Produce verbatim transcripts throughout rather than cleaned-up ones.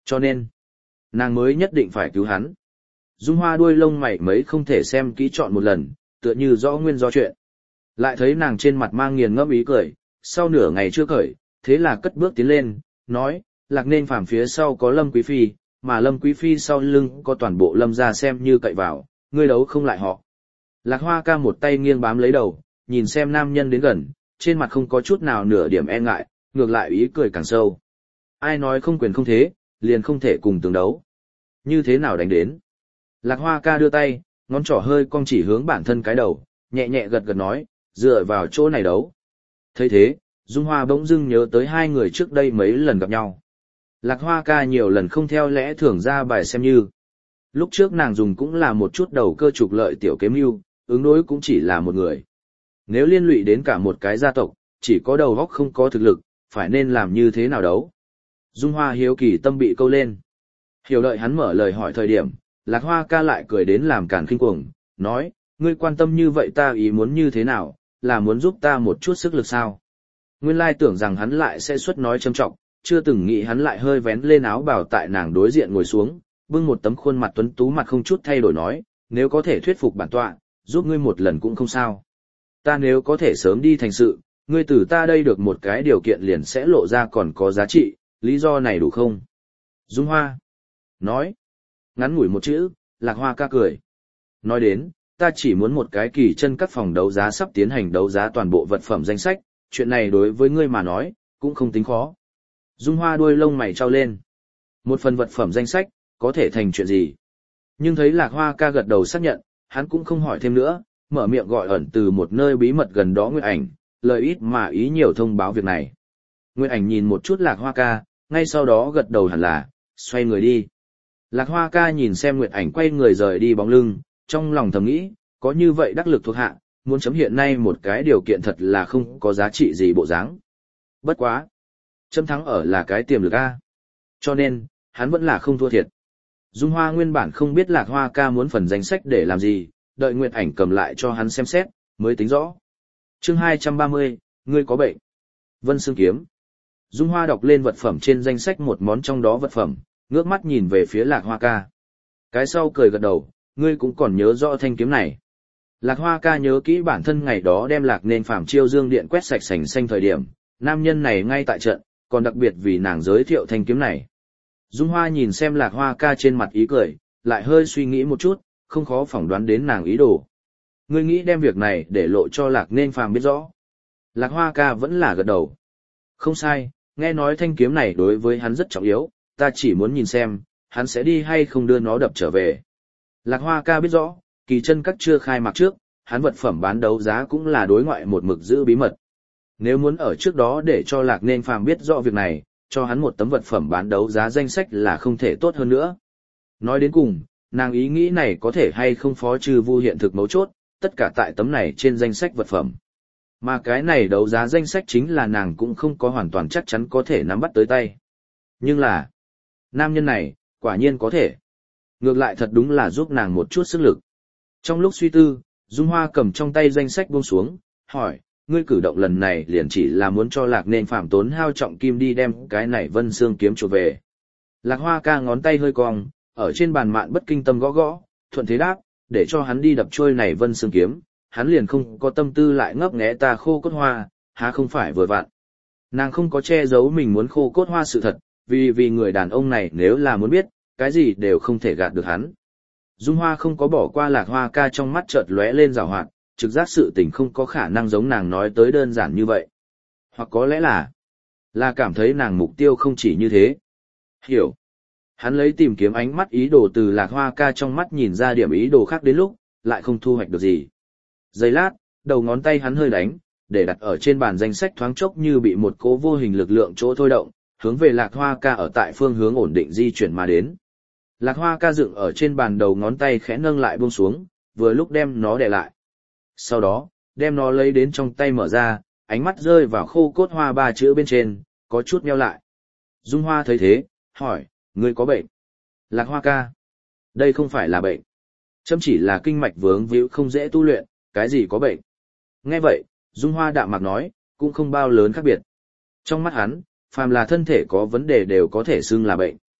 Cho nên, nàng mới nhất định phải cứu hắn. Dung Hoa đuôi lông mày mấy không thể xem kỹ chọn một lần, tựa như rõ nguyên do chuyện. Lại thấy nàng trên mặt mang nghiền ngẫm ý cười, sau nửa ngày chưa cởi, thế là cất bước tiến lên, nói, Lạc Nên Phàm phía sau có Lâm Quý Phi, mà Lâm Quý Phi sau lưng có toàn bộ Lâm gia xem như cậy vào, ngươi đấu không lại họ. Lạc Hoa ca một tay nghiêng bám lấy đầu, nhìn xem nam nhân đến gần, trên mặt không có chút nào nửa điểm e ngại, ngược lại ý cười càng sâu. Ai nói không quyền không thế, liền không thể cùng tương đấu. Như thế nào đánh đến? Lạc Hoa ca đưa tay, ngón trỏ hơi cong chỉ hướng bản thân cái đầu, nhẹ nhẹ gật gật nói, dựa vào chỗ này đấu. Thấy thế, Dung Hoa bỗng dưng nhớ tới hai người trước đây mấy lần gặp nhau. Lạc Hoa ca nhiều lần không theo lẽ thường ra bài xem như. Lúc trước nàng dùng cũng là một chút đầu cơ trục lợi tiểu kế mưu, ứng đối cũng chỉ là một người. Nếu liên lụy đến cả một cái gia tộc, chỉ có đầu óc không có thực lực, phải nên làm như thế nào đấu. Dung Hoa hiếu kỳ tâm bị câu lên. Hiểu đợi hắn mở lời hỏi thời điểm, Lạc Hoa ca lại cười đến làm càn khinh cuồng, nói, ngươi quan tâm như vậy ta ý muốn như thế nào, là muốn giúp ta một chút sức lực sao. Nguyên lai tưởng rằng hắn lại sẽ xuất nói châm trọng, chưa từng nghĩ hắn lại hơi vén lên áo bào tại nàng đối diện ngồi xuống, bưng một tấm khuôn mặt tuấn tú mặt không chút thay đổi nói, nếu có thể thuyết phục bản tọa, giúp ngươi một lần cũng không sao. Ta nếu có thể sớm đi thành sự, ngươi từ ta đây được một cái điều kiện liền sẽ lộ ra còn có giá trị, lý do này đủ không? Dung Hoa nói, ngắn ngủi một chữ, Lạc Hoa ca cười. Nói đến, ta chỉ muốn một cái kỳ chân các phòng đấu giá sắp tiến hành đấu giá toàn bộ vật phẩm danh sách, chuyện này đối với ngươi mà nói, cũng không tính khó. Dung Hoa đuôi lông mày trao lên. Một phần vật phẩm danh sách, có thể thành chuyện gì? Nhưng thấy Lạc Hoa ca gật đầu xác nhận, hắn cũng không hỏi thêm nữa, mở miệng gọi ẩn từ một nơi bí mật gần đó Nguyệt Ảnh, lời ít mà ý nhiều thông báo việc này. Nguyệt Ảnh nhìn một chút Lạc Hoa ca, ngay sau đó gật đầu hẳn là, xoay người đi. Lạc Hoa ca nhìn xem Nguyệt Ảnh quay người rời đi bóng lưng, trong lòng thầm nghĩ, có như vậy đắc lực thuộc hạ, muốn chấm hiện nay một cái điều kiện thật là không có giá trị gì bộ dáng. Bất quá. Chấm thắng ở là cái tiềm lực A. Cho nên, hắn vẫn là không thua thiệt. Dung Hoa nguyên bản không biết Lạc Hoa ca muốn phần danh sách để làm gì, đợi Nguyệt Ảnh cầm lại cho hắn xem xét, mới tính rõ. Chương hai trăm ba mươi, ngươi có bệnh. Vân Xương Kiếm. Dung Hoa đọc lên vật phẩm trên danh sách một món trong đó vật phẩm, ngước mắt nhìn về phía Lạc Hoa ca. Cái sau cười gật đầu, ngươi cũng còn nhớ rõ thanh kiếm này. Lạc Hoa ca nhớ kỹ bản thân ngày đó đem Lạc Nên Phàm chiêu dương điện quét sạch sành xanh thời điểm, nam nhân này ngay tại trận, còn đặc biệt vì nàng giới thiệu thanh kiếm này. Dung Hoa nhìn xem Lạc Hoa ca trên mặt ý cười, lại hơi suy nghĩ một chút, không khó phỏng đoán đến nàng ý đồ. Ngươi nghĩ đem việc này để lộ cho Lạc Nên Phàm biết rõ. Lạc Hoa ca vẫn là gật đầu. Không sai, nghe nói thanh kiếm này đối với hắn rất trọng yếu, ta chỉ muốn nhìn xem, hắn sẽ đi hay không đưa nó đập trở về. Lạc Hoa ca biết rõ, kỳ chân các chưa khai mạc trước, hắn vật phẩm bán đấu giá cũng là đối ngoại một mực giữ bí mật. Nếu muốn ở trước đó để cho Lạc Nên Phàm biết rõ việc này, cho hắn một tấm vật phẩm bán đấu giá danh sách là không thể tốt hơn nữa. Nói đến cùng, nàng ý nghĩ này có thể hay không phó trừ vu hiện thực mấu chốt, tất cả tại tấm này trên danh sách vật phẩm. Mà cái này đấu giá danh sách chính là nàng cũng không có hoàn toàn chắc chắn có thể nắm bắt tới tay. Nhưng là, nam nhân này, quả nhiên có thể. Ngược lại thật đúng là giúp nàng một chút sức lực. Trong lúc suy tư, Dung Hoa cầm trong tay danh sách buông xuống, hỏi, ngươi cử động lần này liền chỉ là muốn cho Lạc Nên Phàm tốn hao trọng kim đi đem cái này Vân Xương Kiếm chuột về. Lạc Hoa ca ngón tay hơi cong, ở trên bàn mạn bất kinh tâm gõ gõ, thuận thế đáp, để cho hắn đi đập trôi này Vân Xương Kiếm, hắn liền không có tâm tư lại ngấp nghé ta khô cốt hoa, há không phải vừa vặn. Nàng không có che giấu mình muốn khô cốt hoa sự thật, vì vì người đàn ông này nếu là muốn biết, cái gì đều không thể gạt được hắn. Dung Hoa không có bỏ qua Lạc Hoa ca trong mắt chợt lóe lên giảo hoạt, trực giác sự tình không có khả năng giống nàng nói tới đơn giản như vậy. Hoặc có lẽ là, là cảm thấy nàng mục tiêu không chỉ như thế. Hiểu. Hắn lấy tìm kiếm ánh mắt ý đồ từ Lạc Hoa ca trong mắt nhìn ra điểm ý đồ khác đến lúc, lại không thu hoạch được gì. Giây lát, đầu ngón tay hắn hơi đánh, để đặt ở trên bàn danh sách thoáng chốc như bị một cố vô hình lực lượng chỗ thôi động, hướng về Lạc Hoa ca ở tại phương hướng ổn định di chuyển mà đến. Lạc Hoa ca dựng ở trên bàn đầu ngón tay khẽ nâng lại buông xuống, vừa lúc đem nó đè lại. Sau đó, đem nó lấy đến trong tay mở ra, ánh mắt rơi vào khô cốt hoa ba chữ bên trên, có chút nheo lại. Dung Hoa thấy thế, hỏi, ngươi có bệnh? Lạc Hoa ca. Đây không phải là bệnh. Chấm chỉ là kinh mạch vướng víu không dễ tu luyện, cái gì có bệnh? Nghe vậy, Dung Hoa đạm mạc nói, cũng không bao lớn khác biệt. Trong mắt hắn, phàm là thân thể có vấn đề đều có thể xưng là bệnh.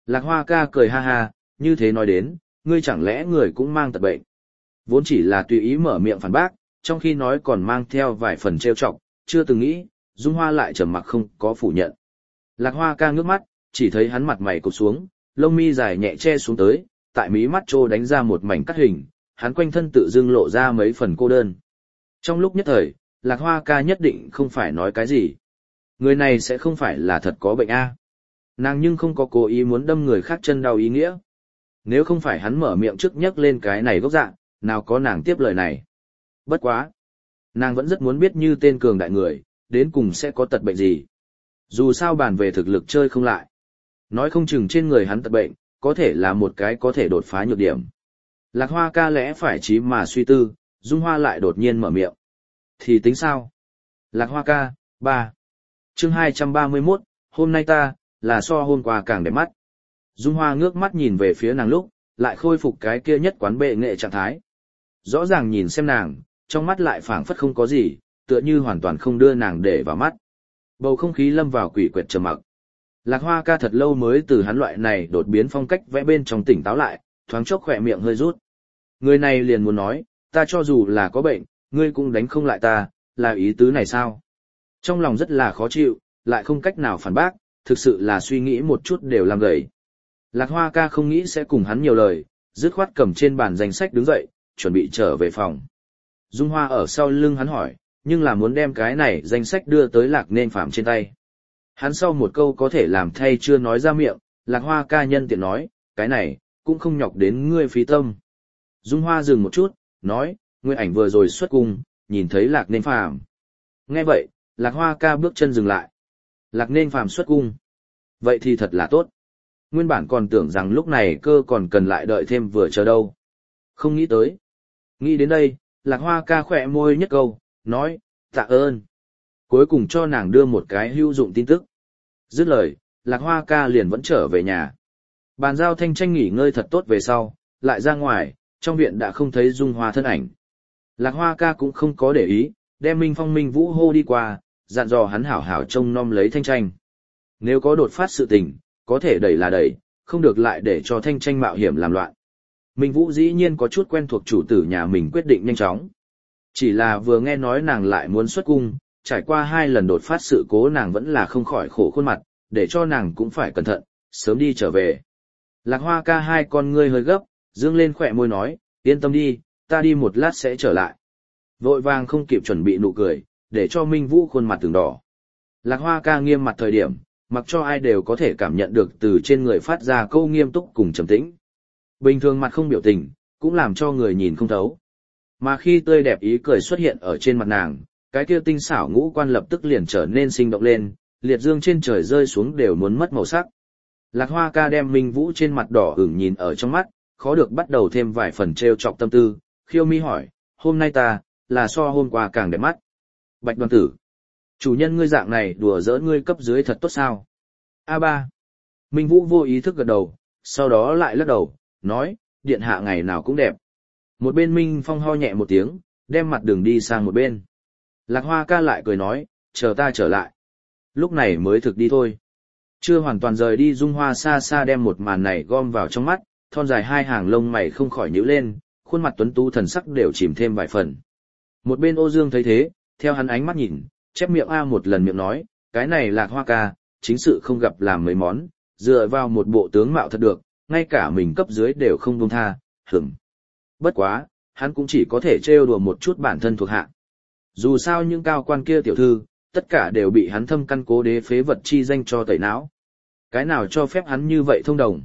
Lạc Hoa ca cười ha ha, như thế nói đến, ngươi chẳng lẽ người cũng mang tật bệnh. Vốn chỉ là tùy ý mở miệng phản bác, trong khi nói còn mang theo vài phần trêu chọc, chưa từng nghĩ, Dung Hoa lại trầm mặc không có phủ nhận. Lạc Hoa ca ngước mắt, chỉ thấy hắn mặt mày cụp xuống, lông mi dài nhẹ che xuống tới, tại mí mắt trô đánh ra một mảnh cắt hình, hắn quanh thân tự dưng lộ ra mấy phần cô đơn. Trong lúc nhất thời, Lạc Hoa ca nhất định không phải nói cái gì. Người này sẽ không phải là thật có bệnh a. Nàng nhưng không có cố ý muốn đâm người khác chân đau ý nghĩa. Nếu không phải hắn mở miệng trước nhắc lên cái này gốc dạng, nào có nàng tiếp lời này. Bất quá. Nàng vẫn rất muốn biết như tên cường đại người, đến cùng sẽ có tật bệnh gì. Dù sao bàn về thực lực chơi không lại. Nói không chừng trên người hắn tật bệnh, có thể là một cái có thể đột phá nhược điểm. Lạc Hoa ca lẽ phải trí mà suy tư, Dung Hoa lại đột nhiên mở miệng. Thì tính sao? Lạc Hoa ca, ba. Chương hai trăm ba mươi mốt, hôm nay ta, là so hôm qua càng đẹp mắt. Dung Hoa ngước mắt nhìn về phía nàng lúc, lại khôi phục cái kia nhất quán bệ nghệ trạng thái. Rõ ràng nhìn xem nàng, trong mắt lại phảng phất không có gì, tựa như hoàn toàn không đưa nàng để vào mắt. Bầu không khí lâm vào quỷ quyệt trầm mặc. Lạc Hoa ca thật lâu mới từ hắn loại này đột biến phong cách vẽ bên trong tỉnh táo lại, thoáng chốc khỏe miệng hơi rút. Người này liền muốn nói, ta cho dù là có bệnh, ngươi cũng đánh không lại ta, là ý tứ này sao? Trong lòng rất là khó chịu, lại không cách nào phản bác, thực sự là suy nghĩ một chút đều làm gầy. Lạc Hoa ca không nghĩ sẽ cùng hắn nhiều lời, dứt khoát cầm trên bàn danh sách đứng dậy, chuẩn bị trở về phòng. Dung Hoa ở sau lưng hắn hỏi, nhưng là muốn đem cái này danh sách đưa tới Lạc Nên Phàm trên tay. Hắn sau một câu có thể làm thay chưa nói ra miệng, Lạc Hoa ca nhân tiện nói, cái này, cũng không nhọc đến ngươi phí tâm. Dung Hoa dừng một chút, nói, Nguyên Ảnh vừa rồi xuất cung, nhìn thấy Lạc Nên Phàm. Nghe vậy, Lạc Hoa ca bước chân dừng lại. Lạc Nên Phàm xuất cung. Vậy thì thật là tốt. Nguyên bản còn tưởng rằng lúc này cơ còn cần lại đợi thêm vừa chờ đâu. Không nghĩ tới. Nghĩ đến đây, Lạc Hoa ca khỏe môi nhất câu, nói, tạ ơn. Cuối cùng cho nàng đưa một cái hữu dụng tin tức. Dứt lời, Lạc Hoa ca liền vẫn trở về nhà. Bàn giao Thanh Tranh nghỉ ngơi thật tốt về sau, lại ra ngoài, trong viện đã không thấy Dung Hoa thân ảnh. Lạc Hoa ca cũng không có để ý, đem Minh Phong Minh Vũ hô đi qua, dặn dò hắn hảo hảo trông nom lấy Thanh Tranh. Nếu có đột phát sự tình, có thể đẩy là đẩy, không được lại để cho Thanh Tranh mạo hiểm làm loạn. Minh Vũ dĩ nhiên có chút quen thuộc chủ tử nhà mình quyết định nhanh chóng. Chỉ là vừa nghe nói nàng lại muốn xuất cung, trải qua hai lần đột phát sự cố nàng vẫn là không khỏi khổ khuôn mặt, để cho nàng cũng phải cẩn thận, sớm đi trở về. Lạc Hoa ca hai con ngươi hơi gấp, dương lên khỏe môi nói, yên tâm đi, ta đi một lát sẽ trở lại. Vội vàng không kịp chuẩn bị nụ cười, để cho Minh Vũ khuôn mặt từng đỏ. Lạc Hoa ca nghiêm mặt thời điểm, mặc cho ai đều có thể cảm nhận được từ trên người phát ra câu nghiêm túc cùng trầm tĩnh. Bình thường mặt không biểu tình, cũng làm cho người nhìn không thấu. Mà khi tươi đẹp ý cười xuất hiện ở trên mặt nàng, cái kia tinh xảo ngũ quan lập tức liền trở nên sinh động lên, liệt dương trên trời rơi xuống đều muốn mất màu sắc. Lạc Hoa ca đem Minh Vũ trên mặt đỏ ửng nhìn ở trong mắt, khó được bắt đầu thêm vài phần trêu chọc tâm tư, khiêu mi hỏi, hôm nay ta, là so hôm qua càng đẹp mắt. Bạch Đoàn tử, chủ nhân ngươi dạng này đùa giỡn ngươi cấp dưới thật tốt sao? A ba. Minh Vũ vô ý thức gật đầu, sau đó lại lắc đầu, nói, điện hạ ngày nào cũng đẹp. Một bên Minh Phong ho nhẹ một tiếng, đem mặt đường đi sang một bên. Lạc Hoa ca lại cười nói, chờ ta trở lại. Lúc này mới thực đi thôi. Chưa hoàn toàn rời đi Dung Hoa xa xa đem một màn này gom vào trong mắt, thon dài hai hàng lông mày không khỏi nhíu lên, khuôn mặt tuấn tú thần sắc đều chìm thêm vài phần. Một bên Ô Dương thấy thế, theo hắn ánh mắt nhìn, chép miệng a một lần miệng nói, cái này Lạc Hoa ca, chính sự không gặp làm mấy món, dựa vào một bộ tướng mạo thật được, ngay cả mình cấp dưới đều không buông tha, hửm. Bất quá, hắn cũng chỉ có thể trêu đùa một chút bản thân thuộc hạ. Dù sao những cao quan kia tiểu thư, tất cả đều bị hắn thâm căn cố đế phế vật chi danh cho tẩy não. Cái nào cho phép hắn như vậy thông đồng?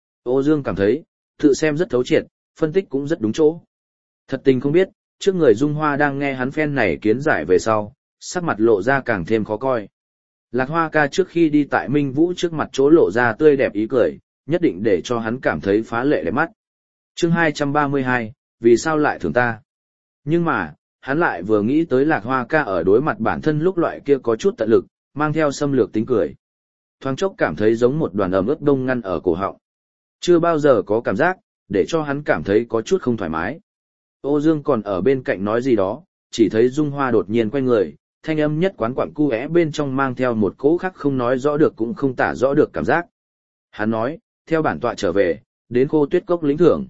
Ô Dương cảm thấy, tự xem rất thấu triệt, phân tích cũng rất đúng chỗ. Thật tình không biết, trước người Dung Hoa đang nghe hắn phen này kiến giải về sau, sắc mặt lộ ra càng thêm khó coi. Lạc Hoa ca trước khi đi tại Minh Vũ trước mặt chỗ lộ ra tươi đẹp ý cười, nhất định để cho hắn cảm thấy phá lệ đẹp mắt. Chương hai trăm ba mươi hai, vì sao lại thường ta? Nhưng mà, hắn lại vừa nghĩ tới Lạc Hoa ca ở đối mặt bản thân lúc loại kia có chút tận lực, mang theo xâm lược tính cười. Thoáng chốc cảm thấy giống một đoàn ẩm ướt đông ngăn ở cổ họng. Chưa bao giờ có cảm giác, để cho hắn cảm thấy có chút không thoải mái. Ô Dương còn ở bên cạnh nói gì đó, chỉ thấy Dung Hoa đột nhiên quay người, thanh âm nhất quán quặn cu é bên trong mang theo một cỗ khác không nói rõ được cũng không tả rõ được cảm giác. Hắn nói, theo bản tọa trở về, đến Khô Tuyết Cốc lĩnh thưởng.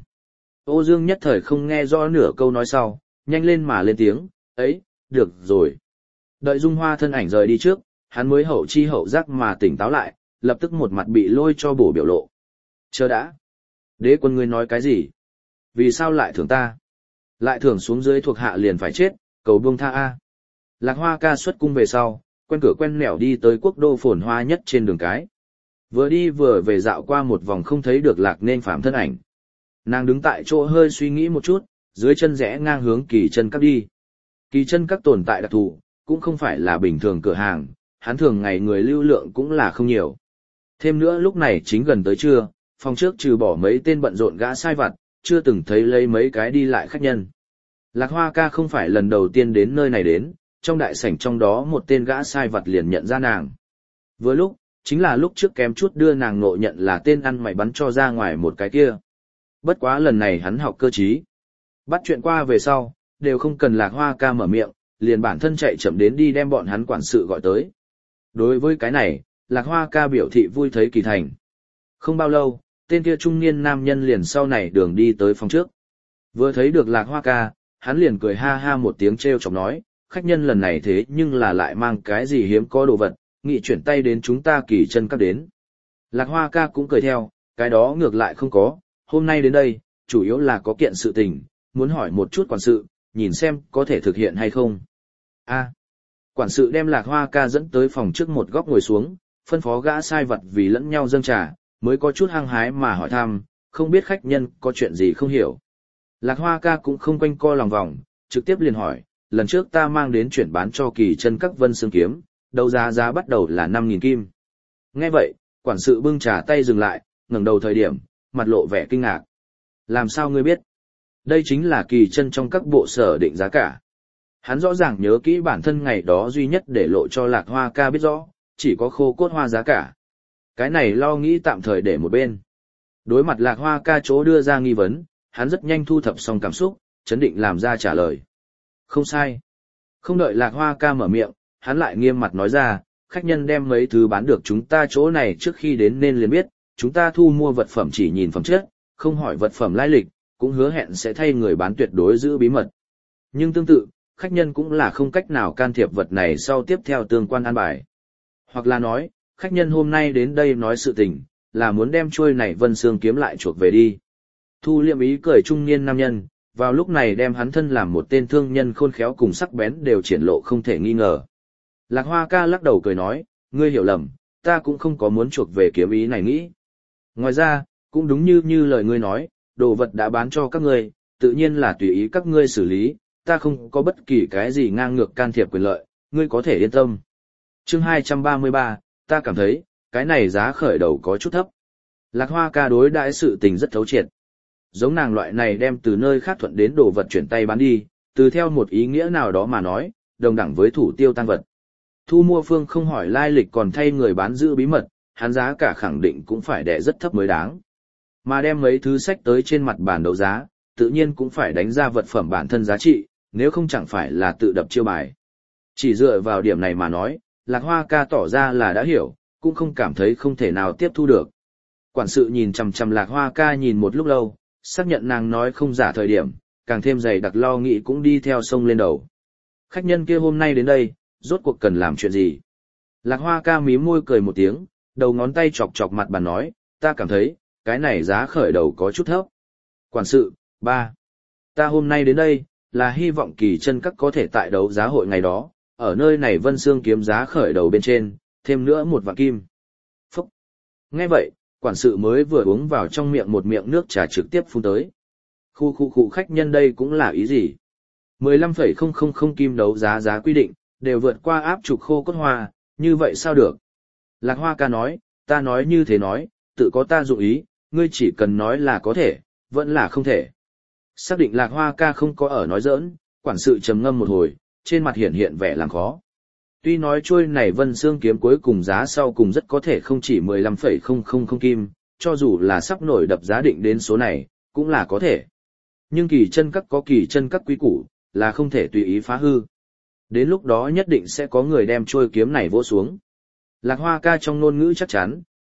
Ô Dương nhất thời không nghe rõ nửa câu nói sau, nhanh lên mà lên tiếng, ấy, được rồi. Đợi Dung Hoa thân ảnh rời đi trước, hắn mới hậu chi hậu giác mà tỉnh táo lại, lập tức một mặt bị lôi cho bổ biểu lộ. Chờ đã. Đế quân ngươi nói cái gì? Vì sao lại thưởng ta? Lại thưởng xuống dưới thuộc hạ liền phải chết, cầu buông tha a. Lạc Hoa ca xuất cung về sau, quen cửa quen nẻo đi tới quốc đô phồn hoa nhất trên đường cái. Vừa đi vừa về dạo qua một vòng không thấy được Lạc Nên Phàm thân ảnh. Nàng đứng tại chỗ hơi suy nghĩ một chút, dưới chân rẽ ngang hướng Kỳ Chân Các đi. Kỳ Chân Các tồn tại đặc thù, cũng không phải là bình thường cửa hàng, hắn thường ngày người lưu lượng cũng là không nhiều. Thêm nữa lúc này chính gần tới trưa, phòng trước trừ bỏ mấy tên bận rộn gã sai vặt, chưa từng thấy lấy mấy cái đi lại khách nhân. Lạc Hoa ca không phải lần đầu tiên đến nơi này đến, trong đại sảnh trong đó một tên gã sai vặt liền nhận ra nàng. Vừa lúc, chính là lúc trước kém chút đưa nàng nộ nhận là tên ăn mày bắn cho ra ngoài một cái kia. Bất quá lần này hắn học cơ trí. Bắt chuyện qua về sau, đều không cần Lạc Hoa ca mở miệng, liền bản thân chạy chậm đến đi đem bọn hắn quản sự gọi tới. Đối với cái này, Lạc Hoa ca biểu thị vui thấy kỳ thành. Không bao lâu, tên kia trung niên nam nhân liền sau này đường đi tới phòng trước. Vừa thấy được Lạc Hoa ca, hắn liền cười ha ha một tiếng trêu chọc nói, khách nhân lần này thế nhưng là lại mang cái gì hiếm có đồ vật, nghị chuyển tay đến chúng ta Kỳ Chân Các đến. Lạc Hoa ca cũng cười theo, cái đó ngược lại không có, hôm nay đến đây, chủ yếu là có kiện sự tình, muốn hỏi một chút quản sự, nhìn xem có thể thực hiện hay không. A. Quản sự đem Lạc Hoa ca dẫn tới phòng trước một góc ngồi xuống, phân phó gã sai vật vì lẫn nhau dâng trà, mới có chút hăng hái mà hỏi thăm, không biết khách nhân có chuyện gì không hiểu. Lạc Hoa ca cũng không quanh co lòng vòng, trực tiếp liền hỏi, lần trước ta mang đến chuyển bán cho Kỳ Chân Các Vân Xương Kiếm, đầu giá giá bắt đầu là năm nghìn kim. Nghe vậy, quản sự bưng trà tay dừng lại, ngẩng đầu thời điểm, mặt lộ vẻ kinh ngạc. Làm sao ngươi biết? Đây chính là Kỳ Chân trong các bộ sở định giá cả. Hắn rõ ràng nhớ kỹ bản thân ngày đó duy nhất để lộ cho Lạc Hoa ca biết rõ, chỉ có khô cốt hoa giá cả. Cái này lo nghĩ tạm thời để một bên. Đối mặt Lạc Hoa ca chỗ đưa ra nghi vấn, hắn rất nhanh thu thập xong cảm xúc, chấn định làm ra trả lời. Không sai. Không đợi Lạc Hoa ca mở miệng, hắn lại nghiêm mặt nói ra, khách nhân đem mấy thứ bán được chúng ta chỗ này trước khi đến nên liền biết, chúng ta thu mua vật phẩm chỉ nhìn phẩm chất, không hỏi vật phẩm lai lịch, cũng hứa hẹn sẽ thay người bán tuyệt đối giữ bí mật. Nhưng tương tự, khách nhân cũng là không cách nào can thiệp vật này sau tiếp theo tương quan an bài. Hoặc là nói, khách nhân hôm nay đến đây nói sự tình, là muốn đem chuôi này Vân Xương Kiếm lại chuộc về đi. Thu liệm ý cười trung niên nam nhân, vào lúc này đem hắn thân làm một tên thương nhân khôn khéo cùng sắc bén đều triển lộ không thể nghi ngờ. Lạc Hoa ca lắc đầu cười nói, ngươi hiểu lầm, ta cũng không có muốn chuộc về kiếm ý này nghĩ. Ngoài ra, cũng đúng như như lời ngươi nói, đồ vật đã bán cho các ngươi, tự nhiên là tùy ý các ngươi xử lý, ta không có bất kỳ cái gì ngang ngược can thiệp quyền lợi, ngươi có thể yên tâm. Chương hai trăm ba mươi ba, ta cảm thấy, cái này giá khởi đầu có chút thấp. Lạc Hoa ca đối đãi sự tình rất thấu triệt. Giống nàng loại này đem từ nơi khác thuận đến đồ vật chuyển tay bán đi, từ theo một ý nghĩa nào đó mà nói, đồng đẳng với thủ tiêu tăng vật. Thu mua phương không hỏi lai lịch còn thay người bán giữ bí mật, hắn giá cả khẳng định cũng phải đẻ rất thấp mới đáng. Mà đem mấy thứ sách tới trên mặt bàn đấu giá, tự nhiên cũng phải đánh ra vật phẩm bản thân giá trị, nếu không chẳng phải là tự đập chiêu bài. Chỉ dựa vào điểm này mà nói, Lạc Hoa ca tỏ ra là đã hiểu, cũng không cảm thấy không thể nào tiếp thu được. Quản sự nhìn chằm chằm Lạc Hoa ca nhìn một lúc lâu, xác nhận nàng nói không giả thời điểm, càng thêm dày đặc lo nghĩ cũng đi theo sông lên đầu. Khách nhân kia hôm nay đến đây, rốt cuộc cần làm chuyện gì? Lạc Hoa ca mím môi cười một tiếng, đầu ngón tay chọc chọc mặt bàn nói, ta cảm thấy, cái này giá khởi đầu có chút thấp. Quản sự, ba. Ta hôm nay đến đây, là hy vọng Kỳ Chân Các có thể tại đấu giá hội ngày đó, ở nơi này Vân Xương Kiếm giá khởi đầu bên trên, thêm nữa một vạn kim. Phúc. Nghe vậy, quản sự mới vừa uống vào trong miệng một miệng nước trà trực tiếp phun tới. Khu khu khu khách nhân đây cũng là ý gì? mười lăm phẩy không không không kim đấu giá giá quy định, đều vượt qua áp trục khô cốt hoa, như vậy sao được? Lạc Hoa ca nói, ta nói như thế nói, tự có ta dụng ý, ngươi chỉ cần nói là có thể, vẫn là không thể. Xác định Lạc Hoa ca không có ở nói giỡn, quản sự trầm ngâm một hồi, trên mặt hiện hiện vẻ làm khó. Tuy nói chuôi này Vân Xương Kiếm cuối cùng giá sau cùng rất có thể không chỉ mười lăm phẩy không không không kim, cho dù là sắp nổi đập giá định đến số này, cũng là có thể. Nhưng Kỳ Chân Các có Kỳ Chân Các quý củ, là không thể tùy ý phá hư. Đến lúc đó nhất định sẽ có người đem chuôi kiếm này vỗ xuống. Lạc Hoa ca trong ngôn ngữ chắc chắn,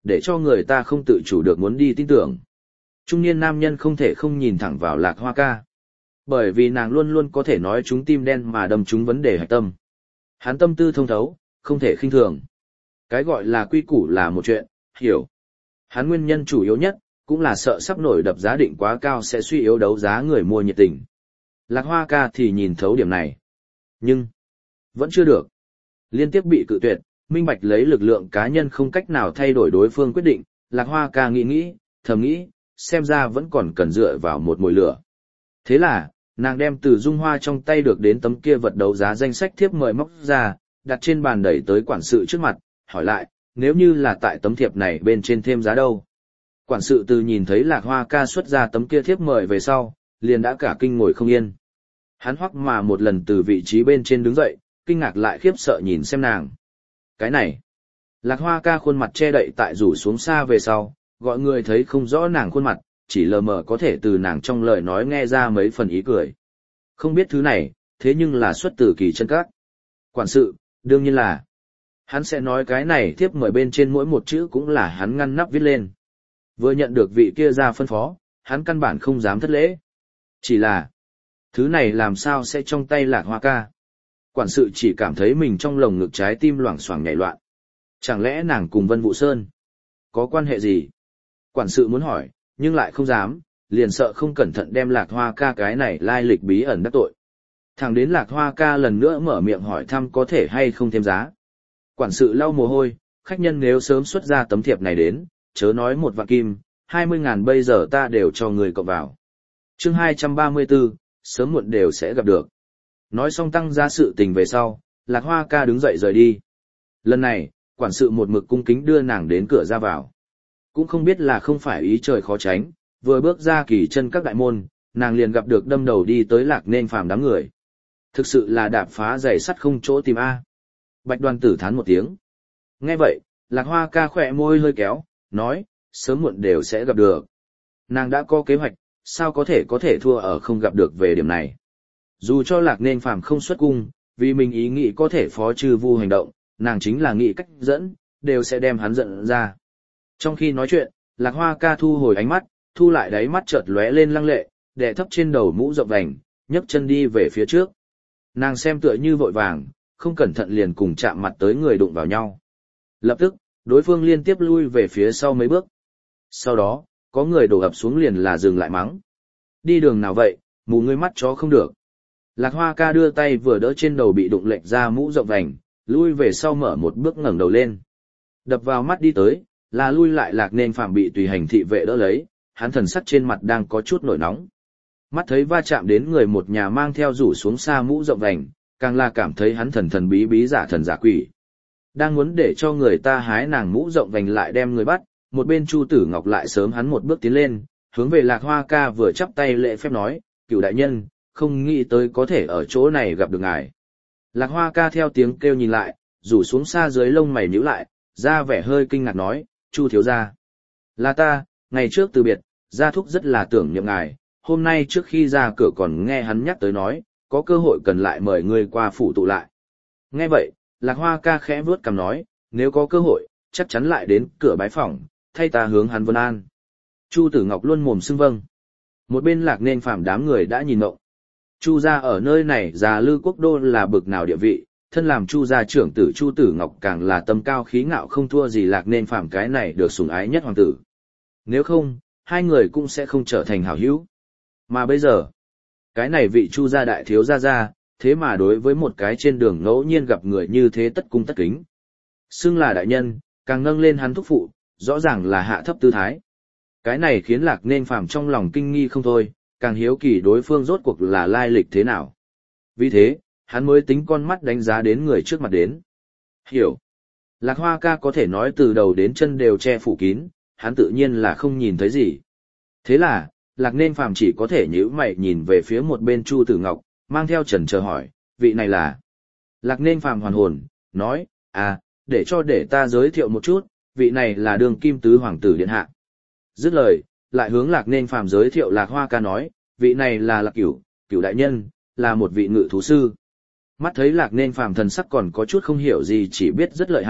để cho người ta không tự chủ được muốn đi tin tưởng. Trung niên nam nhân không thể không nhìn thẳng vào Lạc Hoa ca. Bởi vì nàng luôn luôn có thể nói chúng tim đen mà đâm chúng vấn đề hạch tâm. Hắn tâm tư thông thấu, không thể khinh thường. Cái gọi là quy củ là một chuyện, hiểu. Hắn nguyên nhân chủ yếu nhất, cũng là sợ sắp nổi đập giá định quá cao sẽ suy yếu đấu giá người mua nhiệt tình. Lạc Hoa ca thì nhìn thấu điểm này. Nhưng, vẫn chưa được. Liên tiếp bị cự tuyệt, minh bạch lấy lực lượng cá nhân không cách nào thay đổi đối phương quyết định, Lạc Hoa ca nghĩ nghĩ, thầm nghĩ, xem ra vẫn còn cần dựa vào một mồi lửa. Thế là, nàng đem từ Dung Hoa trong tay được đến tấm kia vật đấu giá danh sách thiếp mời móc ra, đặt trên bàn đẩy tới quản sự trước mặt, hỏi lại, nếu như là tại tấm thiệp này bên trên thêm giá đâu? Quản sự từ nhìn thấy Lạc Hoa ca xuất ra tấm kia thiếp mời về sau, liền đã cả kinh ngồi không yên. Hắn hoắc mà một lần từ vị trí bên trên đứng dậy, kinh ngạc lại khiếp sợ nhìn xem nàng. Cái này, Lạc Hoa ca khuôn mặt che đậy tại rủ xuống xa về sau, gọi người thấy không rõ nàng khuôn mặt, chỉ lờ mờ có thể từ nàng trong lời nói nghe ra mấy phần ý cười. Không biết thứ này, thế nhưng là xuất từ Kỳ Chân Các. Quản sự, đương nhiên là, hắn sẽ nói cái này thiếp mời bên trên mỗi một chữ cũng là hắn ngăn nắp viết lên. Vừa nhận được vị kia ra phân phó, hắn căn bản không dám thất lễ. Chỉ là, thứ này làm sao sẽ trong tay Lạc Hoa ca? Quản sự chỉ cảm thấy mình trong lồng ngực trái tim loảng xoảng nhảy loạn. Chẳng lẽ nàng cùng Vân Vũ Sơn có quan hệ gì? Quản sự muốn hỏi, nhưng lại không dám, liền sợ không cẩn thận đem Lạc Hoa ca cái này lai lịch bí ẩn đắc tội. Thẳng đến Lạc Hoa ca lần nữa mở miệng hỏi thăm có thể hay không thêm giá. Quản sự lau mồ hôi, khách nhân nếu sớm xuất ra tấm thiệp này đến, chớ nói một vạn kim, hai mươi ngàn bây giờ ta đều cho người cộng vào. Chương hai trăm ba mươi tư, sớm muộn đều sẽ gặp được. Nói xong tăng ra sự tình về sau, Lạc Hoa ca đứng dậy rời đi. Lần này, quản sự một mực cung kính đưa nàng đến cửa ra vào. Cũng không biết là không phải ý trời khó tránh, vừa bước ra Kỳ Chân Các đại môn, nàng liền gặp được đâm đầu đi tới Lạc Nên Phàm đám người. Thực sự là đạp phá giày sắt không chỗ tìm a. Bạch Đoàn Tử thán một tiếng. Nghe vậy, Lạc Hoa ca khỏe môi hơi kéo, nói, sớm muộn đều sẽ gặp được. Nàng đã có kế hoạch, sao có thể có thể thua ở không gặp được về điểm này. Dù cho Lạc Nên Phàm không xuất cung, vì mình ý nghĩ có thể phó trừ vu hành động, nàng chính là nghĩ cách dẫn, đều sẽ đem hắn giận ra. Trong khi nói chuyện, Lạc Hoa ca thu hồi ánh mắt, thu lại đáy mắt chợt lóe lên lăng lệ, đè thấp trên đầu mũ rộng vành, nhấc chân đi về phía trước. Nàng xem tựa như vội vàng, không cẩn thận liền cùng chạm mặt tới người đụng vào nhau. Lập tức, đối phương liên tiếp lui về phía sau mấy bước. Sau đó, có người đổ ập xuống liền là dừng lại mắng. Đi đường nào vậy, mù ngươi mắt chó không được. Lạc Hoa ca đưa tay vừa đỡ trên đầu bị đụng lệch ra mũ rộng vành, lui về sau mở một bước ngẩng đầu lên. Đập vào mắt đi tới, là lui lại Lạc Nên Phàm bị tùy hành thị vệ đỡ lấy, hắn thần sắc trên mặt đang có chút nổi nóng. Mắt thấy va chạm đến người một nhà mang theo rủ xuống xa mũ rộng vành, càng là cảm thấy hắn thần thần bí bí giả thần giả quỷ. Đang muốn để cho người ta hái nàng mũ rộng vành lại đem người bắt, một bên Chu Tử Ngọc lại sớm hắn một bước tiến lên, hướng về Lạc Hoa ca vừa chắp tay lễ phép nói, cửu đại nhân, không nghĩ tới có thể ở chỗ này gặp được ngài. Lạc Hoa ca theo tiếng kêu nhìn lại, rủ xuống xa dưới lông mày nhíu lại, ra vẻ hơi kinh ngạc nói, Chu thiếu gia. Là ta, ngày trước từ biệt, gia thúc rất là tưởng niệm ngài, hôm nay trước khi ra cửa còn nghe hắn nhắc tới nói, có cơ hội cần lại mời ngươi qua phủ tụ lại. Nghe vậy, Lạc Hoa ca khẽ vuốt cằm nói, nếu có cơ hội, chắc chắn lại đến cửa bái phỏng, thay ta hướng hắn vân an. Chu Tử Ngọc luôn mồm xưng vâng. Một bên Lạc Nên Phàm đám người đã nhìn ngộng. Chu gia ở nơi này già lư quốc đô là bực nào địa vị, thân làm Chu gia trưởng tử Chu Tử Ngọc càng là tâm cao khí ngạo không thua gì Lạc Nên Phàm cái này được sủng ái nhất hoàng tử. Nếu không, hai người cũng sẽ không trở thành hảo hữu. Mà bây giờ, cái này vị Chu gia đại thiếu gia gia, thế mà đối với một cái trên đường ngẫu nhiên gặp người như thế tất cung tất kính. Xưng là đại nhân, càng nâng lên hắn thúc phụ, rõ ràng là hạ thấp tư thái. Cái này khiến Lạc Nên Phàm trong lòng kinh nghi không thôi, càng hiếu kỳ đối phương rốt cuộc là lai lịch thế nào. Vì thế, hắn mới tính con mắt đánh giá đến người trước mặt đến. Hiểu. Lạc Hoa ca có thể nói từ đầu đến chân đều che phủ kín, hắn tự nhiên là không nhìn thấy gì. Thế là, Lạc Nên Phàm chỉ có thể nhíu mày nhìn về phía một bên Chu Tử Ngọc, mang theo chần chờ hỏi, vị này là. Lạc Nên Phàm hoàn hồn, nói, à, để cho để ta giới thiệu một chút, vị này là Đường Kim Tứ Hoàng tử Điện Hạ. Dứt lời, lại hướng Lạc Nên Phàm giới thiệu Lạc Hoa ca nói, vị này là Lạc Cửu, Cửu đại nhân, là một vị ngự thú sư. Mắt thấy Lạc Nên Phàm thần sắc còn có chút không hiểu gì chỉ biết rất lợi hại,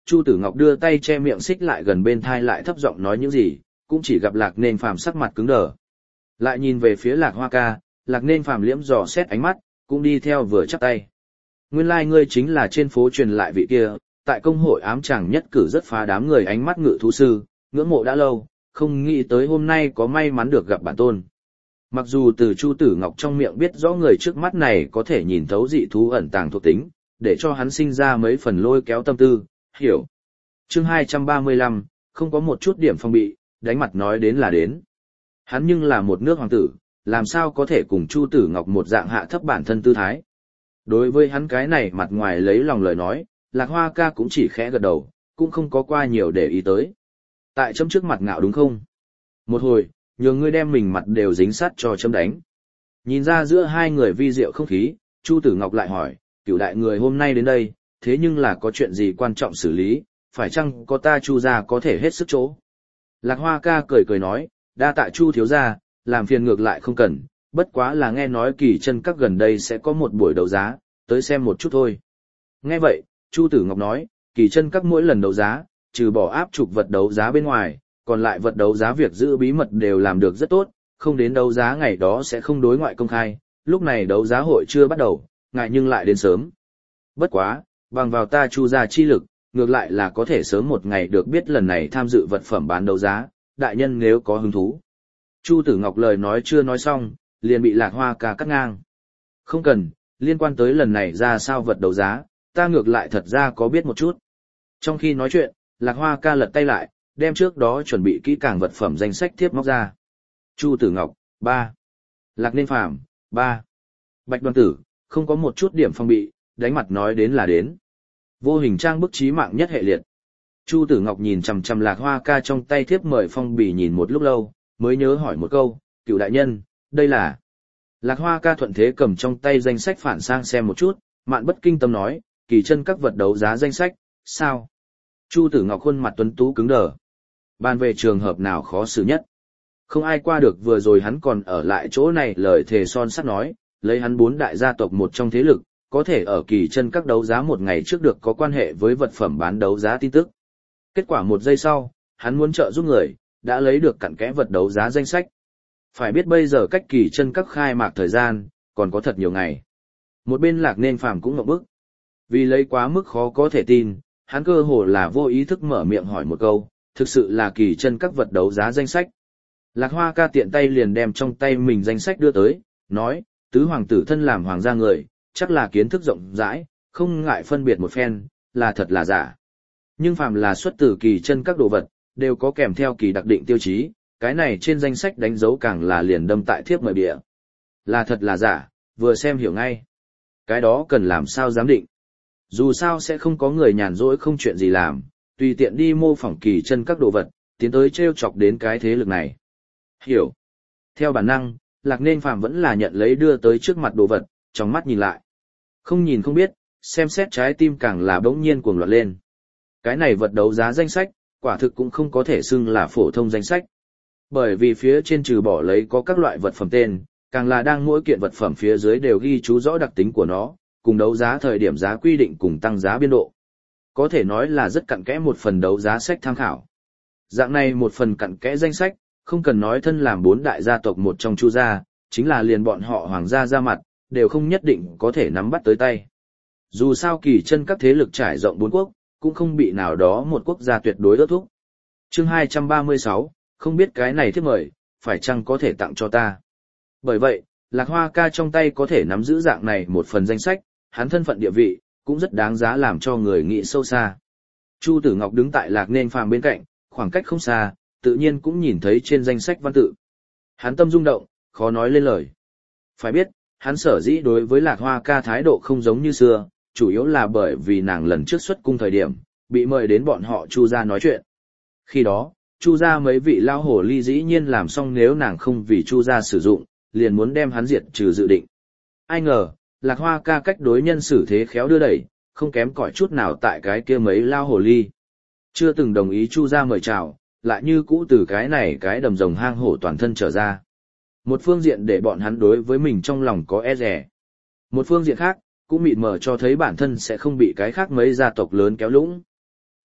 Chu Tử Ngọc đưa tay che miệng xích lại gần bên thai lại thấp giọng nói những gì, cũng chỉ gặp Lạc Nên Phàm sắc mặt cứng đờ. Lại nhìn về phía Lạc Hoa Ca, Lạc Nên Phàm liễm dò xét ánh mắt, cũng đi theo vừa chắp tay. Nguyên lai like ngươi chính là trên phố truyền lại vị kia, tại công hội ám chàng nhất cử rất phá đám người ánh mắt ngự thú sư, ngưỡng mộ đã lâu, không nghĩ tới hôm nay có may mắn được gặp bản tôn. Mặc dù từ Chu Tử Ngọc trong miệng biết rõ người trước mắt này có thể nhìn thấu dị thú ẩn tàng thuộc tính, để cho hắn sinh ra mấy phần lôi kéo tâm tư, hiểu. Chương hai trăm ba mươi lăm, không có một chút điểm phong bị, đánh mặt nói đến là đến. Hắn nhưng là một nước hoàng tử, làm sao có thể cùng Chu Tử Ngọc một dạng hạ thấp bản thân tư thái. Đối với hắn cái này mặt ngoài lấy lòng lời nói, Lạc Hoa Ca cũng chỉ khẽ gật đầu, cũng không có qua nhiều để ý tới. Tại chấm trước mặt ngạo đúng không? Một hồi, nhường ngươi đem mình mặt đều dính sát cho chấm đánh. Nhìn ra giữa hai người vi diệu không khí, Chu Tử Ngọc lại hỏi, cửu đại người hôm nay đến đây, thế nhưng là có chuyện gì quan trọng xử lý, phải chăng có ta Chu gia có thể hết sức chỗ? Lạc Hoa Ca cười cười nói, đa tạ Chu thiếu gia, làm phiền ngược lại không cần, bất quá là nghe nói Kỳ Chân Các gần đây sẽ có một buổi đấu giá, tới xem một chút thôi. Nghe vậy, Chu Tử Ngọc nói, Kỳ Chân Các mỗi lần đấu giá, trừ bỏ áp trục vật đấu giá bên ngoài, còn lại vật đấu giá việc giữ bí mật đều làm được rất tốt, không đến đấu giá ngày đó sẽ không đối ngoại công khai, lúc này đấu giá hội chưa bắt đầu, ngại nhưng lại đến sớm. Bất quá, bằng vào ta Chu gia chi lực, ngược lại là có thể sớm một ngày được biết lần này tham dự vật phẩm bán đấu giá, đại nhân nếu có hứng thú. Chu Tử Ngọc lời nói chưa nói xong, liền bị Lạc Hoa Ca cắt ngang. Không cần, liên quan tới lần này ra sao vật đấu giá, ta ngược lại thật ra có biết một chút. Trong khi nói chuyện, Lạc Hoa Ca lật tay lại, đem trước đó chuẩn bị kỹ càng vật phẩm danh sách thiếp móc ra. Chu Tử Ngọc, ba. Lạc Nên Phàm, ba. Bạch Đoàn Tử, không có một chút điểm phong bị, đánh mặt nói đến là đến. Vô hình trang bức trí mạng nhất hệ liệt. Chu Tử Ngọc nhìn chằm chằm Lạc Hoa Ca trong tay thiếp mời phong bì nhìn một lúc lâu, mới nhớ hỏi một câu, cựu đại nhân, đây là... Lạc Hoa Ca thuận thế cầm trong tay danh sách phản sang xem một chút, mạn bất kinh tâm nói, Kỳ Chân Các vật đấu giá danh sách, sao? Chu Tử Ngọc khuôn mặt tuấn tú cứng đờ. Bàn về trường hợp nào khó xử nhất? Không ai qua được vừa rồi hắn còn ở lại chỗ này lời thề son sắt nói, lấy hắn bốn đại gia tộc một trong thế lực, có thể ở Kỳ Chân Các đấu giá một ngày trước được có quan hệ với vật phẩm bán đấu giá tin tức. Kết quả một giây sau, hắn muốn trợ giúp người, đã lấy được cặn kẽ vật đấu giá danh sách. Phải biết bây giờ cách Kỳ Chân Các khai mạc thời gian, còn có thật nhiều ngày. Một bên Lạc Nên Phàm cũng ngộp bức. Vì lấy quá mức khó có thể tin, hắn cơ hồ là vô ý thức mở miệng hỏi một câu, thực sự là Kỳ Chân Các vật đấu giá danh sách. Lạc Hoa Ca tiện tay liền đem trong tay mình danh sách đưa tới, nói, tứ hoàng tử thân làm hoàng gia người, chắc là kiến thức rộng rãi, không ngại phân biệt một phen, là thật là giả. Nhưng phàm là xuất từ Kỳ Chân Các đồ vật, đều có kèm theo kỳ đặc định tiêu chí, cái này trên danh sách đánh dấu càng là liền đâm tại thiếp mời bìa. Là thật là giả, vừa xem hiểu ngay. Cái đó cần làm sao giám định. Dù sao sẽ không có người nhàn rỗi không chuyện gì làm, tùy tiện đi mô phỏng Kỳ Chân Các đồ vật, tiến tới trêu chọc đến cái thế lực này. Hiểu. Theo bản năng, Lạc Nên Phàm vẫn là nhận lấy đưa tới trước mặt đồ vật, trong mắt nhìn lại. Không nhìn không biết, xem xét trái tim càng là bỗng nhiên cuồng loạn lên. Cái này vật đấu giá danh sách, quả thực cũng không có thể xưng là phổ thông danh sách. Bởi vì phía trên trừ bỏ lấy có các loại vật phẩm tên, càng là đang mỗi kiện vật phẩm phía dưới đều ghi chú rõ đặc tính của nó, cùng đấu giá thời điểm giá quy định cùng tăng giá biên độ. Có thể nói là rất cặn kẽ một phần đấu giá sách tham khảo. Dạng này một phần cặn kẽ danh sách, không cần nói thân làm bốn đại gia tộc một trong Chu gia, chính là liền bọn họ hoàng gia ra mặt, đều không nhất định có thể nắm bắt tới tay. Dù sao Kỳ Chân Các thế lực trải rộng bốn quốc, cũng không bị nào đó một quốc gia tuyệt đối ước thúc. Chương hai trăm ba mươi sáu, không biết cái này thiếp mời, phải chăng có thể tặng cho ta. Bởi vậy, Lạc Hoa Ca trong tay có thể nắm giữ dạng này một phần danh sách, hắn thân phận địa vị, cũng rất đáng giá làm cho người nghĩ sâu xa. Chu Tử Ngọc đứng tại Lạc Nên Phàm bên cạnh, khoảng cách không xa, tự nhiên cũng nhìn thấy trên danh sách văn tự. Hắn tâm rung động, khó nói lên lời. Phải biết, hắn sở dĩ đối với Lạc Hoa Ca thái độ không giống như xưa, chủ yếu là bởi vì nàng lần trước xuất cung thời điểm, bị mời đến bọn họ Chu gia nói chuyện. Khi đó, Chu gia mấy vị lao hổ ly dĩ nhiên làm xong nếu nàng không vì Chu gia sử dụng, liền muốn đem hắn diệt trừ dự định. Ai ngờ, Lạc Hoa Ca cách đối nhân xử thế khéo đưa đẩy, không kém cỏi chút nào tại cái kia mấy lao hổ ly. Chưa từng đồng ý Chu gia mời chào, lại như cũ từ cái này cái đầm rồng hang hổ toàn thân trở ra. Một phương diện để bọn hắn đối với mình trong lòng có e dè. Một phương diện khác, cũng mịt mờ cho thấy bản thân sẽ không bị cái khác mấy gia tộc lớn kéo lũng.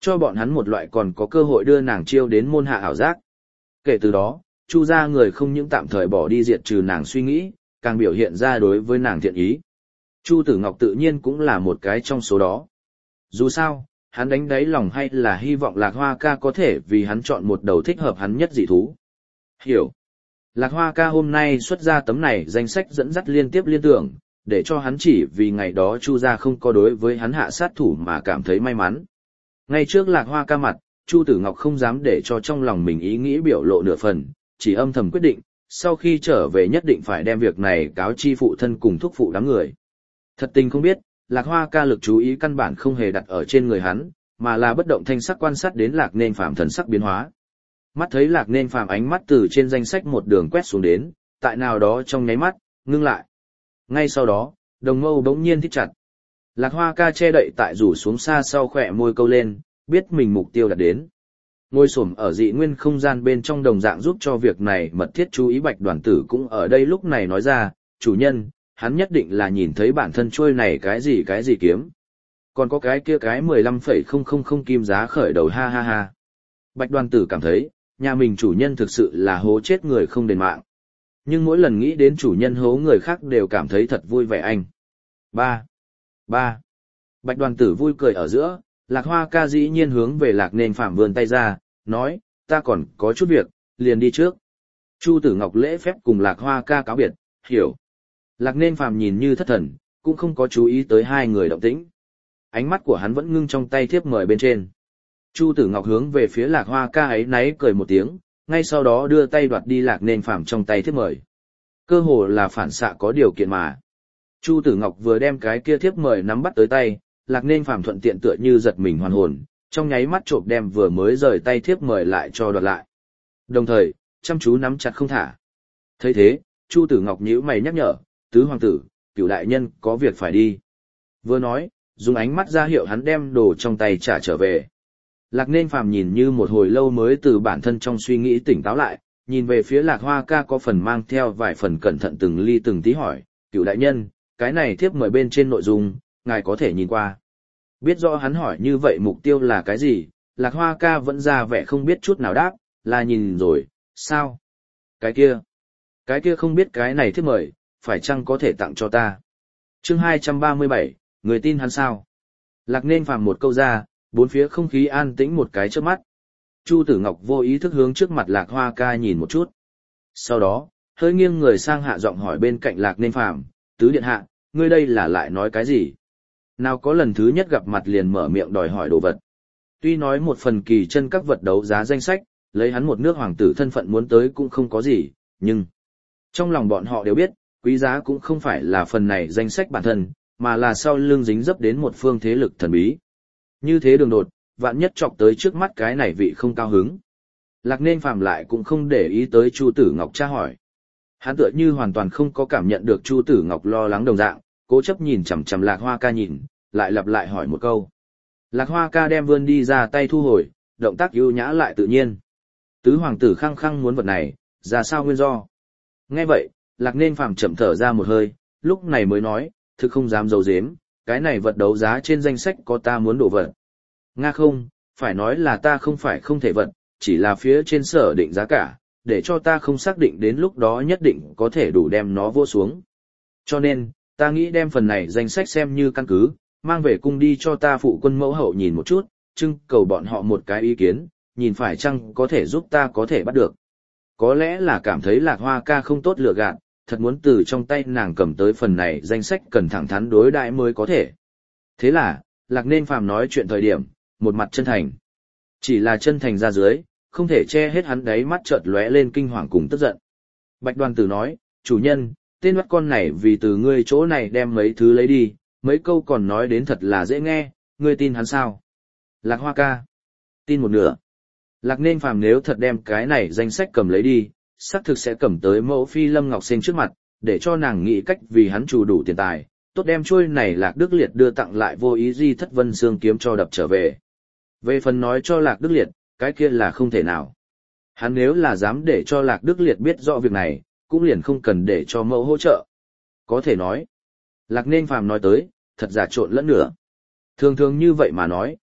cho bọn hắn một loại còn có cơ hội đưa nàng chiêu đến môn hạ ảo giác. Kể từ đó, Chu gia người không những tạm thời bỏ đi diệt trừ nàng suy nghĩ, càng biểu hiện ra đối với nàng thiện ý. Chu Tử Ngọc tự nhiên cũng là một cái trong số đó. Dù sao, hắn đánh đáy lòng hay là hy vọng Lạc Hoa ca có thể vì hắn chọn một đầu thích hợp hắn nhất dị thú. Hiểu. Lạc Hoa ca hôm nay xuất ra tấm này danh sách dẫn dắt liên tiếp liên tưởng, để cho hắn chỉ vì ngày đó Chu gia không có đối với hắn hạ sát thủ mà cảm thấy may mắn. Ngay trước Lạc Hoa ca mặt, Chu Tử Ngọc không dám để cho trong lòng mình ý nghĩ biểu lộ nửa phần, chỉ âm thầm quyết định, sau khi trở về nhất định phải đem việc này cáo chi phụ thân cùng thúc phụ đám người. Thật tình không biết, Lạc Hoa ca lực chú ý căn bản không hề đặt ở trên người hắn, mà là bất động thanh sắc quan sát đến Lạc Nên Phàm thần sắc biến hóa. Mắt thấy Lạc Nên Phàm ánh mắt từ trên danh sách một đường quét xuống đến, tại nào đó trong nháy mắt, ngưng lại. Ngay sau đó, đồng mâu bỗng nhiên thít chặt. Lạc Hoa ca che đậy tại rủ xuống xa sau khỏe môi câu lên, biết mình mục tiêu đạt đến. Ngồi xổm ở dị nguyên không gian bên trong đồng dạng giúp cho việc này mật thiết chú ý Bạch Đoàn Tử cũng ở đây lúc này nói ra, chủ nhân, hắn nhất định là nhìn thấy bản thân trôi này cái gì cái gì kiếm. Còn có cái kia cái mười lăm phẩy không không không kim giá khởi đầu ha ha ha. Bạch Đoàn Tử cảm thấy, nhà mình chủ nhân thực sự là hố chết người không đền mạng. Nhưng mỗi lần nghĩ đến chủ nhân hố người khác đều cảm thấy thật vui vẻ anh. Ba. Ba. Bạch Đoàn Tử vui cười ở giữa, Lạc Hoa ca dĩ nhiên hướng về Lạc Nên Phàm vươn tay ra, nói, ta còn có chút việc, liền đi trước. Chu Tử Ngọc lễ phép cùng Lạc Hoa ca cáo biệt, hiểu. Lạc Nên Phàm nhìn như thất thần, cũng không có chú ý tới hai người động tĩnh. Ánh mắt của hắn vẫn ngưng trong tay thiếp mời bên trên. Chu Tử Ngọc hướng về phía Lạc Hoa ca ấy náy cười một tiếng, ngay sau đó đưa tay đoạt đi Lạc Nên Phàm trong tay thiếp mời. Cơ hồ là phản xạ có điều kiện mà. Chu Tử Ngọc vừa đem cái kia thiếp mời nắm bắt tới tay, Lạc Nên Phàm thuận tiện tựa như giật mình hoàn hồn, trong nháy mắt trộm đem vừa mới rời tay thiếp mời lại cho đoạt lại. Đồng thời, chăm chú nắm chặt không thả. Thấy thế, Chu Tử Ngọc nhíu mày nhắc nhở, tứ hoàng tử, cửu đại nhân có việc phải đi. Vừa nói, dùng ánh mắt ra hiệu hắn đem đồ trong tay trả trở về. Lạc Nên Phàm nhìn như một hồi lâu mới từ bản thân trong suy nghĩ tỉnh táo lại, nhìn về phía Lạc Hoa ca có phần mang theo vài phần cẩn thận từng ly từng tí hỏi, cửu đại nhân, cái này thiếp mời bên trên nội dung, ngài có thể nhìn qua. Biết rõ hắn hỏi như vậy mục tiêu là cái gì, Lạc Hoa ca vẫn ra vẻ không biết chút nào đáp, là nhìn rồi, sao? Cái kia, cái kia không biết cái này thiếp mời, phải chăng có thể tặng cho ta? Chương hai trăm ba mươi bảy, người tin hắn sao? Lạc Nên Phàm một câu ra, bốn phía không khí an tĩnh một cái trước mắt. Chu Tử Ngọc vô ý thức hướng trước mặt Lạc Hoa ca nhìn một chút. Sau đó, hơi nghiêng người sang hạ giọng hỏi bên cạnh Lạc Nên Phàm, tứ điện hạ, ngươi đây là lại nói cái gì? Nào có lần thứ nhất gặp mặt liền mở miệng đòi hỏi đồ vật. Tuy nói một phần kỳ chân các vật đấu giá danh sách, lấy hắn một nước hoàng tử thân phận muốn tới cũng không có gì, nhưng trong lòng bọn họ đều biết, quý giá cũng không phải là phần này danh sách bản thân, mà là sau lưng dính dấp đến một phương thế lực thần bí. Như thế đường đột, vạn nhất chọc tới trước mắt cái này vị không cao hứng. Lạc Nên Phàm lại cũng không để ý tới Chu Tử Ngọc tra hỏi. Hắn tựa như hoàn toàn không có cảm nhận được Chu Tử Ngọc lo lắng đồng dạng, cố chấp nhìn chằm chằm Lạc Hoa ca nhìn, lại lặp lại hỏi một câu. Lạc Hoa ca đem vươn đi ra tay thu hồi, động tác ưu nhã lại tự nhiên. Tứ hoàng tử khăng khăng muốn vật này, ra sao nguyên do? Nghe vậy, Lạc Nên Phàm chậm thở ra một hơi, lúc này mới nói, thực không dám giấu giếm, cái này vật đấu giá trên danh sách có ta muốn đổ vật. Nga không, phải nói là ta không phải không thể vật, chỉ là phía trên sở định giá cả, để cho ta không xác định đến lúc đó nhất định có thể đủ đem nó vô xuống. Cho nên, ta nghĩ đem phần này danh sách xem như căn cứ, mang về cung đi cho ta phụ quân mẫu hậu nhìn một chút, trưng cầu bọn họ một cái ý kiến, nhìn phải chăng có thể giúp ta có thể bắt được. Có lẽ là cảm thấy Lạc Hoa ca không tốt lựa gạt, thật muốn từ trong tay nàng cầm tới phần này danh sách cần thẳng thắn đối đãi mới có thể. Thế là, Lạc Nên Phàm nói chuyện thời điểm, một mặt chân thành. Chỉ là chân thành ra dưới, không thể che hết hắn đáy mắt chợt lóe lên kinh hoàng cùng tức giận. Bạch Đoàn Tử nói, chủ nhân, tên mắt con này vì từ ngươi chỗ này đem mấy thứ lấy đi, mấy câu còn nói đến thật là dễ nghe, ngươi tin hắn sao? Lạc Hoa ca. Tin một nửa. Lạc Nên Phàm nếu thật đem cái này danh sách cầm lấy đi, xác thực sẽ cầm tới mẫu phi Lâm Ngọc Sinh trước mặt, để cho nàng nghĩ cách vì hắn chủ đủ tiền tài, tốt đem chuôi này Lạc Đức Liệt đưa tặng lại vô ý di thất vân xương kiếm cho đập trở về. Về phần nói cho Lạc Đức Liệt, cái kia là không thể nào. Hắn nếu là dám để cho Lạc Đức Liệt biết rõ việc này, cũng liền không cần để cho mẫu hỗ trợ. Có thể nói, Lạc Nên Phàm nói tới, thật giả trộn lẫn nửa. Thường thường như vậy mà nói,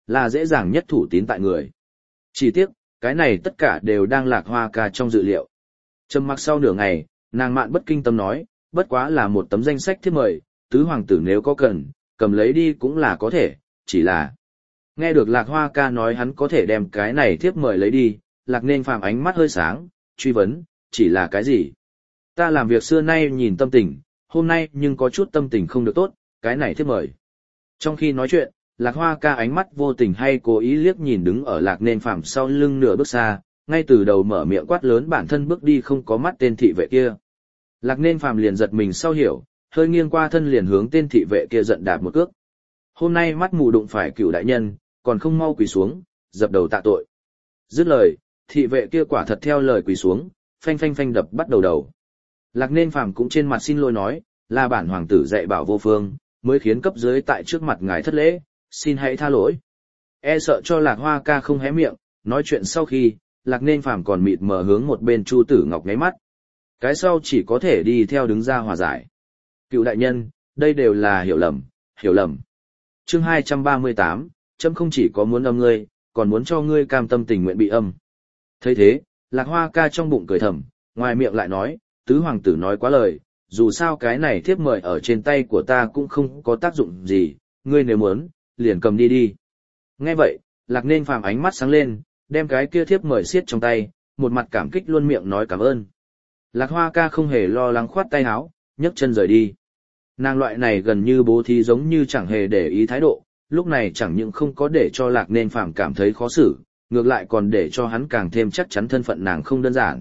là dễ dàng nhất thủ tín tại người. Chỉ tiếc, cái này tất cả đều đang Lạc Hoa Ca trong dự liệu. Trầm mặc sau nửa ngày, nàng mạn bất kinh tâm nói, bất quá là một tấm danh sách thiếp mời, tứ hoàng tử nếu có cần, cầm lấy đi cũng là có thể, chỉ là... Nghe được Lạc Hoa Ca nói hắn có thể đem cái này thiếp mời lấy đi, Lạc Nên Phàm ánh mắt hơi sáng, truy vấn, chỉ là cái gì? Ta làm việc xưa nay nhìn tâm tình, hôm nay nhưng có chút tâm tình không được tốt, cái này thiếp mời. Trong khi nói chuyện, Lạc Hoa Ca ánh mắt vô tình hay cố ý liếc nhìn đứng ở Lạc Nên Phàm sau lưng nửa bước xa, ngay từ đầu mở miệng quát lớn bản thân bước đi không có mắt tên thị vệ kia. Lạc Nên Phàm liền giật mình sau hiểu, hơi nghiêng qua thân liền hướng tên thị vệ kia giận đạp một cước. Hôm nay mắt mù đụng phải cựu đại nhân, còn không mau quỳ xuống, dập đầu tạ tội. Dứt lời, thị vệ kia quả thật theo lời quỳ xuống, phanh phanh phanh đập bắt đầu đầu. Lạc Nên Phàm cũng trên mặt xin lỗi nói, là bản hoàng tử dạy bảo vô phương, mới khiến cấp dưới tại trước mặt ngài thất lễ, xin hãy tha lỗi. E sợ cho Lạc Hoa Ca không hé miệng, nói chuyện sau khi, Lạc Nên Phàm còn mịt mờ hướng một bên Chu Tử Ngọc nháy mắt. Cái sau chỉ có thể đi theo đứng ra hòa giải. Cựu đại nhân, đây đều là hiểu lầm, hiểu lầm. Chương hai trăm ba mươi tám, chấm không chỉ có muốn âm ngươi, còn muốn cho ngươi cam tâm tình nguyện bị âm. Thấy thế, Lạc Hoa Ca trong bụng cười thầm, ngoài miệng lại nói, tứ hoàng tử nói quá lời, dù sao cái này thiếp mời ở trên tay của ta cũng không có tác dụng gì, ngươi nếu muốn, liền cầm đi đi. Nghe vậy, Lạc Nên Phàm ánh mắt sáng lên, đem cái kia thiếp mời xiết trong tay, một mặt cảm kích luôn miệng nói cảm ơn. Lạc Hoa Ca không hề lo lắng khoát tay áo, nhấc chân rời đi. Nàng loại này gần như bố thí giống như chẳng hề để ý thái độ, lúc này chẳng những không có để cho Lạc Nên Phàm cảm thấy khó xử, ngược lại còn để cho hắn càng thêm chắc chắn thân phận nàng không đơn giản.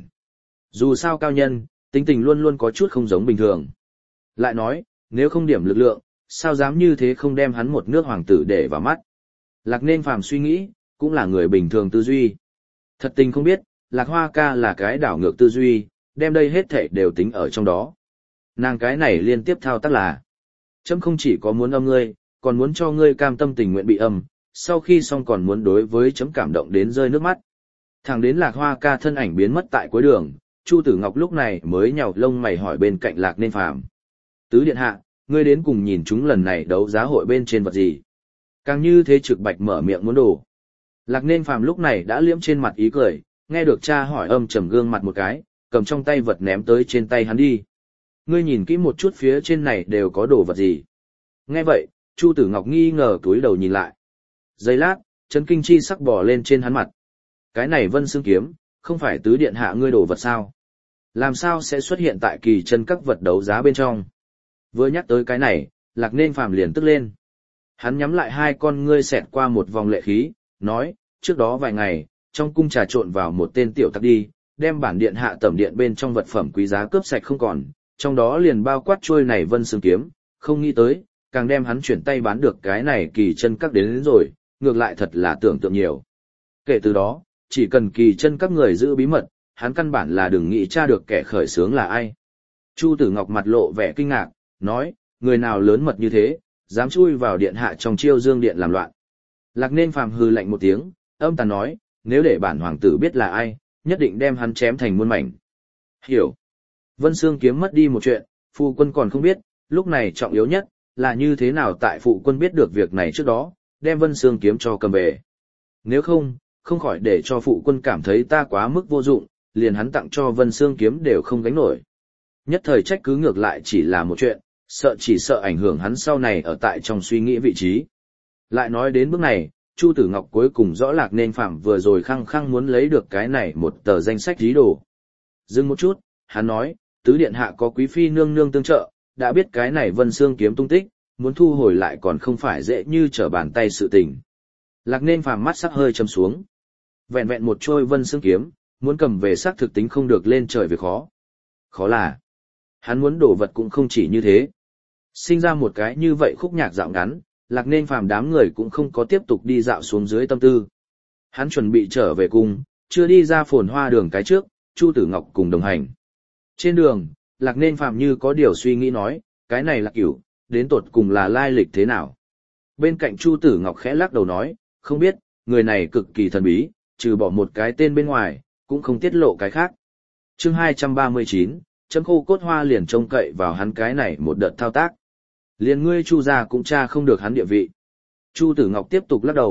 Dù sao cao nhân, tính tình luôn luôn có chút không giống bình thường. Lại nói, nếu không điểm lực lượng, sao dám như thế không đem hắn một nước hoàng tử để vào mắt. Lạc Nên Phàm suy nghĩ, cũng là người bình thường tư duy. Thật tình không biết, Lạc Hoa Ca là cái đảo ngược tư duy, đem đây hết thảy đều tính ở trong đó. Nàng cái này liên tiếp thao tác là, chấm không chỉ có muốn âm ngươi, còn muốn cho ngươi cam tâm tình nguyện bị âm, sau khi xong còn muốn đối với chấm cảm động đến rơi nước mắt. Thẳng đến Lạc Hoa Ca thân ảnh biến mất tại cuối đường, Chu Tử Ngọc lúc này mới nhàu lông mày hỏi bên cạnh Lạc Nên Phàm. Tứ điện hạ, ngươi đến cùng nhìn chúng lần này đấu giá hội bên trên vật gì? Càng như thế trực bạch mở miệng muốn đổ. Lạc Nên Phàm lúc này đã liễm trên mặt ý cười, nghe được cha hỏi âm trầm gương mặt một cái, cầm trong tay vật ném tới trên tay hắn đi. Ngươi nhìn kỹ một chút phía trên này đều có đồ vật gì? Nghe vậy, Chu Tử Ngọc nghi ngờ túi đầu nhìn lại. Giây lát, chấn kinh chi sắc bò lên trên hắn mặt. Cái này Vân Xương kiếm, không phải tứ điện hạ ngươi đồ vật sao? Làm sao sẽ xuất hiện tại kỳ chân các vật đấu giá bên trong? Vừa nhắc tới cái này, Lạc Nên Phàm liền tức lên. Hắn nhắm lại hai con ngươi xẹt qua một vòng lệ khí, nói, trước đó vài ngày, trong cung trà trộn vào một tên tiểu tặc đi, đem bản điện hạ tẩm điện bên trong vật phẩm quý giá cướp sạch không còn, trong đó liền bao quát trôi này Vân Xương kiếm, không nghĩ tới, càng đem hắn chuyển tay bán được cái này kỳ chân các đến, đến rồi, ngược lại thật là tưởng tượng nhiều. Kể từ đó, chỉ cần kỳ chân các người giữ bí mật, hắn căn bản là đừng nghĩ tra được kẻ khởi xướng là ai. Chu Tử Ngọc mặt lộ vẻ kinh ngạc, nói, người nào lớn mật như thế, dám chui vào điện hạ trong chiêu dương điện làm loạn. Lạc Nên Phàm hừ lạnh một tiếng, âm tàn nói, nếu để bản hoàng tử biết là ai, nhất định đem hắn chém thành muôn mảnh. Hiểu. Vân Xương kiếm mất đi một chuyện, phụ quân còn không biết, lúc này trọng yếu nhất, là như thế nào tại phụ quân biết được việc này trước đó, đem Vân Xương kiếm cho cầm về. Nếu không, không khỏi để cho phụ quân cảm thấy ta quá mức vô dụng, liền hắn tặng cho Vân Xương kiếm đều không gánh nổi. Nhất thời trách cứ ngược lại chỉ là một chuyện, sợ chỉ sợ ảnh hưởng hắn sau này ở tại trong suy nghĩ vị trí. Lại nói đến bước này, Chu Tử Ngọc cuối cùng rõ Lạc Nên Phàm vừa rồi khăng khăng muốn lấy được cái này một tờ danh sách dí đồ. Dừng một chút, hắn nói, tứ điện hạ có quý phi nương nương tương trợ, đã biết cái này Vân Xương kiếm tung tích, muốn thu hồi lại còn không phải dễ như trở bàn tay sự tình. Lạc Nên Phàm mắt sắc hơi trầm xuống. Vẹn vẹn một trôi Vân Xương kiếm, muốn cầm về xác thực tính không được lên trời về khó. Khó là, hắn muốn đổ vật cũng không chỉ như thế. Sinh ra một cái như vậy khúc nhạc dạo ngắn, Lạc Nên Phàm đám người cũng không có tiếp tục đi dạo xuống dưới tâm tư. Hắn chuẩn bị trở về cung, chưa đi ra phồn hoa đường cái trước, Chu Tử Ngọc cùng đồng hành. Trên đường, Lạc Nên Phàm như có điều suy nghĩ nói, cái này là Cửu, đến tột cùng là lai lịch thế nào? Bên cạnh Chu Tử Ngọc khẽ lắc đầu nói, không biết, người này cực kỳ thần bí, trừ bỏ một cái tên bên ngoài, cũng không tiết lộ cái khác. Chương hai trăm ba mươi chín, chấm khô cốt hoa liền trông cậy vào hắn cái này một đợt thao tác. Liền ngươi Chu gia cũng tra không được hắn địa vị. Chu Tử Ngọc tiếp tục lắc đầu,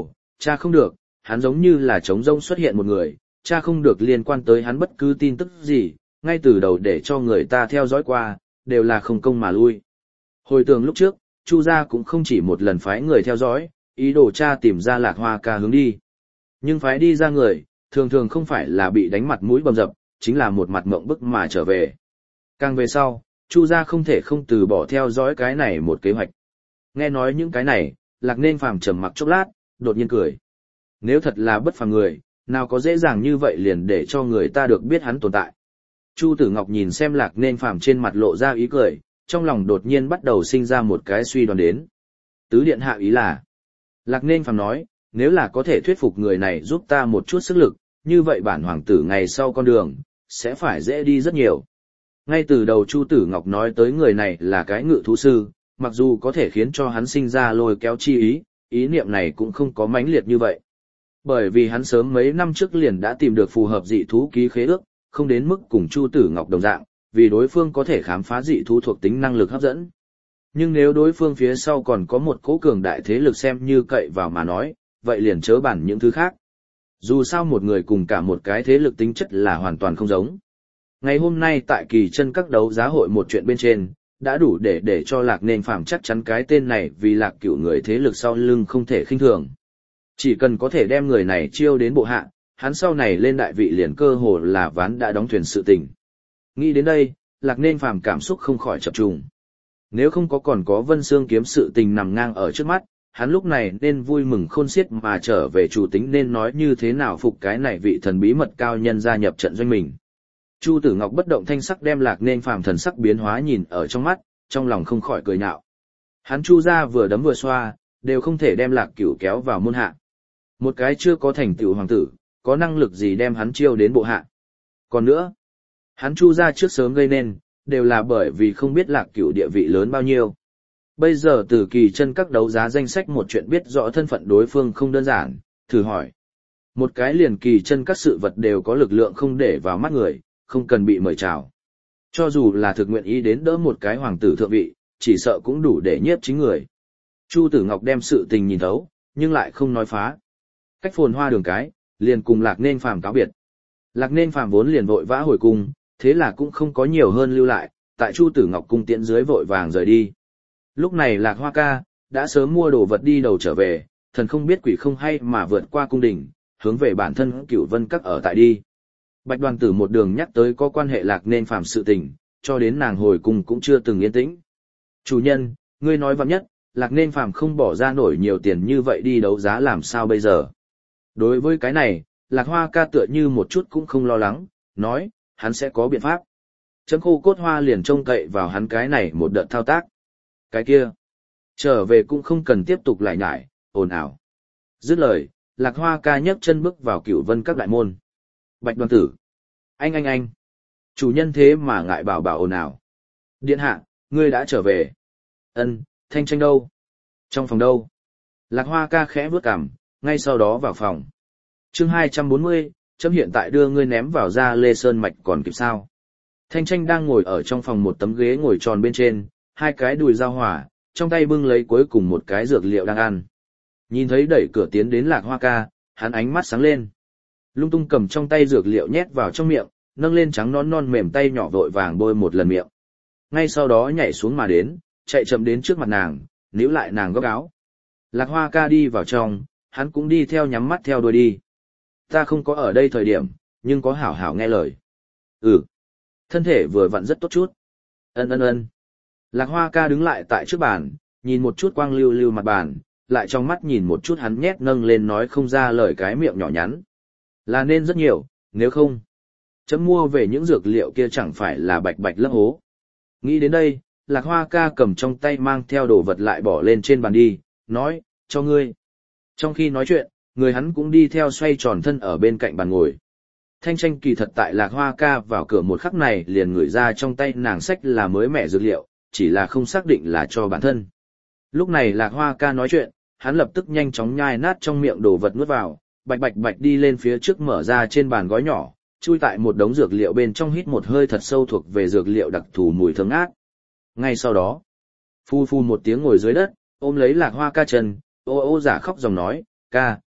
Cha không được, hắn giống như là trống rông xuất hiện một người, cha không được liên quan tới hắn bất cứ tin tức gì, ngay từ đầu để cho người ta theo dõi qua, đều là không công mà lui. Hồi tưởng lúc trước, Chu gia cũng không chỉ một lần phái người theo dõi, ý đồ cha tìm ra Lạc Hoa ca hướng đi. Nhưng phái đi ra người, thường thường không phải là bị đánh mặt mũi bầm dập, chính là một mặt mộng bức mà trở về. Càng về sau, Chu gia không thể không từ bỏ theo dõi cái này một kế hoạch. Nghe nói những cái này, Lạc Nên Phàm trầm mặc chốc lát, đột nhiên cười. Nếu thật là bất phàm người, nào có dễ dàng như vậy liền để cho người ta được biết hắn tồn tại. Chu Tử Ngọc nhìn xem Lạc Nên Phàm trên mặt lộ ra ý cười, trong lòng đột nhiên bắt đầu sinh ra một cái suy đoán đến. Tứ điện hạ ý là, Lạc Nên Phàm nói, nếu là có thể thuyết phục người này giúp ta một chút sức lực, như vậy bản hoàng tử ngày sau con đường, sẽ phải dễ đi rất nhiều. Ngay từ đầu Chu Tử Ngọc nói tới người này là cái ngự thú sư, mặc dù có thể khiến cho hắn sinh ra lôi kéo chi ý, ý niệm này cũng không có mãnh liệt như vậy. Bởi vì hắn sớm mấy năm trước liền đã tìm được phù hợp dị thú ký khế ước, không đến mức cùng Chu Tử Ngọc đồng dạng, vì đối phương có thể khám phá dị thú thuộc tính năng lực hấp dẫn. Nhưng nếu đối phương phía sau còn có một cỗ cường đại thế lực xem như cậy vào mà nói, vậy liền chớ bản những thứ khác. Dù sao một người cùng cả một cái thế lực tính chất là hoàn toàn không giống. Ngày hôm nay tại kỳ chân các đấu giá hội một chuyện bên trên, đã đủ để để cho Lạc Nên Phàm chắc chắn cái tên này vì Lạc Cửu người thế lực sau lưng không thể khinh thường. Chỉ cần có thể đem người này chiêu đến bộ hạ, hắn sau này lên đại vị liền cơ hồ là ván đã đóng thuyền sự tình. Nghĩ đến đây, Lạc Nên Phàm cảm xúc không khỏi chập trùng. Nếu không có còn có Vân Xương kiếm sự tình nằm ngang ở trước mắt, hắn lúc này nên vui mừng khôn xiết mà trở về chủ tính nên nói như thế nào phục cái này vị thần bí mật cao nhân gia nhập trận doanh mình. Chu Tử Ngọc bất động thanh sắc đem Lạc Nên Phàm thần sắc biến hóa nhìn ở trong mắt, trong lòng không khỏi cười nhạo. Hắn Chu gia vừa đấm vừa xoa, đều không thể đem Lạc Cửu kéo vào môn hạ. Một cái chưa có thành tựu hoàng tử, có năng lực gì đem hắn chiêu đến bộ hạ. Còn nữa, hắn Chu gia trước sớm gây nên, đều là bởi vì không biết Lạc Cửu địa vị lớn bao nhiêu. Bây giờ từ kỳ chân các đấu giá danh sách một chuyện biết rõ thân phận đối phương không đơn giản, thử hỏi. Một cái liền kỳ chân các sự vật đều có lực lượng không để vào mắt người, không cần bị mời chào. Cho dù là thực nguyện ý đến đỡ một cái hoàng tử thượng vị, chỉ sợ cũng đủ để nhiếp chính người. Chu Tử Ngọc đem sự tình nhìn thấu, nhưng lại không nói phá. Cách phồn hoa đường cái, liền cùng Lạc Nên Phàm cáo biệt. Lạc Nên Phàm vốn liền vội vã hồi cung, thế là cũng không có nhiều hơn lưu lại, tại Chu Tử Ngọc cung tiễn dưới vội vàng rời đi. Lúc này Lạc Hoa ca, đã sớm mua đồ vật đi đầu trở về, thần không biết quỷ không hay mà vượt qua cung đình, hướng về bản thân Cửu Vân Các ở tại đi. Bạch Đoàn Tử một đường nhắc tới có quan hệ Lạc Nên Phàm sự tình, cho đến nàng hồi cung cũng chưa từng yên tĩnh. Chủ nhân, ngươi nói vặn nhất, Lạc Nên Phàm không bỏ ra nổi nhiều tiền như vậy đi đấu giá làm sao bây giờ. Đối với cái này, Lạc Hoa ca tựa như một chút cũng không lo lắng, nói, hắn sẽ có biện pháp. Chấm khô cốt hoa liền trông cậy vào hắn cái này một đợt thao tác. Cái kia, trở về cũng không cần tiếp tục lại nhải, ồn ào. Dứt lời, Lạc Hoa ca nhấc chân bước vào Cửu Vân Các đại môn. Bạch Đoàn Tử, anh anh anh, chủ nhân thế mà ngại bảo bảo ồn ào. Điện hạ, ngươi đã trở về. Ân, Thanh Tranh đâu? Trong phòng đâu? Lạc Hoa ca khẽ bước cằm, ngay sau đó vào phòng. Chương hai trăm bốn mươi, chấm hiện tại đưa ngươi ném vào ra Lê Sơn Mạch còn kịp sao? Thanh Tranh đang ngồi ở trong phòng một tấm ghế ngồi tròn bên trên, hai cái đùi giao hỏa, trong tay bưng lấy cuối cùng một cái dược liệu đang ăn. Nhìn thấy đẩy cửa tiến đến Lạc Hoa ca, hắn ánh mắt sáng lên. Lung tung cầm trong tay dược liệu nhét vào trong miệng, nâng lên trắng non non mềm tay nhỏ vội vàng bôi một lần miệng. Ngay sau đó nhảy xuống mà đến, chạy chậm đến trước mặt nàng, níu lại nàng góc áo. Lạc Hoa ca đi vào trong, hắn cũng đi theo nhắm mắt theo đuôi đi. Ta không có ở đây thời điểm, nhưng có hảo hảo nghe lời. Ừ. Thân thể vừa vặn rất tốt chút. Ân ân ân. Lạc Hoa ca đứng lại tại trước bàn, nhìn một chút quang lưu lưu mặt bàn, lại trong mắt nhìn một chút hắn nhét nâng lên nói không ra lời cái miệng nhỏ nhắn. Là nên rất nhiều, nếu không, chấm mua về những dược liệu kia chẳng phải là bạch bạch lấp hố. Nghĩ đến đây, Lạc Hoa ca cầm trong tay mang theo đồ vật lại bỏ lên trên bàn đi, nói, cho ngươi. Trong khi nói chuyện, người hắn cũng đi theo xoay tròn thân ở bên cạnh bàn ngồi. Thanh Tranh kỳ thật tại Lạc Hoa ca vào cửa một khắc này liền ngửi ra trong tay nàng sách là mới mẻ dược liệu, chỉ là không xác định là cho bản thân. Lúc này Lạc Hoa ca nói chuyện, hắn lập tức nhanh chóng nhai nát trong miệng đồ vật nuốt vào, bạch bạch bạch đi lên phía trước mở ra trên bàn gói nhỏ, chui tại một đống dược liệu bên trong hít một hơi thật sâu thuộc về dược liệu đặc thù mùi thơm ngát. Ngay sau đó, phu phu một tiếng ngồi dưới đất, ôm lấy Lạc Hoa ca chân, ô ô giả khóc dòng nói, ca,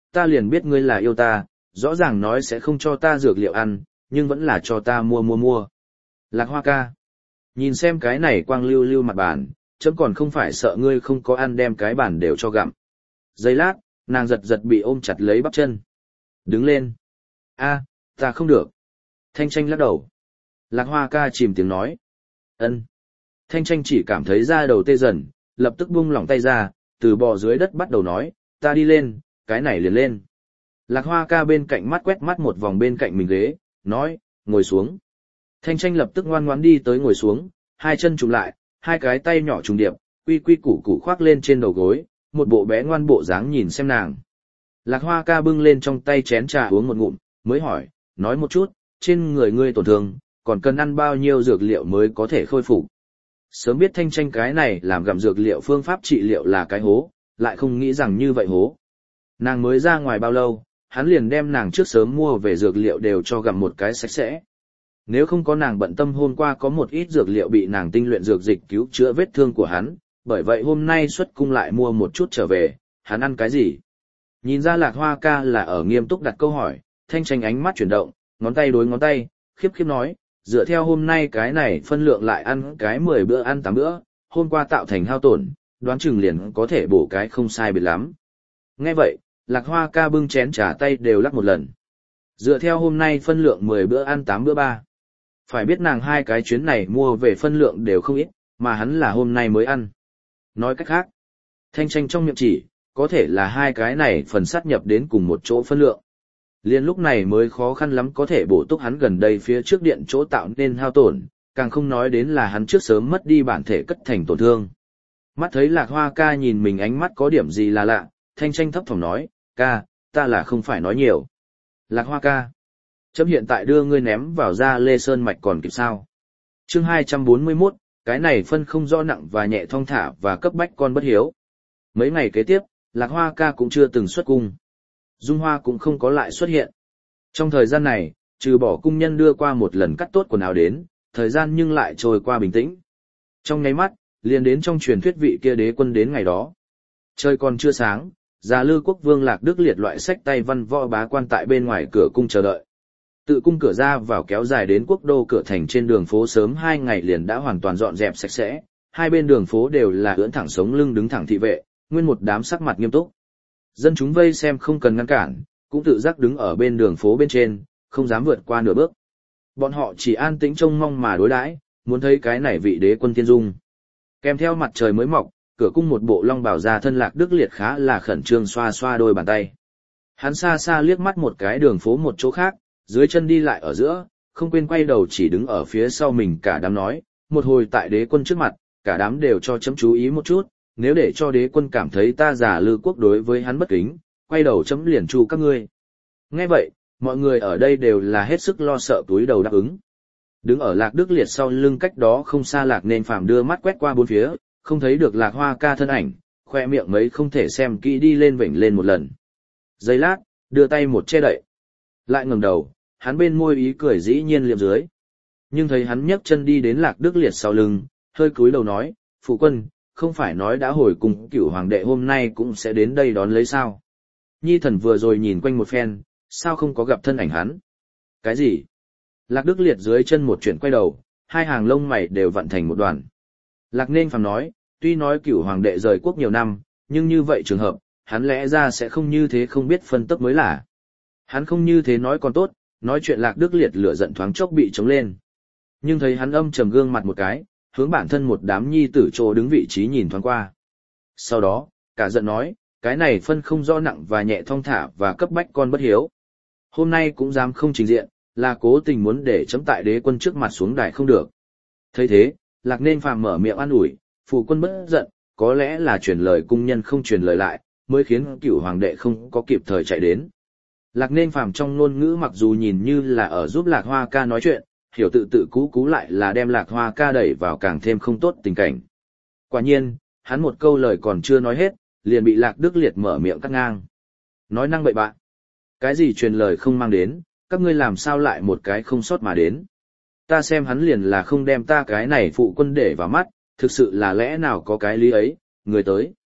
ta liền biết ngươi là yêu ta, rõ ràng nói sẽ không cho ta dược liệu ăn, nhưng vẫn là cho ta mua mua mua. Lạc Hoa ca, nhìn xem cái này quang lưu lưu mặt bàn, chấm còn không phải sợ ngươi không có ăn đem cái bàn đều cho gặm. Giây lát, nàng giật giật bị ôm chặt lấy bắp chân. Đứng lên. A, ta không được. Thanh Tranh lắc đầu. Lạc Hoa ca chìm tiếng nói. Ân. Thanh Tranh chỉ cảm thấy da đầu tê dần, lập tức buông lỏng tay ra, từ bò dưới đất bắt đầu nói, ta đi lên, cái này liền lên. Lạc Hoa ca bên cạnh mắt quét mắt một vòng bên cạnh mình ghế, nói, ngồi xuống. Thanh Tranh lập tức ngoan ngoãn đi tới ngồi xuống, hai chân trùng lại, hai cái tay nhỏ trùng điệp, quy quy củ củ khoác lên trên đầu gối, một bộ bé ngoan bộ dáng nhìn xem nàng. Lạc Hoa ca bưng lên trong tay chén trà uống một ngụm, mới hỏi, nói một chút, trên người ngươi tổn thương, còn cần ăn bao nhiêu dược liệu mới có thể khôi phục. Sớm biết Thanh Tranh cái này làm gặm dược liệu phương pháp trị liệu là cái hố, lại không nghĩ rằng như vậy hố. Nàng mới ra ngoài bao lâu, hắn liền đem nàng trước sớm mua về dược liệu đều cho gặm một cái sạch sẽ. Nếu không có nàng bận tâm hôm qua có một ít dược liệu bị nàng tinh luyện dược dịch cứu chữa vết thương của hắn, bởi vậy hôm nay xuất cung lại mua một chút trở về, hắn ăn cái gì? Nhìn ra Lạc Hoa ca là ở nghiêm túc đặt câu hỏi, Thanh Tranh ánh mắt chuyển động, ngón tay đối ngón tay, khiếp khiếp nói, dựa theo hôm nay cái này phân lượng lại ăn cái mười bữa ăn tám bữa, hôm qua tạo thành hao tổn, đoán chừng liền có thể bổ cái không sai biệt lắm. Nghe vậy, Lạc Hoa ca bưng chén trà tay đều lắc một lần. Dựa theo hôm nay phân lượng mười bữa ăn tám bữa ba. Phải biết nàng hai cái chuyến này mua về phân lượng đều không ít, mà hắn là hôm nay mới ăn. Nói cách khác, Thanh Tranh trong miệng chỉ, có thể là hai cái này phần sát nhập đến cùng một chỗ phân lượng. Liên lúc này mới khó khăn lắm có thể bổ túc hắn gần đây phía trước điện chỗ tạo nên hao tổn, càng không nói đến là hắn trước sớm mất đi bản thể cất thành tổn thương. Mắt thấy Lạc Hoa ca nhìn mình ánh mắt có điểm gì là lạ, Thanh Tranh thấp thỏm nói, ca, ta là không phải nói nhiều. Lạc Hoa ca, chấm hiện tại đưa ngươi ném vào ra Lê Sơn Mạch còn kịp sao. Chương hai trăm bốn mươi mốt, cái này phân không rõ nặng và nhẹ thong thả và cấp bách con bất hiếu. Mấy ngày kế tiếp, Lạc Hoa ca cũng chưa từng xuất cung. Dung Hoa cũng không có lại xuất hiện. Trong thời gian này, trừ bỏ cung nhân đưa qua một lần cắt tốt quần áo đến, thời gian nhưng lại trôi qua bình tĩnh. Trong nháy mắt, liền đến trong truyền thuyết vị kia đế quân đến ngày đó. Trời còn chưa sáng, Già Lư quốc vương Lạc Đức Liệt loại sách tay văn võ bá quan tại bên ngoài cửa cung chờ đợi. Tự cung cửa ra vào kéo dài đến quốc đô cửa thành trên đường phố sớm hai ngày liền đã hoàn toàn dọn dẹp sạch sẽ, hai bên đường phố đều là ưỡn thẳng sống lưng đứng thẳng thị vệ, nguyên một đám sắc mặt nghiêm túc. Dân chúng vây xem không cần ngăn cản, cũng tự giác đứng ở bên đường phố bên trên, không dám vượt qua nửa bước. Bọn họ chỉ an tĩnh trông mong mà đối đãi, muốn thấy cái này vị đế quân thiên dung. Kèm theo mặt trời mới mọc, cửa cung một bộ long bào ra thân Lạc Đức Liệt khá là khẩn trương xoa xoa đôi bàn tay. Hắn xa xa liếc mắt một cái đường phố một chỗ khác, dưới chân đi lại ở giữa, không quên quay đầu chỉ đứng ở phía sau mình cả đám nói, một hồi tại đế quân trước mặt, cả đám đều cho chấm chú ý một chút, nếu để cho đế quân cảm thấy ta Già Lư quốc đối với hắn bất kính, quay đầu chấm liền chu các ngươi. Nghe vậy, mọi người ở đây đều là hết sức lo sợ túi đầu đáp ứng. Đứng ở Lạc Đức Liệt sau lưng cách đó không xa Lạc Nên Phàm đưa mắt quét qua bốn phía, không thấy được Lạc Hoa ca thân ảnh, khoe miệng mấy không thể xem kỹ đi lên vểnh lên một lần. Giây lát, đưa tay một che đậy. Lại ngẩng đầu, hắn bên môi ý cười dĩ nhiên liệm dưới. Nhưng thấy hắn nhấc chân đi đến Lạc Đức Liệt sau lưng, hơi cúi đầu nói, phụ quân, không phải nói đã hồi cùng cửu hoàng đệ hôm nay cũng sẽ đến đây đón lấy sao. Nhi thần vừa rồi nhìn quanh một phen, sao không có gặp thân ảnh hắn? Cái gì? Lạc Đức Liệt dưới chân một chuyển quay đầu, hai hàng lông mày đều vặn thành một đoàn. Lạc Nên Phàm nói, tuy nói cửu hoàng đệ rời quốc nhiều năm, nhưng như vậy trường hợp, hắn lẽ ra sẽ không như thế không biết phân tấp mới là. Hắn không như thế nói còn tốt, nói chuyện Lạc Đức Liệt lửa giận thoáng chốc bị trống lên. Nhưng thấy hắn âm trầm gương mặt một cái, hướng bản thân một đám nhi tử trô đứng vị trí nhìn thoáng qua. Sau đó, cả giận nói, cái này phân không rõ nặng và nhẹ thong thả và cấp bách con bất hiếu. Hôm nay cũng dám không trình diện, là cố tình muốn để chấm tại đế quân trước mặt xuống đài không được. Thấy thế, Lạc Nên Phàm mở miệng an ủi, phụ quân bất giận, có lẽ là truyền lời cung nhân không truyền lời lại, mới khiến cửu hoàng đệ không có kịp thời chạy đến. Lạc Nên Phàm trong ngôn ngữ mặc dù nhìn như là ở giúp Lạc Hoa ca nói chuyện, hiểu tự tự cú cú lại là đem Lạc Hoa ca đẩy vào càng thêm không tốt tình cảnh. Quả nhiên, hắn một câu lời còn chưa nói hết, liền bị Lạc Đức Liệt mở miệng cắt ngang. Nói năng bậy bạ. Cái gì truyền lời không mang đến, các ngươi làm sao lại một cái không sót mà đến. Ta xem hắn liền là không đem ta cái này phụ quân để vào mắt, thực sự là lẽ nào có cái lý ấy, người tới.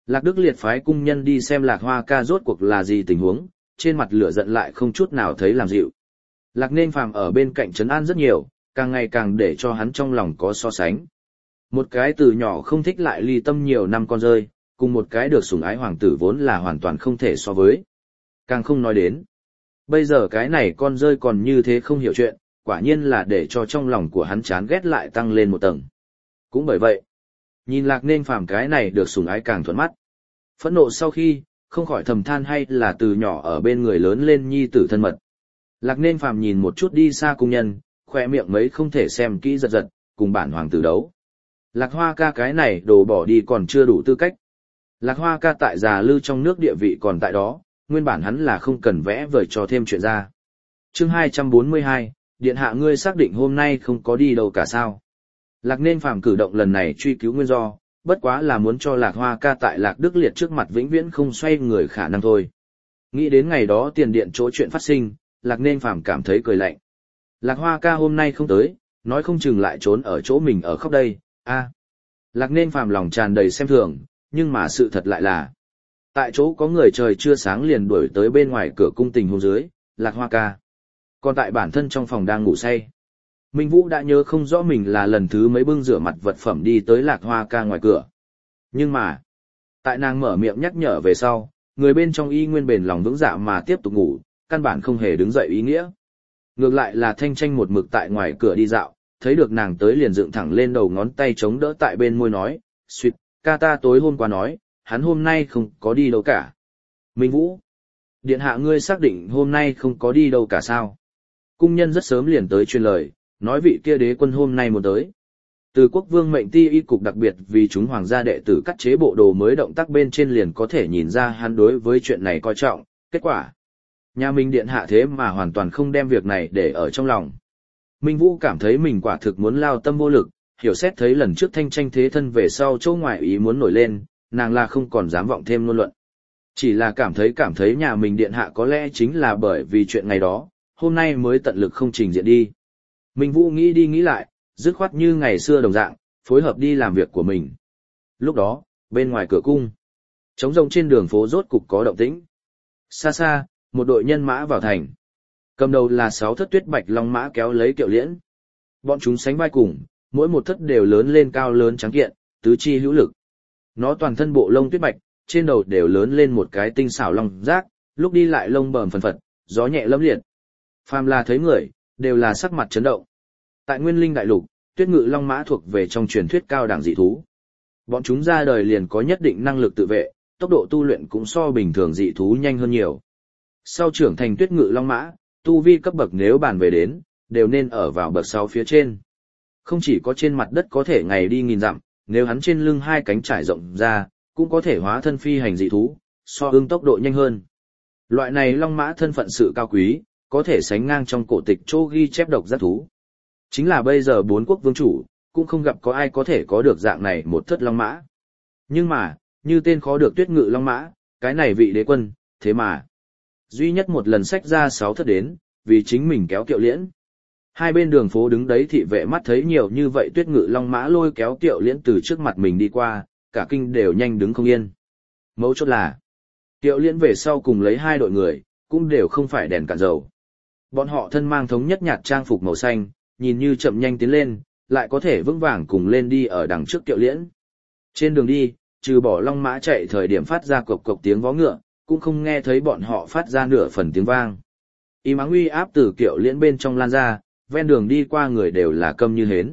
Lạc Đức Liệt phái cung nhân đi xem Lạc Hoa ca rốt cuộc là gì tình huống, trên mặt lửa giận lại không chút nào thấy làm dịu. Lạc Nên Phàm ở bên cạnh trấn an rất nhiều, càng ngày càng để cho hắn trong lòng có so sánh. Một cái từ nhỏ không thích lại ly tâm nhiều năm con rơi, cùng một cái được sủng ái hoàng tử vốn là hoàn toàn không thể so với. Càng không nói đến. Bây giờ cái này con rơi còn như thế không hiểu chuyện, quả nhiên là để cho trong lòng của hắn chán ghét lại tăng lên một tầng. Cũng bởi vậy, nhìn Lạc Nên Phàm cái này được sủng ái càng thuận mắt. Phẫn nộ sau khi, không khỏi thầm than hay là từ nhỏ ở bên người lớn lên nhi tử thân mật. Lạc Nên Phàm nhìn một chút đi xa cung nhân, khoe miệng mấy không thể xem kỹ giật giật, cùng bản hoàng tử đấu. Lạc Hoa ca cái này đồ bỏ đi còn chưa đủ tư cách. Lạc Hoa ca tại già lư trong nước địa vị còn tại đó, nguyên bản hắn là không cần vẽ vời cho thêm chuyện ra. Chương hai trăm bốn mươi hai, điện hạ ngươi xác định hôm nay không có đi đâu cả sao. Lạc Nên Phàm cử động lần này truy cứu nguyên do, bất quá là muốn cho Lạc Hoa ca tại Lạc Đức Liệt trước mặt vĩnh viễn không xoay người khả năng thôi. Nghĩ đến ngày đó tiền điện chỗ chuyện phát sinh, Lạc Nên Phàm cảm thấy cười lạnh. Lạc Hoa ca hôm nay không tới, nói không chừng lại trốn ở chỗ mình ở khóc đây, a. À. Lạc Nên Phàm lòng tràn đầy xem thường, nhưng mà sự thật lại là, tại chỗ có người trời chưa sáng liền đuổi tới bên ngoài cửa cung tình hôn dưới, Lạc Hoa ca. Còn tại bản thân trong phòng đang ngủ say. Minh Vũ đã nhớ không rõ mình là lần thứ mấy bưng rửa mặt vật phẩm đi tới Lạc Hoa ca ngoài cửa. Nhưng mà, tại nàng mở miệng nhắc nhở về sau, người bên trong y nguyên bền lòng vững dạ mà tiếp tục ngủ, căn bản không hề đứng dậy ý nghĩa. Ngược lại là Thanh Tranh một mực tại ngoài cửa đi dạo, thấy được nàng tới liền dựng thẳng lên đầu ngón tay chống đỡ tại bên môi nói, suýt, ca ta tối hôm qua nói, hắn hôm nay không có đi đâu cả. Minh Vũ, điện hạ ngươi xác định hôm nay không có đi đâu cả sao? Cung nhân rất sớm liền tới truyền lời, nói vị kia đế quân hôm nay muốn tới. Từ quốc vương mệnh ti y cục đặc biệt vì chúng hoàng gia đệ tử cắt chế bộ đồ mới động tác bên trên liền có thể nhìn ra hắn đối với chuyện này coi trọng, kết quả. Nhà mình điện hạ thế mà hoàn toàn không đem việc này để ở trong lòng. Minh Vũ cảm thấy mình quả thực muốn lao tâm vô lực, hiểu xét thấy lần trước Thanh Tranh thế thân về sau chỗ ngoại ý muốn nổi lên, nàng là không còn dám vọng thêm ngôn luận. Chỉ là cảm thấy cảm thấy nhà mình điện hạ có lẽ chính là bởi vì chuyện ngày đó, hôm nay mới tận lực không trình diện đi. Minh Vũ nghĩ đi nghĩ lại, dứt khoát như ngày xưa đồng dạng, phối hợp đi làm việc của mình. Lúc đó, bên ngoài cửa cung, trống rông trên đường phố rốt cục có động tĩnh. Xa xa, một đội nhân mã vào thành. Cầm đầu là sáu thất tuyết bạch long mã kéo lấy Kiệu Liễn. Bọn chúng sánh vai cùng, mỗi một thất đều lớn lên cao lớn trắng kiện, tứ chi hữu lực. Nó toàn thân bộ lông tuyết bạch, trên đầu đều lớn lên một cái tinh xảo long giác, lúc đi lại lông bờm phần phật, gió nhẹ lâm liệt. Phàm là thấy người, đều là sắc mặt chấn động. Tại Nguyên Linh đại lục, Tuyết Ngự Long mã thuộc về trong truyền thuyết cao đẳng dị thú. Bọn chúng ra đời liền có nhất định năng lực tự vệ, tốc độ tu luyện cũng so bình thường dị thú nhanh hơn nhiều. Sau trưởng thành Tuyết Ngự Long mã, tu vi cấp bậc nếu bàn về đến, đều nên ở vào bậc sáu phía trên. Không chỉ có trên mặt đất có thể ngày đi nghìn dặm, nếu hắn trên lưng hai cánh trải rộng ra, cũng có thể hóa thân phi hành dị thú, so ưng tốc độ nhanh hơn. Loại này long mã thân phận sự cao quý, có thể sánh ngang trong cổ tịch chỗ ghi chép độc giác thú. Chính là bây giờ bốn quốc vương chủ, cũng không gặp có ai có thể có được dạng này một thất long mã. Nhưng mà, như tên khó được Tuyết Ngự Long mã, cái này vị đế quân, thế mà duy nhất một lần xách ra sáu thất đến, vì chính mình kéo Kiệu Liễn. Hai bên đường phố đứng đấy thị vệ mắt thấy nhiều như vậy Tuyết Ngự Long mã lôi kéo Kiệu Liễn từ trước mặt mình đi qua, cả kinh đều nhanh đứng không yên. Mấu chốt là, Kiệu Liễn về sau cùng lấy hai đội người, cũng đều không phải đèn cạn dầu. Bọn họ thân mang thống nhất nhạt trang phục màu xanh, nhìn như chậm nhanh tiến lên, lại có thể vững vàng cùng lên đi ở đằng trước Kiệu Liễn. Trên đường đi, trừ bỏ long mã chạy thời điểm phát ra cộc cộc tiếng vó ngựa, cũng không nghe thấy bọn họ phát ra nửa phần tiếng vang. Im ắng uy áp từ Kiệu Liễn bên trong lan ra, ven đường đi qua người đều là câm như hến.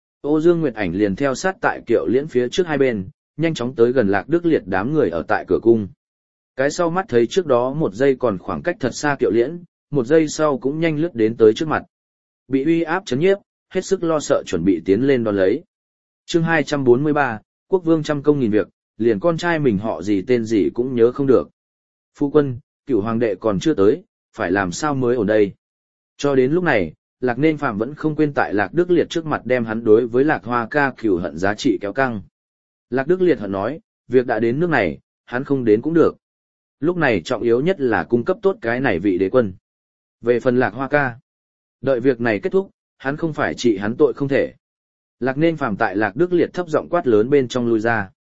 Ô Dương Nguyệt Ảnh liền theo sát tại Kiệu Liễn phía trước hai bên, nhanh chóng tới gần Lạc Đức Liệt đám người ở tại cửa cung. Cái sau mắt thấy trước đó một giây còn khoảng cách thật xa Kiệu Liễn, một giây sau cũng nhanh lướt đến tới trước mặt. Bị uy áp chấn nhiếp, hết sức lo sợ chuẩn bị tiến lên đón lấy. Chương hai trăm bốn mươi ba, quốc vương trăm công nghìn việc, liền con trai mình họ gì tên gì cũng nhớ không được. Phu quân, cửu hoàng đệ còn chưa tới, phải làm sao mới ở đây? Cho đến lúc này, Lạc Nên Phàm vẫn không quên tại Lạc Đức Liệt trước mặt đem hắn đối với Lạc Hoa ca cửu hận giá trị kéo căng. Lạc Đức Liệt hận nói, việc đã đến nước này, hắn không đến cũng được. Lúc này trọng yếu nhất là cung cấp tốt cái này vị đế quân. Về phần Lạc Hoa ca, đợi việc này kết thúc, hắn không phải trị hắn tội không thể. Lạc Nên Phàm tại Lạc Đức Liệt thấp giọng quát lớn bên trong lui ra.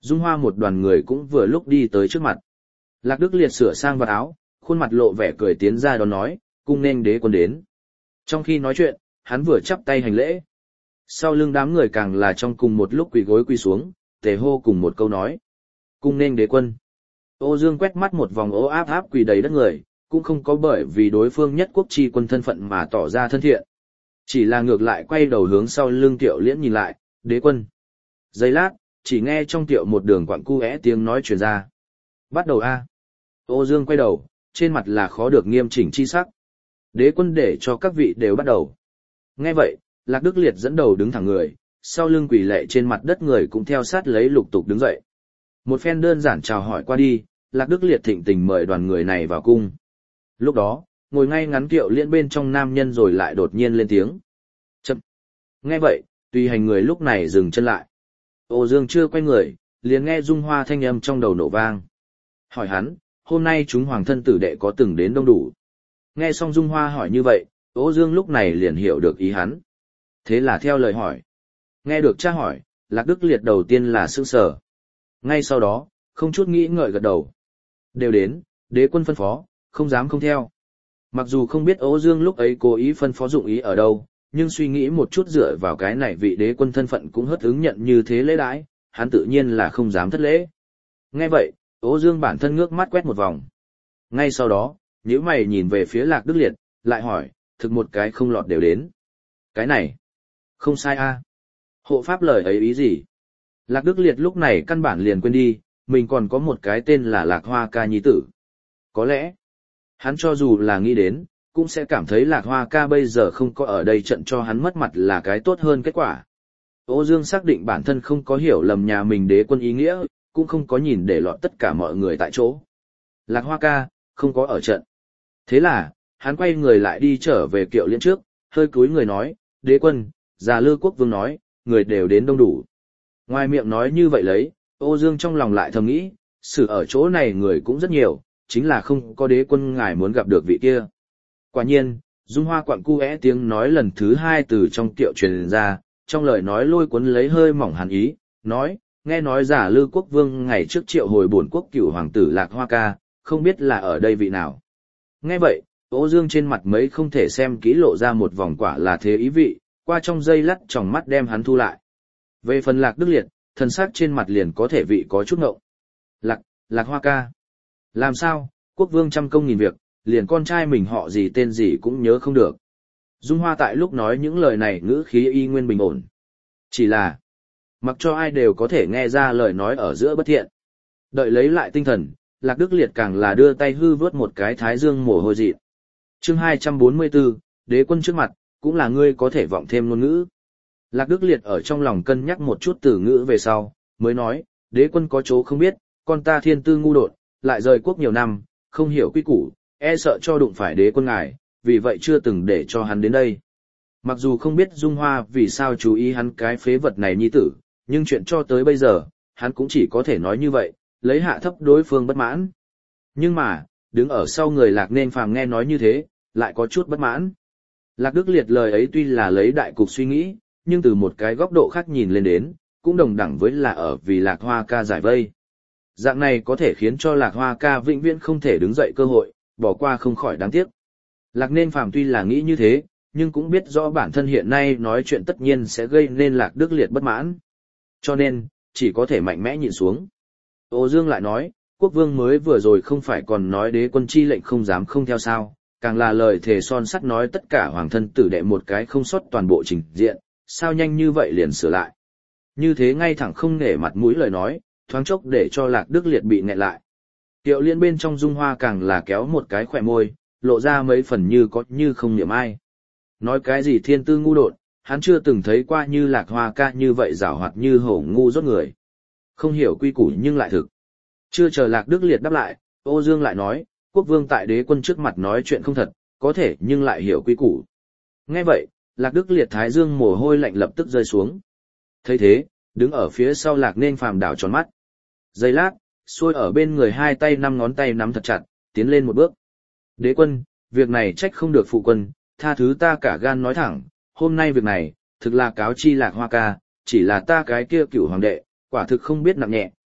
Dung Hoa một đoàn người cũng vừa lúc đi tới trước mặt. Lạc Đức Liệt sửa sang vạt áo, khuôn mặt lộ vẻ cười tiến ra đón nói, cung nên đế quân đến. Trong khi nói chuyện, hắn vừa chắp tay hành lễ. Sau lưng đám người càng là trong cùng một lúc quỳ gối quỳ xuống, tề hô cùng một câu nói. Cung nên đế quân. Ô Dương quét mắt một vòng ố áp áp quỳ đầy đất người, cũng không có bởi vì đối phương nhất quốc chi quân thân phận mà tỏ ra thân thiện. Chỉ là ngược lại quay đầu hướng sau lưng Tiệu Liễn nhìn lại, đế quân. Giây lát, chỉ nghe trong tiệu một đường quặng cu é tiếng nói truyền ra. Bắt đầu a. Ô Dương quay đầu, trên mặt là khó được nghiêm chỉnh chi sắc. Đế quân để cho các vị đều bắt đầu. Nghe vậy, Lạc Đức Liệt dẫn đầu đứng thẳng người, sau lưng quỳ lệ trên mặt đất người cũng theo sát lấy lục tục đứng dậy. Một phen đơn giản chào hỏi qua đi, Lạc Đức Liệt thịnh tình mời đoàn người này vào cung. Lúc đó, ngồi ngay ngắn Kiệu Liễn bên trong nam nhân rồi lại đột nhiên lên tiếng. Chậm. Nghe vậy, tùy hành người lúc này dừng chân lại. Ô Dương chưa quay người, liền nghe Dung Hoa thanh âm trong đầu nổ vang. Hỏi hắn, hôm nay chúng hoàng thân tử đệ có từng đến đông đủ. Nghe xong Dung Hoa hỏi như vậy, Ô Dương lúc này liền hiểu được ý hắn. Thế là theo lời hỏi. Nghe được tra hỏi, Lạc Đức Liệt đầu tiên là sững sờ. Ngay sau đó, không chút nghĩ ngợi gật đầu. Đều đến, đế quân phân phó, không dám không theo. Mặc dù không biết Ô Dương lúc ấy cố ý phân phó dụng ý ở đâu, nhưng suy nghĩ một chút dựa vào cái này vị đế quân thân phận cũng hất ứng nhận như thế lễ đãi, hắn tự nhiên là không dám thất lễ. Nghe vậy, Ô Dương bản thân ngước mắt quét một vòng. Ngay sau đó, nhíu mày nhìn về phía Lạc Đức Liệt, lại hỏi, thực một cái không lọt đều đến. Cái này, không sai a. Hộ pháp lời ấy ý gì? Lạc Đức Liệt lúc này căn bản liền quên đi, mình còn có một cái tên là Lạc Hoa Ca nhi tử. Có lẽ, hắn cho dù là nghĩ đến, cũng sẽ cảm thấy Lạc Hoa Ca bây giờ không có ở đây trận cho hắn mất mặt là cái tốt hơn kết quả. Ô Dương xác định bản thân không có hiểu lầm nhà mình đế quân ý nghĩa, cũng không có nhìn để lọt tất cả mọi người tại chỗ. Lạc Hoa Ca, không có ở trận. Thế là, hắn quay người lại đi trở về Kiệu Liễn trước, hơi cúi người nói, đế quân, già Lư Quốc Vương nói, người đều đến đông đủ. Ngoài miệng nói như vậy lấy, Ô Dương trong lòng lại thầm nghĩ, sự ở chỗ này người cũng rất nhiều, chính là không có đế quân ngài muốn gặp được vị kia. Quả nhiên, Dung Hoa quặng cu é tiếng nói lần thứ hai từ trong kiệu truyền ra, trong lời nói lôi cuốn lấy hơi mỏng hàn ý, nói, nghe nói giả Lư Quốc Vương ngày trước triệu hồi bổn quốc cửu hoàng tử Lạc Hoa Ca, không biết là ở đây vị nào. Nghe vậy, Ô Dương trên mặt mấy không thể xem kỹ lộ ra một vòng quả là thế ý vị, qua trong giây lắt tròng mắt đem hắn thu lại. Về phần Lạc Đức Liệt, thần sắc trên mặt liền có thể vị có chút ngộng. Lạc, Lạc Hoa Ca. Làm sao, quốc vương trăm công nghìn việc, liền con trai mình họ gì tên gì cũng nhớ không được. Dung Hoa tại lúc nói những lời này ngữ khí y nguyên bình ổn. Chỉ là, mặc cho ai đều có thể nghe ra lời nói ở giữa bất thiện. Đợi lấy lại tinh thần, Lạc Đức Liệt càng là đưa tay hư vớt một cái thái dương mồ hôi dị. Chương hai trăm bốn mươi tư, đế quân trước mặt, cũng là ngươi có thể vọng thêm ngôn ngữ. Lạc Đức Liệt ở trong lòng cân nhắc một chút từ ngữ về sau, mới nói, đế quân có chỗ không biết, con ta thiên tư ngu đột, lại rời quốc nhiều năm, không hiểu quy củ, e sợ cho đụng phải đế quân ngài, vì vậy chưa từng để cho hắn đến đây. Mặc dù không biết Dung Hoa vì sao chú ý hắn cái phế vật này nhi tử, nhưng chuyện cho tới bây giờ, hắn cũng chỉ có thể nói như vậy, lấy hạ thấp đối phương bất mãn. Nhưng mà, đứng ở sau người Lạc Nên Phàm nghe nói như thế, lại có chút bất mãn. Lạc Đức Liệt lời ấy tuy là lấy đại cục suy nghĩ, nhưng từ một cái góc độ khác nhìn lên đến, cũng đồng đẳng với là ở vì Lạc Hoa Ca giải vây. Dạng này có thể khiến cho Lạc Hoa Ca vĩnh viễn không thể đứng dậy cơ hội, bỏ qua không khỏi đáng tiếc. Lạc Nên Phàm tuy là nghĩ như thế, nhưng cũng biết rõ bản thân hiện nay nói chuyện tất nhiên sẽ gây nên Lạc Đức Liệt bất mãn. Cho nên, chỉ có thể mạnh mẽ nhịn xuống. Ô Dương lại nói, quốc vương mới vừa rồi không phải còn nói đế quân chi lệnh không dám không theo sao, càng là lời thề son sắt nói tất cả hoàng thân tử đệ một cái không sót toàn bộ trình diện, sao nhanh như vậy liền sửa lại. Như thế ngay thẳng không nể mặt mũi lời nói, thoáng chốc để cho Lạc Đức Liệt bị nghẹn lại. Kiệu Liên bên trong Dung Hoa càng là kéo một cái khỏe môi, lộ ra mấy phần như có như không niệm ai. Nói cái gì thiên tư ngu đột, hắn chưa từng thấy qua như Lạc Hoa Ca như vậy giảo hoạt như hổ ngu rốt người. Không hiểu quy củ nhưng lại thực. Chưa chờ Lạc Đức Liệt đáp lại, Ô Dương lại nói, quốc vương tại đế quân trước mặt nói chuyện không thật, có thể nhưng lại hiểu quy củ. Nghe vậy, Lạc Đức Liệt thái dương mồ hôi lạnh lập tức rơi xuống. Thấy thế, đứng ở phía sau Lạc Nên Phàm đảo tròn mắt. Giây lát, xuôi ở bên người hai tay năm ngón tay nắm thật chặt, tiến lên một bước. Đế quân, việc này trách không được phụ quân, tha thứ ta cả gan nói thẳng, hôm nay việc này, thực là cáo chi Lạc Hoa Ca, chỉ là ta cái kia cửu hoàng đệ, quả thực không biết nặng nhẹ,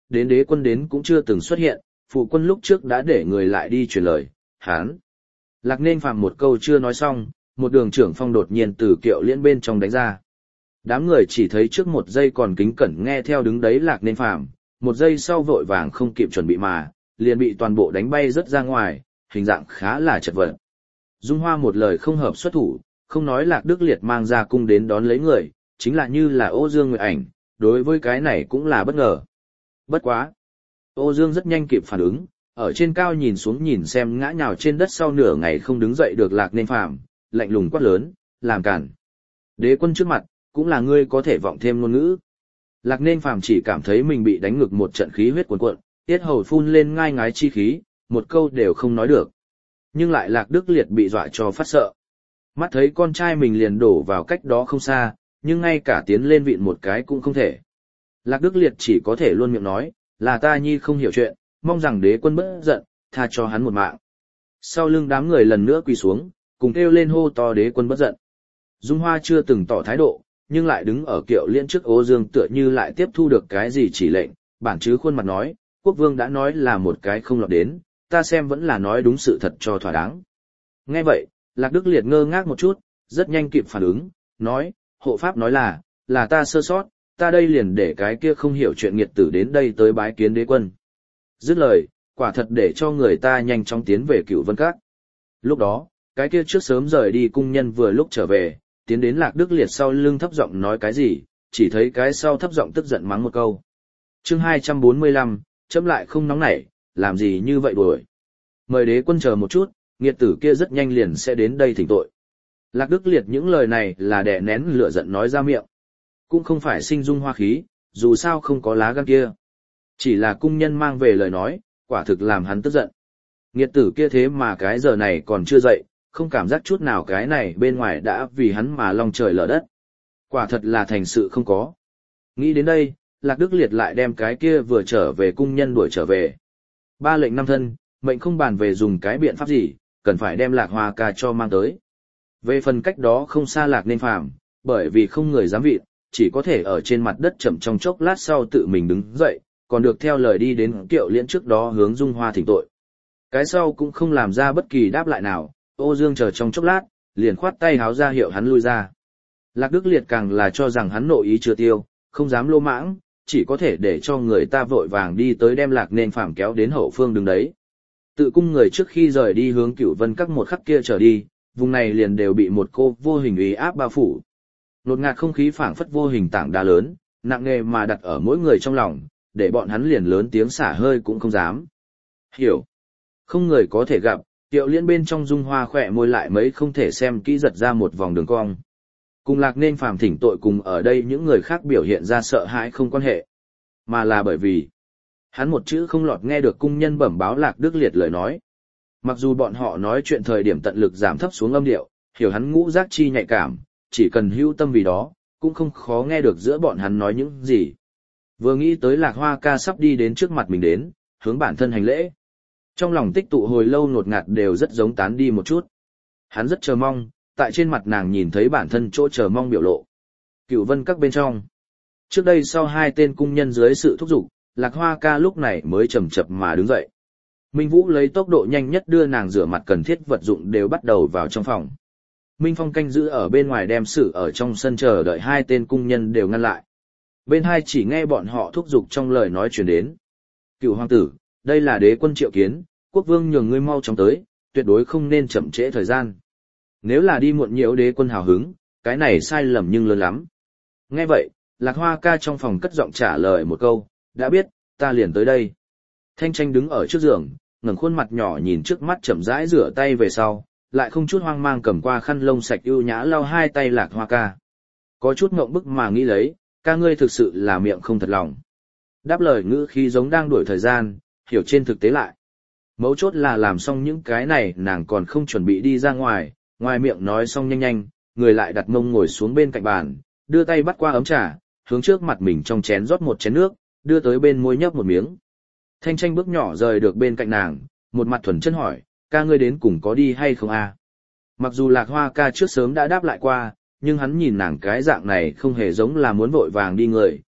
đến đế quân đến cũng chưa từng xuất hiện, phụ quân lúc trước đã để người lại đi truyền lời, hán. Lạc Nên Phàm một câu chưa nói xong, một đường trưởng phong đột nhiên từ kiệu liễn bên trong đánh ra. Đám người chỉ thấy trước một giây còn kính cẩn nghe theo đứng đấy Lạc Nên Phàm, một giây sau vội vàng không kịp chuẩn bị mà, liền bị toàn bộ đánh bay rất ra ngoài, hình dạng khá là chật vật. Dung Hoa một lời không hợp xuất thủ, không nói Lạc Đức Liệt mang ra cung đến đón lấy người, chính là như là Ô Dương Nguyệt Ảnh, đối với cái này cũng là bất ngờ. Bất quá. Ô Dương rất nhanh kịp phản ứng, ở trên cao nhìn xuống nhìn xem ngã nhào trên đất sau nửa ngày không đứng dậy được Lạc Nên Phàm, lạnh lùng quát lớn, làm cản. Đế quân trước mặt, cũng là ngươi có thể vọng thêm ngôn ngữ. Lạc Nên Phàm chỉ cảm thấy mình bị đánh ngực một trận khí huyết cuồn cuộn, tiết hầu phun lên ngai ngái chi khí, một câu đều không nói được. Nhưng lại Lạc Đức Liệt bị dọa cho phát sợ. Mắt thấy con trai mình liền đổ vào cách đó không xa, nhưng ngay cả tiến lên vịn một cái cũng không thể. Lạc Đức Liệt chỉ có thể luôn miệng nói, là ta nhi không hiểu chuyện, mong rằng đế quân bớt giận, tha cho hắn một mạng. Sau lưng đám người lần nữa quỳ xuống, cùng kêu lên hô to đế quân bớt giận. Dung Hoa chưa từng tỏ thái độ, nhưng lại đứng ở kiệu liễn trước Ô Dương tựa như lại tiếp thu được cái gì chỉ lệnh, bản chứ khuôn mặt nói, quốc vương đã nói là một cái không lọt đến, ta xem vẫn là nói đúng sự thật cho thỏa đáng. Nghe vậy, Lạc Đức Liệt ngơ ngác một chút, rất nhanh kịp phản ứng, nói, hộ pháp nói là, là ta sơ sót, ta đây liền để cái kia không hiểu chuyện nghiệt tử đến đây tới bái kiến đế quân. Dứt lời, quả thật để cho người ta nhanh chóng tiến về Cửu Vân Các. Lúc đó, cái kia trước sớm rời đi cung nhân vừa lúc trở về, tiến đến Lạc Đức Liệt sau lưng thấp giọng nói cái gì, chỉ thấy cái sau thấp giọng tức giận mắng một câu. Chương hai trăm bốn mươi lăm, chấm lại không nóng nảy, làm gì như vậy đuổi. Mời đế quân chờ một chút, nghiệt tử kia rất nhanh liền sẽ đến đây thỉnh tội. Lạc Đức Liệt những lời này là đè nén lửa giận nói ra miệng. Cũng không phải sinh dung hoa khí, dù sao không có lá gan kia. Chỉ là cung nhân mang về lời nói, quả thực làm hắn tức giận. Nghiệt tử kia thế mà cái giờ này còn chưa dậy, không cảm giác chút nào cái này bên ngoài đã vì hắn mà long trời lở đất. Quả thật là thành sự không có. Nghĩ đến đây, Lạc Đức Liệt lại đem cái kia vừa trở về cung nhân đuổi trở về. Ba lệnh năm thân, mệnh không bàn về dùng cái biện pháp gì, cần phải đem Lạc Hoa ca cho mang tới. Về phần cách đó không xa Lạc Nên Phàm, bởi vì không người dám vịn, chỉ có thể ở trên mặt đất chậm trong chốc lát sau tự mình đứng dậy, còn được theo lời đi đến kiệu liễn trước đó hướng Dung Hoa thỉnh tội. Cái sau cũng không làm ra bất kỳ đáp lại nào, Ô Dương chờ trong chốc lát, liền khoát tay háo ra hiệu hắn lui ra. Lạc Đức Liệt càng là cho rằng hắn nội ý chưa tiêu, không dám lô mãng, chỉ có thể để cho người ta vội vàng đi tới đem Lạc Nên Phàm kéo đến hậu phương đứng đấy. Tự cung người trước khi rời đi hướng Cửu Vân Các một khắc kia trở đi, vùng này liền đều bị một cô vô hình uy áp bao phủ. Nột ngạt không khí phảng phất vô hình tảng đá lớn, nặng nề mà đặt ở mỗi người trong lòng, để bọn hắn liền lớn tiếng xả hơi cũng không dám. Hiểu. Không người có thể gặp, Kiệu Liễn bên trong Dung Hoa khỏe môi lại mấy không thể xem kỹ giật ra một vòng đường cong. Cùng Lạc Nên Phàm thỉnh tội cùng ở đây những người khác biểu hiện ra sợ hãi không quan hệ, mà là bởi vì hắn một chữ không lọt nghe được cung nhân bẩm báo Lạc Đức Liệt lời nói. Mặc dù bọn họ nói chuyện thời điểm tận lực giảm thấp xuống âm điệu, hiểu hắn ngũ giác chi nhạy cảm, chỉ cần hữu tâm vì đó, cũng không khó nghe được giữa bọn hắn nói những gì. Vừa nghĩ tới Lạc Hoa ca sắp đi đến trước mặt mình đến, hướng bản thân hành lễ. Trong lòng tích tụ hồi lâu nột ngạt đều rất giống tán đi một chút. Hắn rất chờ mong, tại trên mặt nàng nhìn thấy bản thân chỗ chờ mong biểu lộ. Cửu Vân Các bên trong. Trước đây sau hai tên cung nhân dưới sự thúc giục, Lạc Hoa ca lúc này mới chậm chậm mà đứng dậy. Minh Vũ lấy tốc độ nhanh nhất đưa nàng rửa mặt cần thiết vật dụng đều bắt đầu vào trong phòng. Minh Phong canh giữ ở bên ngoài đem sự ở trong sân chờ đợi hai tên cung nhân đều ngăn lại. Bên hai chỉ nghe bọn họ thúc giục trong lời nói truyền đến. Cửu hoàng tử, đây là đế quân triệu kiến, quốc vương nhường ngươi mau chóng tới, tuyệt đối không nên chậm trễ thời gian. Nếu là đi muộn nhiễu đế quân hào hứng, cái này sai lầm nhưng lớn lắm. Nghe vậy, Lạc Hoa ca trong phòng cất giọng trả lời một câu, đã biết, ta liền tới đây. Thanh Tranh đứng ở trước giường, ngẩng khuôn mặt nhỏ nhìn trước mắt chậm rãi rửa tay về sau, lại không chút hoang mang cầm qua khăn lông sạch ưu nhã lau hai tay Lạc Hoa ca. Có chút ngượng bức mà nghĩ lấy, ca ngươi thực sự là miệng không thật lòng. Đáp lời ngữ khí giống đang đuổi thời gian, hiểu trên thực tế lại. Mấu chốt là làm xong những cái này nàng còn không chuẩn bị đi ra ngoài, ngoài miệng nói xong nhanh nhanh, người lại đặt mông ngồi xuống bên cạnh bàn, đưa tay bắt qua ấm trà, hướng trước mặt mình trong chén rót một chén nước, đưa tới bên môi nhấp một miếng. Thanh Tranh bước nhỏ rời được bên cạnh nàng, một mặt thuần chân hỏi, ca ngươi đến cùng có đi hay không a? Mặc dù Lạc Hoa ca trước sớm đã đáp lại qua, nhưng hắn nhìn nàng cái dạng này không hề giống là muốn vội vàng đi người,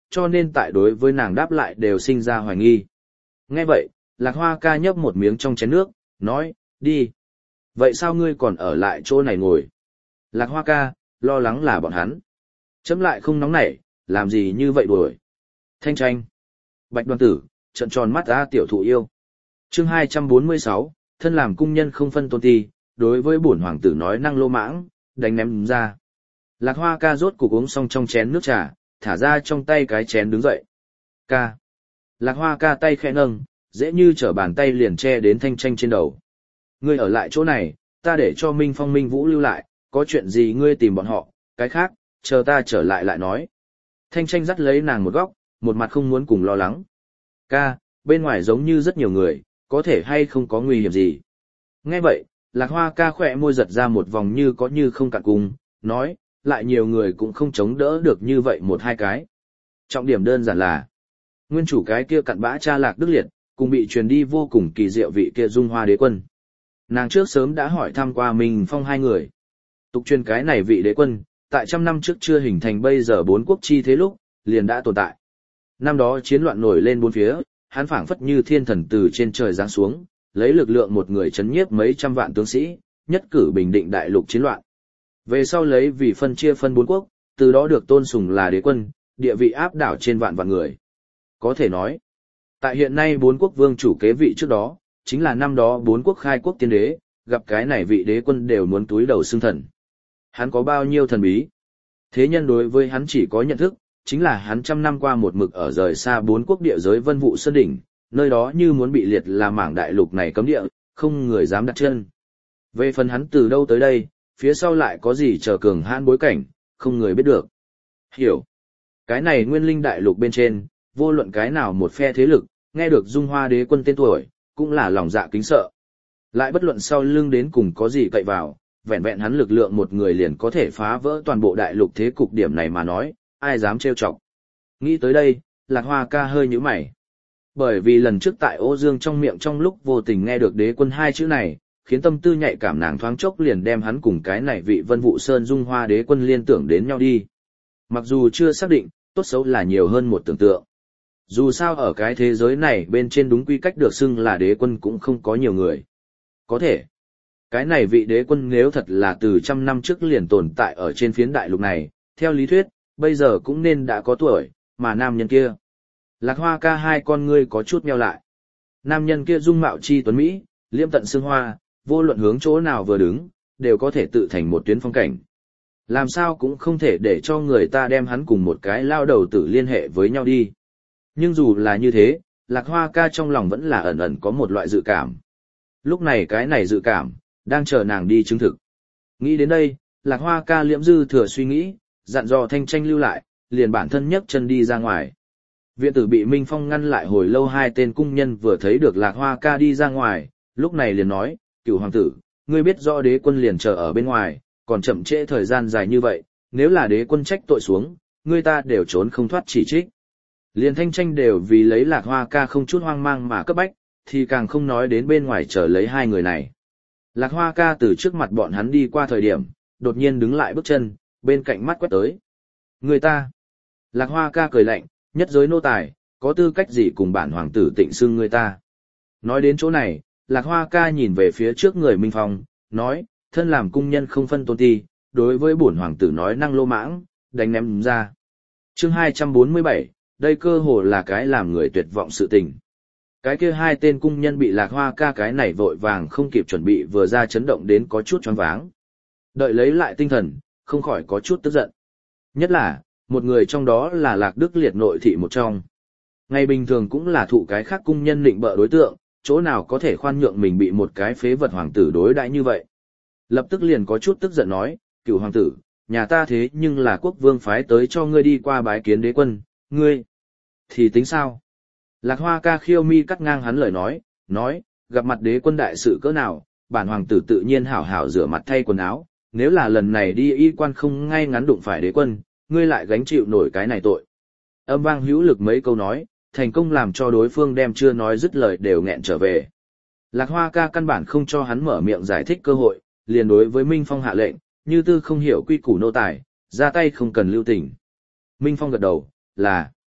cho nên tại đối với nàng đáp lại đều sinh ra hoài nghi. Nghe vậy, Lạc Hoa ca nhấp một miếng trong chén nước, nói, đi. Vậy sao ngươi còn ở lại chỗ này ngồi? Lạc Hoa ca, lo lắng là bọn hắn. Chấm lại không nóng nảy, làm gì như vậy đuổi. Thanh tranh. Bạch Đoàn Tử, trợn tròn mắt ra tiểu thụ yêu. Chương hai trăm bốn mươi sáu, thân làm cung nhân không phân tôn ti, đối với bổn hoàng tử nói năng lô mãng, đánh ném ra. Lạc Hoa ca rốt cục uống xong trong chén nước trà, thả ra trong tay cái chén đứng dậy. Ca. Lạc Hoa ca tay khẽ nâng, dễ như trở bàn tay liền che đến thanh tranh trên đầu. Ngươi ở lại chỗ này, ta để cho Minh Phong Minh Vũ lưu lại, có chuyện gì ngươi tìm bọn họ, cái khác, chờ ta trở lại lại nói. Thanh tranh dắt lấy nàng một góc, một mặt không muốn cùng lo lắng. Ca, bên ngoài giống như rất nhiều người, có thể hay không có nguy hiểm gì. Nghe vậy, Lạc Hoa ca khỏe môi giật ra một vòng như có như không cạn cùng, nói, lại nhiều người cũng không chống đỡ được như vậy một hai cái. Trọng điểm đơn giản là, nguyên chủ cái kia cặn bã cha Lạc Đức Liệt, cùng bị truyền đi vô cùng kỳ diệu vị kia Dung Hoa đế quân. Nàng trước sớm đã hỏi thăm qua Minh Phong hai người. Tục truyền cái này vị đế quân, tại trăm năm trước chưa hình thành bây giờ bốn quốc chi thế lúc, liền đã tồn tại. Năm đó chiến loạn nổi lên bốn phía, hắn phảng phất như thiên thần từ trên trời giáng xuống, lấy lực lượng một người chấn nhiếp mấy trăm vạn tướng sĩ, nhất cử bình định đại lục chiến loạn. Về sau lấy vì phân chia phân bốn quốc, từ đó được tôn sùng là đế quân, địa vị áp đảo trên vạn vạn người. Có thể nói, tại hiện nay bốn quốc vương chủ kế vị trước đó, chính là năm đó bốn quốc khai quốc tiên đế, gặp cái này vị đế quân đều muốn túi đầu xưng thần. Hắn có bao nhiêu thần bí? Thế nhân đối với hắn chỉ có nhận thức, chính là hắn trăm năm qua một mực ở rời xa bốn quốc địa giới Vân Vũ Sơn Đỉnh, nơi đó như muốn bị liệt là mảng đại lục này cấm địa, không người dám đặt chân. Về phần hắn từ đâu tới đây, phía sau lại có gì chờ cường hãn bối cảnh, không người biết được. Hiểu. Cái này nguyên linh đại lục bên trên, vô luận cái nào một phe thế lực, nghe được Dung Hoa đế quân tên tuổi, cũng là lòng dạ kính sợ. Lại bất luận sau lưng đến cùng có gì cậy vào, vẹn vẹn hắn lực lượng một người liền có thể phá vỡ toàn bộ đại lục thế cục điểm này mà nói, ai dám trêu chọc. Nghĩ tới đây, Lạc Hoa ca hơi nhíu mày. Bởi vì lần trước tại Ô Dương trong miệng trong lúc vô tình nghe được đế quân hai chữ này, khiến tâm tư nhạy cảm nàng thoáng chốc liền đem hắn cùng cái này vị Vân Vũ Sơn Dung Hoa đế quân liên tưởng đến nhau đi. Mặc dù chưa xác định, tốt xấu là nhiều hơn một tưởng tượng. Dù sao ở cái thế giới này bên trên đúng quy cách được xưng là đế quân cũng không có nhiều người. Có thể, cái này vị đế quân nếu thật là từ trăm năm trước liền tồn tại ở trên phiến đại lục này, theo lý thuyết, bây giờ cũng nên đã có tuổi, mà nam nhân kia. Lạc Hoa ca hai con ngươi có chút meo lại. Nam nhân kia dung mạo chi tuấn Mỹ, liêm tận xương hoa, vô luận hướng chỗ nào vừa đứng, đều có thể tự thành một tuyến phong cảnh. Làm sao cũng không thể để cho người ta đem hắn cùng một cái lao đầu tử liên hệ với nhau đi. Nhưng dù là như thế, Lạc Hoa ca trong lòng vẫn là ẩn ẩn có một loại dự cảm. Lúc này cái này dự cảm, đang chờ nàng đi chứng thực. Nghĩ đến đây, Lạc Hoa ca liễm dư thừa suy nghĩ, dặn dò Thanh Tranh lưu lại, liền bản thân nhấc chân đi ra ngoài. Viện tử bị Minh Phong ngăn lại hồi lâu hai tên cung nhân vừa thấy được Lạc Hoa ca đi ra ngoài, lúc này liền nói, cửu hoàng tử, ngươi biết rõ đế quân liền chờ ở bên ngoài, còn chậm trễ thời gian dài như vậy, nếu là đế quân trách tội xuống, ngươi ta đều trốn không thoát chỉ trích. Liền Thanh Tranh đều vì lấy Lạc Hoa ca không chút hoang mang mà cấp bách, thì càng không nói đến bên ngoài chờ lấy hai người này. Lạc Hoa ca từ trước mặt bọn hắn đi qua thời điểm, đột nhiên đứng lại bước chân, bên cạnh mắt quét tới. Người ta. Lạc Hoa ca cười lạnh, nhất giới nô tài, có tư cách gì cùng bản hoàng tử tịnh xưng người ta. Nói đến chỗ này, Lạc Hoa ca nhìn về phía trước người Minh Phong, nói, thân làm cung nhân không phân tôn ti, đối với bổn hoàng tử nói năng lô mãng, đánh ném ra. Chương hai trăm bốn mươi bảy, đây cơ hồ là cái làm người tuyệt vọng sự tình. Cái kia hai tên cung nhân bị Lạc Hoa ca cái này vội vàng không kịp chuẩn bị vừa ra chấn động đến có chút choáng váng. Đợi lấy lại tinh thần, không khỏi có chút tức giận. Nhất là, một người trong đó là Lạc Đức Liệt nội thị một trong. Ngày bình thường cũng là thụ cái khác cung nhân định bợ đối tượng, chỗ nào có thể khoan nhượng mình bị một cái phế vật hoàng tử đối đãi như vậy. Lập tức liền có chút tức giận nói, cửu hoàng tử, nhà ta thế nhưng là quốc vương phái tới cho ngươi đi qua bái kiến đế quân, ngươi, thì tính sao? Lạc Hoa ca khiêu mi cắt ngang hắn lời nói, nói, gặp mặt đế quân đại sự cỡ nào, bản hoàng tử tự nhiên hảo hảo rửa mặt thay quần áo, nếu là lần này đi y quan không ngay ngắn đụng phải đế quân, ngươi lại gánh chịu nổi cái này tội. Âm vang hữu lực mấy câu nói, thành công làm cho đối phương đem chưa nói dứt lời đều nghẹn trở về. Lạc Hoa ca căn bản không cho hắn mở miệng giải thích cơ hội, liền đối với Minh Phong hạ lệnh, như tư không hiểu quy củ nô tài, ra tay không cần lưu tình. Minh Phong gật đầu, là,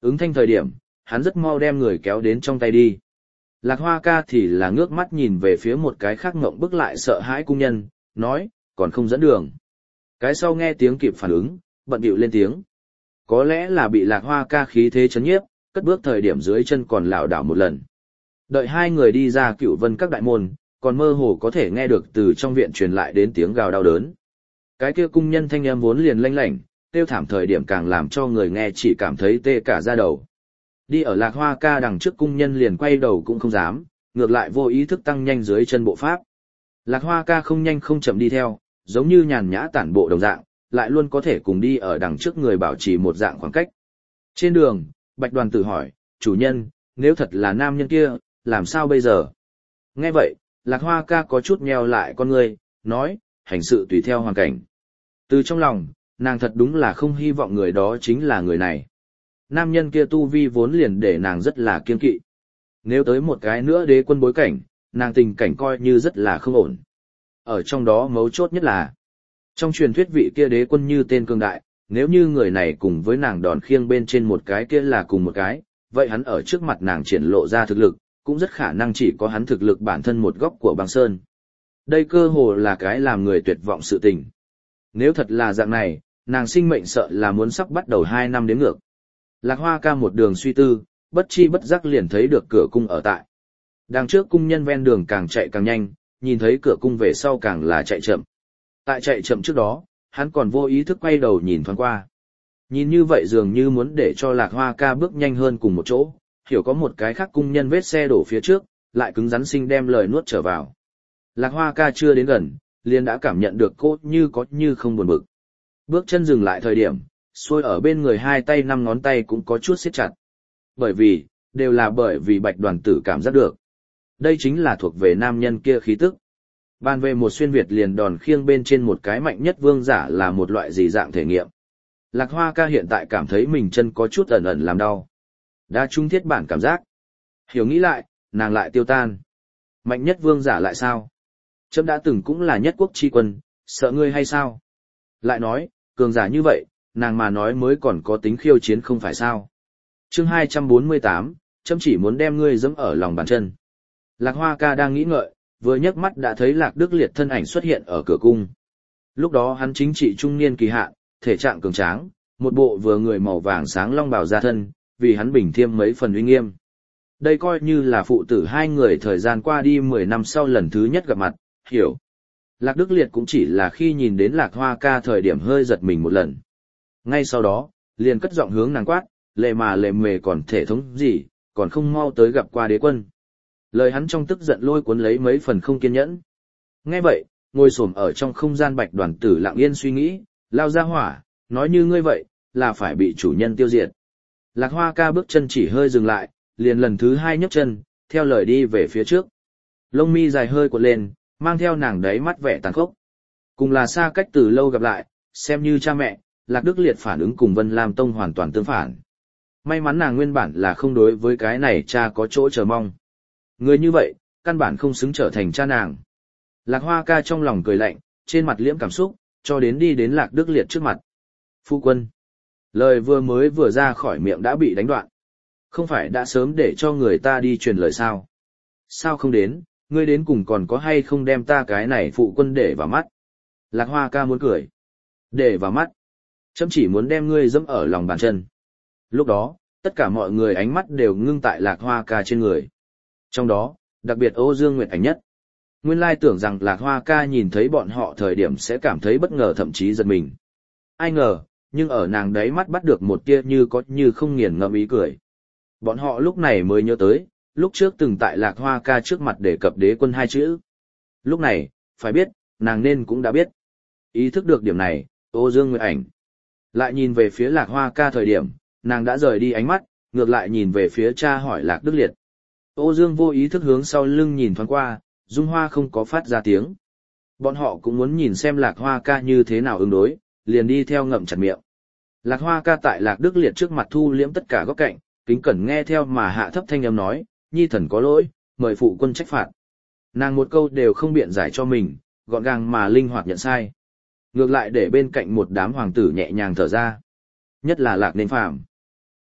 Ứng thanh thời điểm, hắn rất mau đem người kéo đến trong tay đi. Lạc Hoa ca thì là ngước mắt nhìn về phía một cái khác ngộng bức lại sợ hãi cung nhân, nói, còn không dẫn đường. Cái sau nghe tiếng kịp phản ứng, bận bịu lên tiếng. Có lẽ là bị Lạc Hoa ca khí thế chấn nhiếp, cất bước thời điểm dưới chân còn lảo đảo một lần. Đợi hai người đi ra Cửu Vân các đại môn, còn mơ hồ có thể nghe được từ trong viện truyền lại đến tiếng gào đau đớn. Cái kia cung nhân thanh em vốn liền lanh lảnh, tiêu thảm thời điểm càng làm cho người nghe chỉ cảm thấy tê cả da đầu. Đi ở Lạc Hoa ca đằng trước cung nhân liền quay đầu cũng không dám, ngược lại vô ý thức tăng nhanh dưới chân bộ pháp. Lạc Hoa ca không nhanh không chậm đi theo, giống như nhàn nhã tản bộ đồng dạng, lại luôn có thể cùng đi ở đằng trước người bảo trì một dạng khoảng cách. Trên đường, Bạch Đoàn Tử hỏi, chủ nhân, nếu thật là nam nhân kia, làm sao bây giờ? Nghe vậy, Lạc Hoa ca có chút nheo lại con người, nói, hành sự tùy theo hoàn cảnh. Từ trong lòng, nàng thật đúng là không hy vọng người đó chính là người này. Nam nhân kia tu vi vốn liền để nàng rất là kiên kỵ. Nếu tới một cái nữa đế quân bối cảnh, nàng tình cảnh coi như rất là không ổn. Ở trong đó mấu chốt nhất là, trong truyền thuyết vị kia đế quân như tên cương đại, nếu như người này cùng với nàng đòn khiêng bên trên một cái kia là cùng một cái, vậy hắn ở trước mặt nàng triển lộ ra thực lực, cũng rất khả năng chỉ có hắn thực lực bản thân một góc của băng sơn. Đây cơ hồ là cái làm người tuyệt vọng sự tình. Nếu thật là dạng này, nàng sinh mệnh sợ là muốn sắp bắt đầu hai năm đến ngược. Lạc Hoa ca một đường suy tư, bất chi bất giác liền thấy được cửa cung ở tại. Đằng trước cung nhân ven đường càng chạy càng nhanh, nhìn thấy cửa cung về sau càng là chạy chậm. Tại chạy chậm trước đó, hắn còn vô ý thức quay đầu nhìn thoáng qua. Nhìn như vậy dường như muốn để cho Lạc Hoa ca bước nhanh hơn cùng một chỗ, hiểu có một cái khác cung nhân vết xe đổ phía trước, lại cứng rắn sinh đem lời nuốt trở vào. Lạc Hoa ca chưa đến gần, liền đã cảm nhận được cô như có như không buồn bực. Bước chân dừng lại thời điểm, xuôi ở bên người hai tay năm ngón tay cũng có chút siết chặt. Bởi vì, đều là bởi vì Bạch Đoàn Tử cảm giác được. Đây chính là thuộc về nam nhân kia khí tức. Bàn về một xuyên Việt liền đòn khiêng bên trên một cái mạnh nhất vương giả là một loại gì dạng thể nghiệm. Lạc Hoa ca hiện tại cảm thấy mình chân có chút ẩn ẩn làm đau. Đã trung thiết bản cảm giác. Hiểu nghĩ lại, nàng lại tiêu tan. Mạnh nhất vương giả lại sao? Chấm đã từng cũng là nhất quốc chi quân, sợ ngươi hay sao? Lại nói, cường giả như vậy, nàng mà nói mới còn có tính khiêu chiến không phải sao? Chương hai trăm bốn mươi tám, chấm chỉ muốn đem ngươi dẫm ở lòng bàn chân. Lạc Hoa ca đang nghĩ ngợi, vừa nhấc mắt đã thấy Lạc Đức Liệt thân ảnh xuất hiện ở cửa cung. Lúc đó hắn chính trị trung niên kỳ hạn, thể trạng cường tráng, một bộ vừa người màu vàng sáng long bào ra thân, vì hắn bình thiêm mấy phần uy nghiêm. Đây coi như là phụ tử hai người thời gian qua đi mười năm sau lần thứ nhất gặp mặt, hiểu. Lạc Đức Liệt cũng chỉ là khi nhìn đến Lạc Hoa ca thời điểm hơi giật mình một lần. Ngay sau đó, liền cất giọng hướng nàng quát, lệ mà lệ mề còn thể thống gì, còn không mau tới gặp qua đế quân. Lời hắn trong tức giận lôi cuốn lấy mấy phần không kiên nhẫn. Nghe vậy, ngồi xổm ở trong không gian Bạch Đoàn Tử lặng yên suy nghĩ, lao ra hỏa, nói như ngươi vậy, là phải bị chủ nhân tiêu diệt. Lạc Hoa ca bước chân chỉ hơi dừng lại, liền lần thứ hai nhấc chân, theo lời đi về phía trước. Lông mi dài hơi cuộn lên, mang theo nàng đấy mắt vẻ tàn khốc. Cùng là xa cách từ lâu gặp lại, xem như cha mẹ, Lạc Đức Liệt phản ứng cùng Vân Lam Tông hoàn toàn tương phản. May mắn nàng nguyên bản là không đối với cái này cha có chỗ chờ mong. Người như vậy, căn bản không xứng trở thành cha nàng. Lạc Hoa ca trong lòng cười lạnh, trên mặt liễm cảm xúc, cho đến đi đến Lạc Đức Liệt trước mặt. Phu quân. Lời vừa mới vừa ra khỏi miệng đã bị đánh đoạn. Không phải đã sớm để cho người ta đi truyền lời sao? Sao không đến, ngươi đến cùng còn có hay không đem ta cái này phụ quân để vào mắt? Lạc Hoa ca muốn cười. Để vào mắt. Chấm chỉ muốn đem ngươi dẫm ở lòng bàn chân. Lúc đó, tất cả mọi người ánh mắt đều ngưng tại Lạc Hoa ca trên người. Trong đó, đặc biệt Ô Dương Nguyệt Ảnh nhất. Nguyên lai tưởng rằng Lạc Hoa ca nhìn thấy bọn họ thời điểm sẽ cảm thấy bất ngờ thậm chí giật mình. Ai ngờ, nhưng ở nàng đấy mắt bắt được một tia như có như không nghiền ngẫm ý cười. Bọn họ lúc này mới nhớ tới, lúc trước từng tại Lạc Hoa ca trước mặt đề cập đế quân hai chữ. Lúc này, phải biết, nàng nên cũng đã biết. Ý thức được điểm này, Ô Dương Nguyệt Ảnh lại nhìn về phía Lạc Hoa ca thời điểm, nàng đã rời đi ánh mắt, ngược lại nhìn về phía cha hỏi Lạc Đức Liệt. Ô Dương vô ý thức hướng sau lưng nhìn thoáng qua, Dung Hoa không có phát ra tiếng. Bọn họ cũng muốn nhìn xem Lạc Hoa ca như thế nào ứng đối, liền đi theo ngậm chặt miệng. Lạc Hoa ca tại Lạc Đức Liệt trước mặt thu liễm tất cả góc cạnh, kính cẩn nghe theo mà hạ thấp thanh âm nói, nhi thần có lỗi, mời phụ quân trách phạt. Nàng một câu đều không biện giải cho mình, gọn gàng mà linh hoạt nhận sai. Ngược lại để bên cạnh một đám hoàng tử nhẹ nhàng thở ra. Nhất là Lạc Nên Phàm.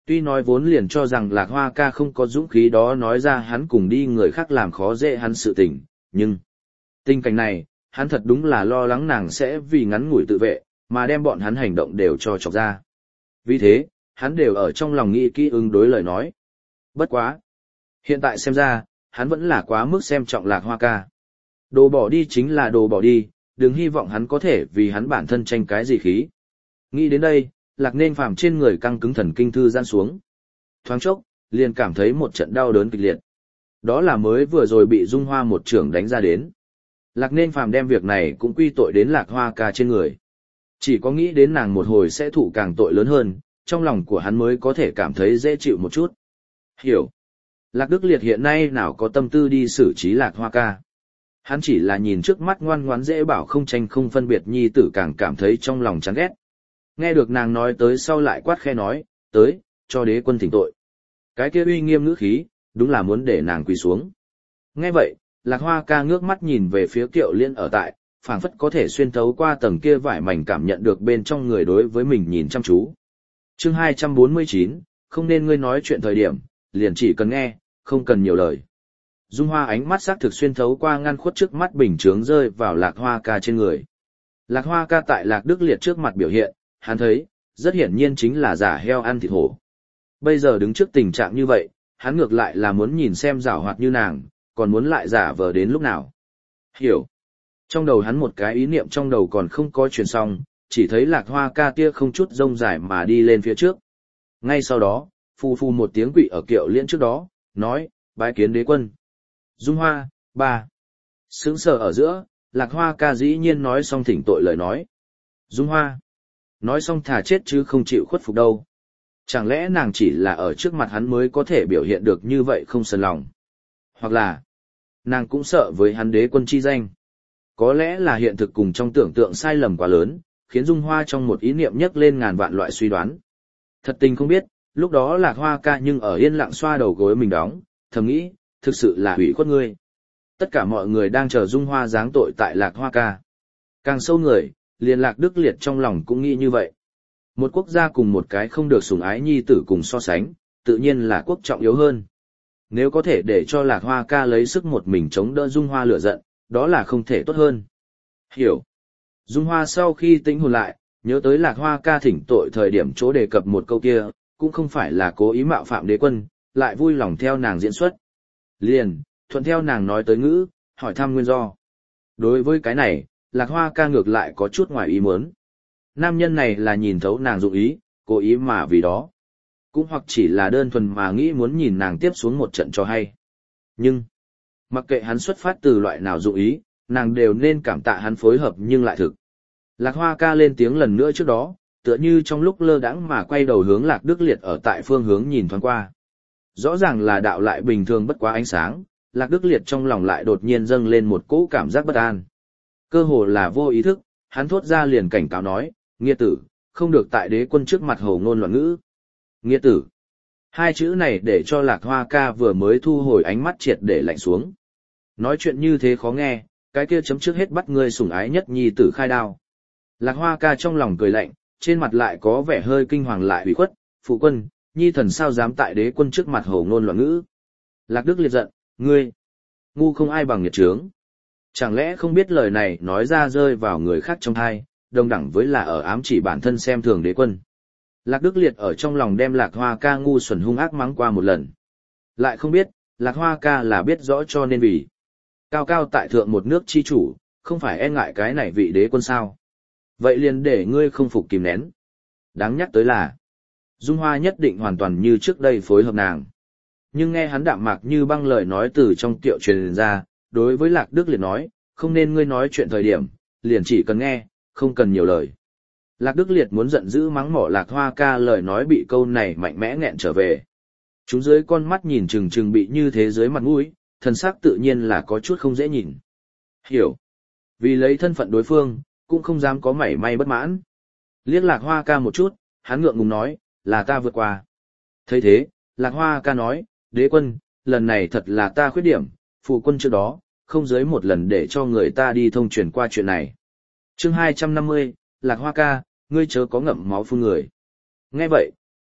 Tuy nói vốn liền cho rằng Lạc Hoa ca không có dũng khí đó nói ra hắn cùng đi người khác làm khó dễ hắn sự tình, nhưng tình cảnh này, hắn thật đúng là lo lắng nàng sẽ vì ngắn ngủi tự vệ, mà đem bọn hắn hành động đều cho chọc ra. Vì thế, hắn đều ở trong lòng nghĩ kỹ ứng đối lời nói. Bất quá. Hiện tại xem ra, hắn vẫn là quá mức xem trọng Lạc Hoa ca. Đồ bỏ đi chính là đồ bỏ đi, đừng hy vọng hắn có thể vì hắn bản thân tranh cái gì khí. Nghĩ đến đây, Lạc Nên Phàm trên người căng cứng thần kinh thư giãn xuống. Thoáng chốc, liền cảm thấy một trận đau đớn kịch liệt. Đó là mới vừa rồi bị Dung Hoa một trưởng đánh ra đến. Lạc Nên Phàm đem việc này cũng quy tội đến Lạc Hoa ca trên người. Chỉ có nghĩ đến nàng một hồi sẽ thụ càng tội lớn hơn, trong lòng của hắn mới có thể cảm thấy dễ chịu một chút. Hiểu. Lạc Đức Liệt hiện nay nào có tâm tư đi xử trí Lạc Hoa ca. Hắn chỉ là nhìn trước mắt ngoan ngoãn dễ bảo không tranh không phân biệt nhi tử càng cảm thấy trong lòng chán ghét. Nghe được nàng nói tới sau lại quát khe nói, tới, cho đế quân thỉnh tội. Cái kia uy nghiêm ngữ khí, đúng là muốn để nàng quỳ xuống. Nghe vậy, Lạc Hoa ca ngước mắt nhìn về phía Kiệu Liên ở tại, phảng phất có thể xuyên thấu qua tầng kia vải mảnh cảm nhận được bên trong người đối với mình nhìn chăm chú. Chương hai trăm bốn mươi chín, không nên ngươi nói chuyện thời điểm, liền chỉ cần nghe, không cần nhiều lời. Dung Hoa ánh mắt sắc thực xuyên thấu qua ngăn khuất trước mắt bình chướng rơi vào Lạc Hoa ca trên người. Lạc Hoa ca tại Lạc Đức Liệt trước mặt biểu hiện, hắn thấy, rất hiển nhiên chính là giả heo ăn thịt hổ. Bây giờ đứng trước tình trạng như vậy, hắn ngược lại là muốn nhìn xem giảo hoạt như nàng, còn muốn lại giả vờ đến lúc nào. Hiểu. Trong đầu hắn một cái ý niệm trong đầu còn không có truyền xong, chỉ thấy Lạc Hoa ca tia không chút rông dài mà đi lên phía trước. Ngay sau đó, phu phu một tiếng quỷ ở Kiệu Liên trước đó, nói, bái kiến đế quân. Dung Hoa, ba. Sướng sờ ở giữa, Lạc Hoa ca dĩ nhiên nói xong thỉnh tội lời nói. Dung Hoa. Nói xong thà chết chứ không chịu khuất phục đâu. Chẳng lẽ nàng chỉ là ở trước mặt hắn mới có thể biểu hiện được như vậy không sờn lòng. Hoặc là, nàng cũng sợ với hắn đế quân chi danh. Có lẽ là hiện thực cùng trong tưởng tượng sai lầm quá lớn, khiến Dung Hoa trong một ý niệm nhấc lên ngàn vạn loại suy đoán. Thật tình không biết, lúc đó Lạc Hoa ca nhưng ở yên lặng xoa đầu gối mình đóng, thầm nghĩ, thực sự là hủy khuất ngươi. Tất cả mọi người đang chờ Dung Hoa giáng tội tại Lạc Hoa ca. Càng sâu người, liền Lạc Đức Liệt trong lòng cũng nghĩ như vậy. Một quốc gia cùng một cái không được sủng ái nhi tử cùng so sánh, tự nhiên là quốc trọng yếu hơn. Nếu có thể để cho Lạc Hoa ca lấy sức một mình chống đỡ Dung Hoa lửa giận, đó là không thể tốt hơn. Hiểu. Dung Hoa sau khi tĩnh hồn lại, nhớ tới Lạc Hoa ca thỉnh tội thời điểm chỗ đề cập một câu kia, cũng không phải là cố ý mạo phạm đế quân, lại vui lòng theo nàng diễn xuất. Liền, thuận theo nàng nói tới ngữ, hỏi thăm nguyên do. Đối với cái này, Lạc Hoa ca ngược lại có chút ngoài ý muốn. Nam nhân này là nhìn thấu nàng dụng ý, cố ý mà vì đó. Cũng hoặc chỉ là đơn thuần mà nghĩ muốn nhìn nàng tiếp xuống một trận cho hay. Nhưng, mặc kệ hắn xuất phát từ loại nào dụng ý, nàng đều nên cảm tạ hắn phối hợp nhưng lại thực. Lạc Hoa ca lên tiếng lần nữa trước đó, tựa như trong lúc lơ đãng mà quay đầu hướng Lạc Đức Liệt ở tại phương hướng nhìn thoáng qua. Rõ ràng là đạo lại bình thường bất quá ánh sáng, Lạc Đức Liệt trong lòng lại đột nhiên dâng lên một cỗ cảm giác bất an. Cơ hồ là vô ý thức, hắn thốt ra liền cảnh cáo nói, nghĩa tử, không được tại đế quân trước mặt hồ ngôn loạn ngữ. Nghĩa tử. Hai chữ này để cho Lạc Hoa ca vừa mới thu hồi ánh mắt triệt để lạnh xuống. Nói chuyện như thế khó nghe, cái kia chấm trước hết bắt ngươi sủng ái nhất nhi tử khai đao. Lạc Hoa ca trong lòng cười lạnh, trên mặt lại có vẻ hơi kinh hoàng lại ủy khuất, phụ quân, nhi thần sao dám tại đế quân trước mặt hồ ngôn loạn ngữ. Lạc Đức Liệt giận, ngươi, ngu không ai bằng nghiệt trướng. Chẳng lẽ không biết lời này nói ra rơi vào người khác trong thai, đồng đẳng với là ở ám chỉ bản thân xem thường đế quân. Lạc Đức Liệt ở trong lòng đem Lạc Hoa ca ngu xuẩn hung ác mắng qua một lần. Lại không biết, Lạc Hoa ca là biết rõ cho nên vì. Cao cao tại thượng một nước chi chủ, không phải e ngại cái này vị đế quân sao. Vậy liền để ngươi không phục kìm nén. Đáng nhắc tới là, Dung Hoa nhất định hoàn toàn như trước đây phối hợp nàng. Nhưng nghe hắn đạm mạc như băng lời nói từ trong kiệu truyền ra, đối với Lạc Đức Liệt nói, không nên ngươi nói chuyện thời điểm, liền chỉ cần nghe, không cần nhiều lời. Lạc Đức Liệt muốn giận dữ mắng mỏ Lạc Hoa ca lời nói bị câu này mạnh mẽ nghẹn trở về. Chúng dưới con mắt nhìn chừng chừng bị như thế dưới mặt mũi, thân xác tự nhiên là có chút không dễ nhìn. Hiểu. Vì lấy thân phận đối phương, cũng không dám có mảy may bất mãn. Liếc Lạc Hoa ca một chút, hắn ngượng ngùng nói, là ta vượt qua. Thấy thế, Lạc Hoa ca nói, đế quân, lần này thật là ta khuyết điểm, phụ quân trước đó, không dưới một lần để cho người ta đi thông truyền qua chuyện này. Chương hai trăm năm mươi, Lạc Hoa ca, ngươi chớ có ngậm máu phun người. Nghe vậy,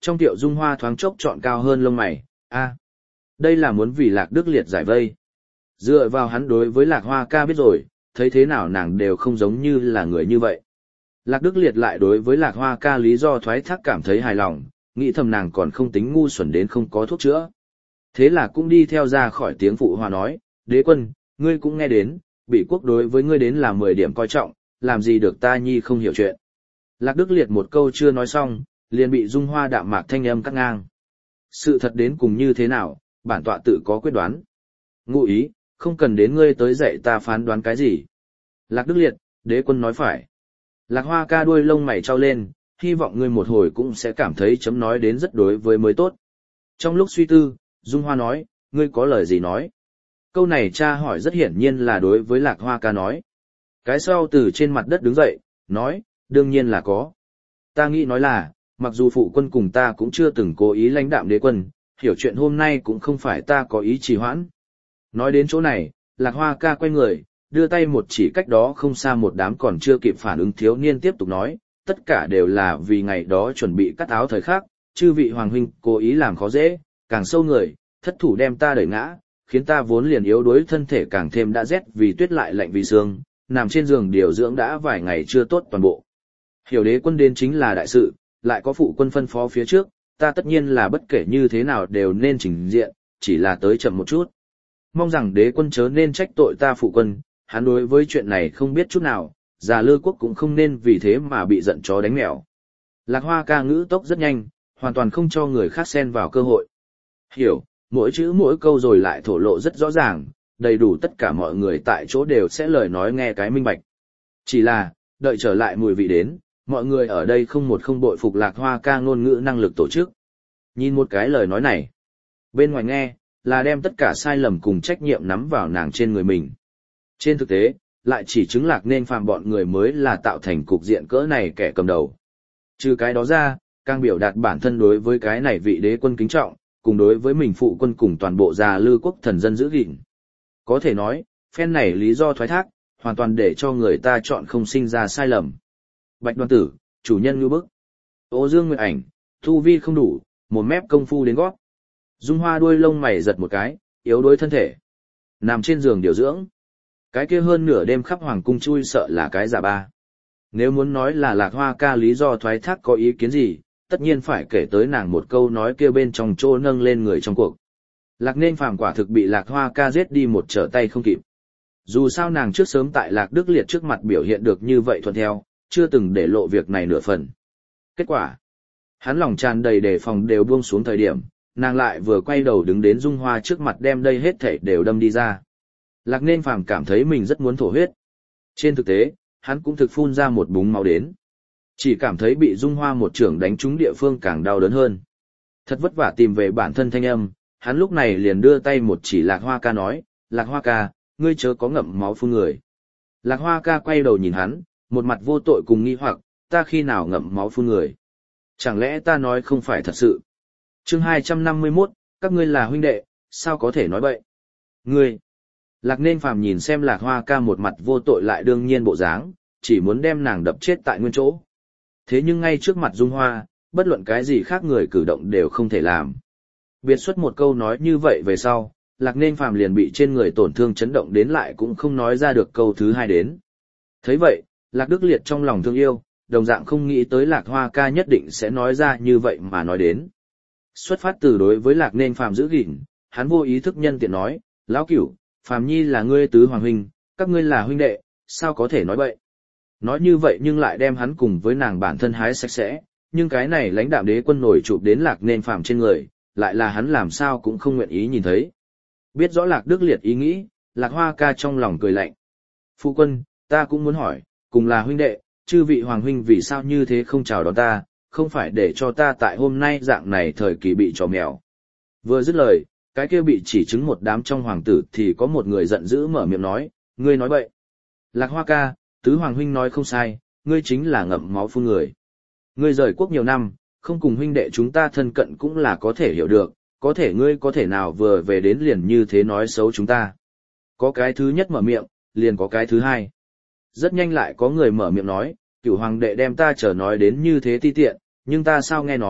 trong Tiệu Dung Hoa thoáng chốc trọn cao hơn lông mày, a, đây là muốn vì Lạc Đức Liệt giải vây. Dựa vào hắn đối với Lạc Hoa ca biết rồi, thấy thế nào nàng đều không giống như là người như vậy. Lạc Đức Liệt lại đối với Lạc Hoa ca lý do thoái thác cảm thấy hài lòng, nghĩ thầm nàng còn không tính ngu xuẩn đến không có thuốc chữa. Thế là cũng đi theo ra khỏi tiếng phụ hòa nói, đế quân, ngươi cũng nghe đến, bị quốc đối với ngươi đến là mười điểm coi trọng, làm gì được ta nhi không hiểu chuyện. Lạc Đức Liệt một câu chưa nói xong, liền bị Dung Hoa đạm mạc thanh âm cắt ngang. Sự thật đến cùng như thế nào, bản tọa tự có quyết đoán. Ngụ ý, không cần đến ngươi tới dạy ta phán đoán cái gì. Lạc Đức Liệt, đế quân nói phải. Lạc Hoa ca đuôi lông mày trao lên, hy vọng ngươi một hồi cũng sẽ cảm thấy chấm nói đến rất đối với mới tốt. Trong lúc suy tư, Dung Hoa nói, ngươi có lời gì nói? Câu này cha hỏi rất hiển nhiên là đối với Lạc Hoa ca nói. Cái sau từ trên mặt đất đứng dậy, nói, đương nhiên là có. Ta nghĩ nói là, mặc dù phụ quân cùng ta cũng chưa từng cố ý lãnh đạm đế quân, hiểu chuyện hôm nay cũng không phải ta có ý trì hoãn. Nói đến chỗ này, Lạc Hoa ca quay người, đưa tay một chỉ cách đó không xa một đám còn chưa kịp phản ứng thiếu niên tiếp tục nói, tất cả đều là vì ngày đó chuẩn bị cắt áo thời khắc, chư vị hoàng huynh cố ý làm khó dễ, càng sâu người, thất thủ đem ta đẩy ngã, khiến ta vốn liền yếu đuối thân thể càng thêm đã rét vì tuyết lại lạnh vì sương, nằm trên giường điều dưỡng đã vài ngày chưa tốt toàn bộ. Hiểu đế quân đến chính là đại sự, lại có phụ quân phân phó phía trước, ta tất nhiên là bất kể như thế nào đều nên trình diện, chỉ là tới chậm một chút. Mong rằng đế quân chớ nên trách tội ta phụ quân, hắn đối với chuyện này không biết chút nào, già Lư quốc cũng không nên vì thế mà bị giận chó đánh mèo. Lạc Hoa ca ngữ tốc rất nhanh, hoàn toàn không cho người khác xen vào cơ hội. Hiểu, mỗi chữ mỗi câu rồi lại thổ lộ rất rõ ràng, đầy đủ tất cả mọi người tại chỗ đều sẽ lời nói nghe cái minh bạch. Chỉ là, đợi trở lại mùi vị đến, mọi người ở đây không một không bội phục Lạc Hoa ca ngôn ngữ năng lực tổ chức. Nhìn một cái lời nói này, bên ngoài nghe, là đem tất cả sai lầm cùng trách nhiệm nắm vào nàng trên người mình. Trên thực tế, lại chỉ chứng Lạc nên phàm bọn người mới là tạo thành cục diện cỡ này kẻ cầm đầu. Trừ cái đó ra, càng biểu đạt bản thân đối với cái này vị đế quân kính trọng, cùng đối với mình phụ quân cùng toàn bộ già Lư quốc thần dân giữ gìn. Có thể nói, phen này lý do thoái thác, hoàn toàn để cho người ta chọn không sinh ra sai lầm. Bạch Đoàn Tử, chủ nhân như bức. Ô Dương Nguyệt Ảnh, thu vi không đủ, một mép công phu đến gót. Dung Hoa đuôi lông mày giật một cái, yếu đuối thân thể. Nằm trên giường điều dưỡng. Cái kia hơn nửa đêm khắp hoàng cung chui sợ là cái giả ba. Nếu muốn nói là Lạc Hoa ca lý do thoái thác có ý kiến gì, tất nhiên phải kể tới nàng một câu nói kia bên trong trô nâng lên người trong cuộc. Lạc nên phàm quả thực bị Lạc Hoa ca giết đi một trở tay không kịp. Dù sao nàng trước sớm tại Lạc Đức Liệt trước mặt biểu hiện được như vậy thuận theo, chưa từng để lộ việc này nửa phần. Kết quả, hắn lòng tràn đầy đề phòng đều buông xuống thời điểm, nàng lại vừa quay đầu đứng đến Dung Hoa trước mặt đem đây hết thảy đều đâm đi ra. Lạc nên phàm cảm thấy mình rất muốn thổ huyết. Trên thực tế, hắn cũng thực phun ra một búng máu đến. Chỉ cảm thấy bị Dung Hoa một trưởng đánh trúng địa phương càng đau đớn hơn. Thật vất vả tìm về bản thân thanh âm, hắn lúc này liền đưa tay một chỉ Lạc Hoa ca nói, Lạc Hoa ca, ngươi chớ có ngậm máu phun người. Lạc Hoa ca quay đầu nhìn hắn, một mặt vô tội cùng nghi hoặc, ta khi nào ngậm máu phun người. Chẳng lẽ ta nói không phải thật sự. Chương hai trăm năm mươi mốt, các ngươi là huynh đệ, sao có thể nói bậy. Ngươi. Lạc nên phàm nhìn xem Lạc Hoa ca một mặt vô tội lại đương nhiên bộ dáng, chỉ muốn đem nàng đập chết tại nguyên chỗ. Thế nhưng ngay trước mặt Dung Hoa, bất luận cái gì khác người cử động đều không thể làm. Biệt xuất một câu nói như vậy về sau, Lạc nên phàm liền bị trên người tổn thương chấn động đến lại cũng không nói ra được câu thứ hai đến. Thấy vậy, Lạc Đức Liệt trong lòng thương yêu, đồng dạng không nghĩ tới Lạc Hoa ca nhất định sẽ nói ra như vậy mà nói đến. Xuất phát từ đối với Lạc nên phàm giữ gìn, hắn vô ý thức nhân tiện nói, lão cửu, phàm nhi là ngươi tứ hoàng huynh, các ngươi là huynh đệ, sao có thể nói bậy. Nói như vậy nhưng lại đem hắn cùng với nàng bản thân hái sạch sẽ, nhưng cái này lãnh đạm đế quân nổi chụp đến Lạc nên phàm trên người, lại là hắn làm sao cũng không nguyện ý nhìn thấy. Biết rõ Lạc Đức Liệt ý nghĩ, Lạc Hoa ca trong lòng cười lạnh. Phu quân, ta cũng muốn hỏi, cùng là huynh đệ, chư vị hoàng huynh vì sao như thế không chào đón ta, không phải để cho ta tại hôm nay dạng này thời kỳ bị trò mèo. Vừa dứt lời, cái kia bị chỉ chứng một đám trong hoàng tử thì có một người giận dữ mở miệng nói, ngươi nói bậy. Lạc Hoa ca, tứ hoàng huynh nói không sai, ngươi chính là ngậm máu phun người. Ngươi rời quốc nhiều năm, không cùng huynh đệ chúng ta thân cận cũng là có thể hiểu được, có thể ngươi có thể nào vừa về đến liền như thế nói xấu chúng ta. Có cái thứ nhất mở miệng, liền có cái thứ hai. Rất nhanh lại có người mở miệng nói, cửu hoàng đệ đem ta trở nói đến như thế ti tiện, nhưng ta sao nghe nói,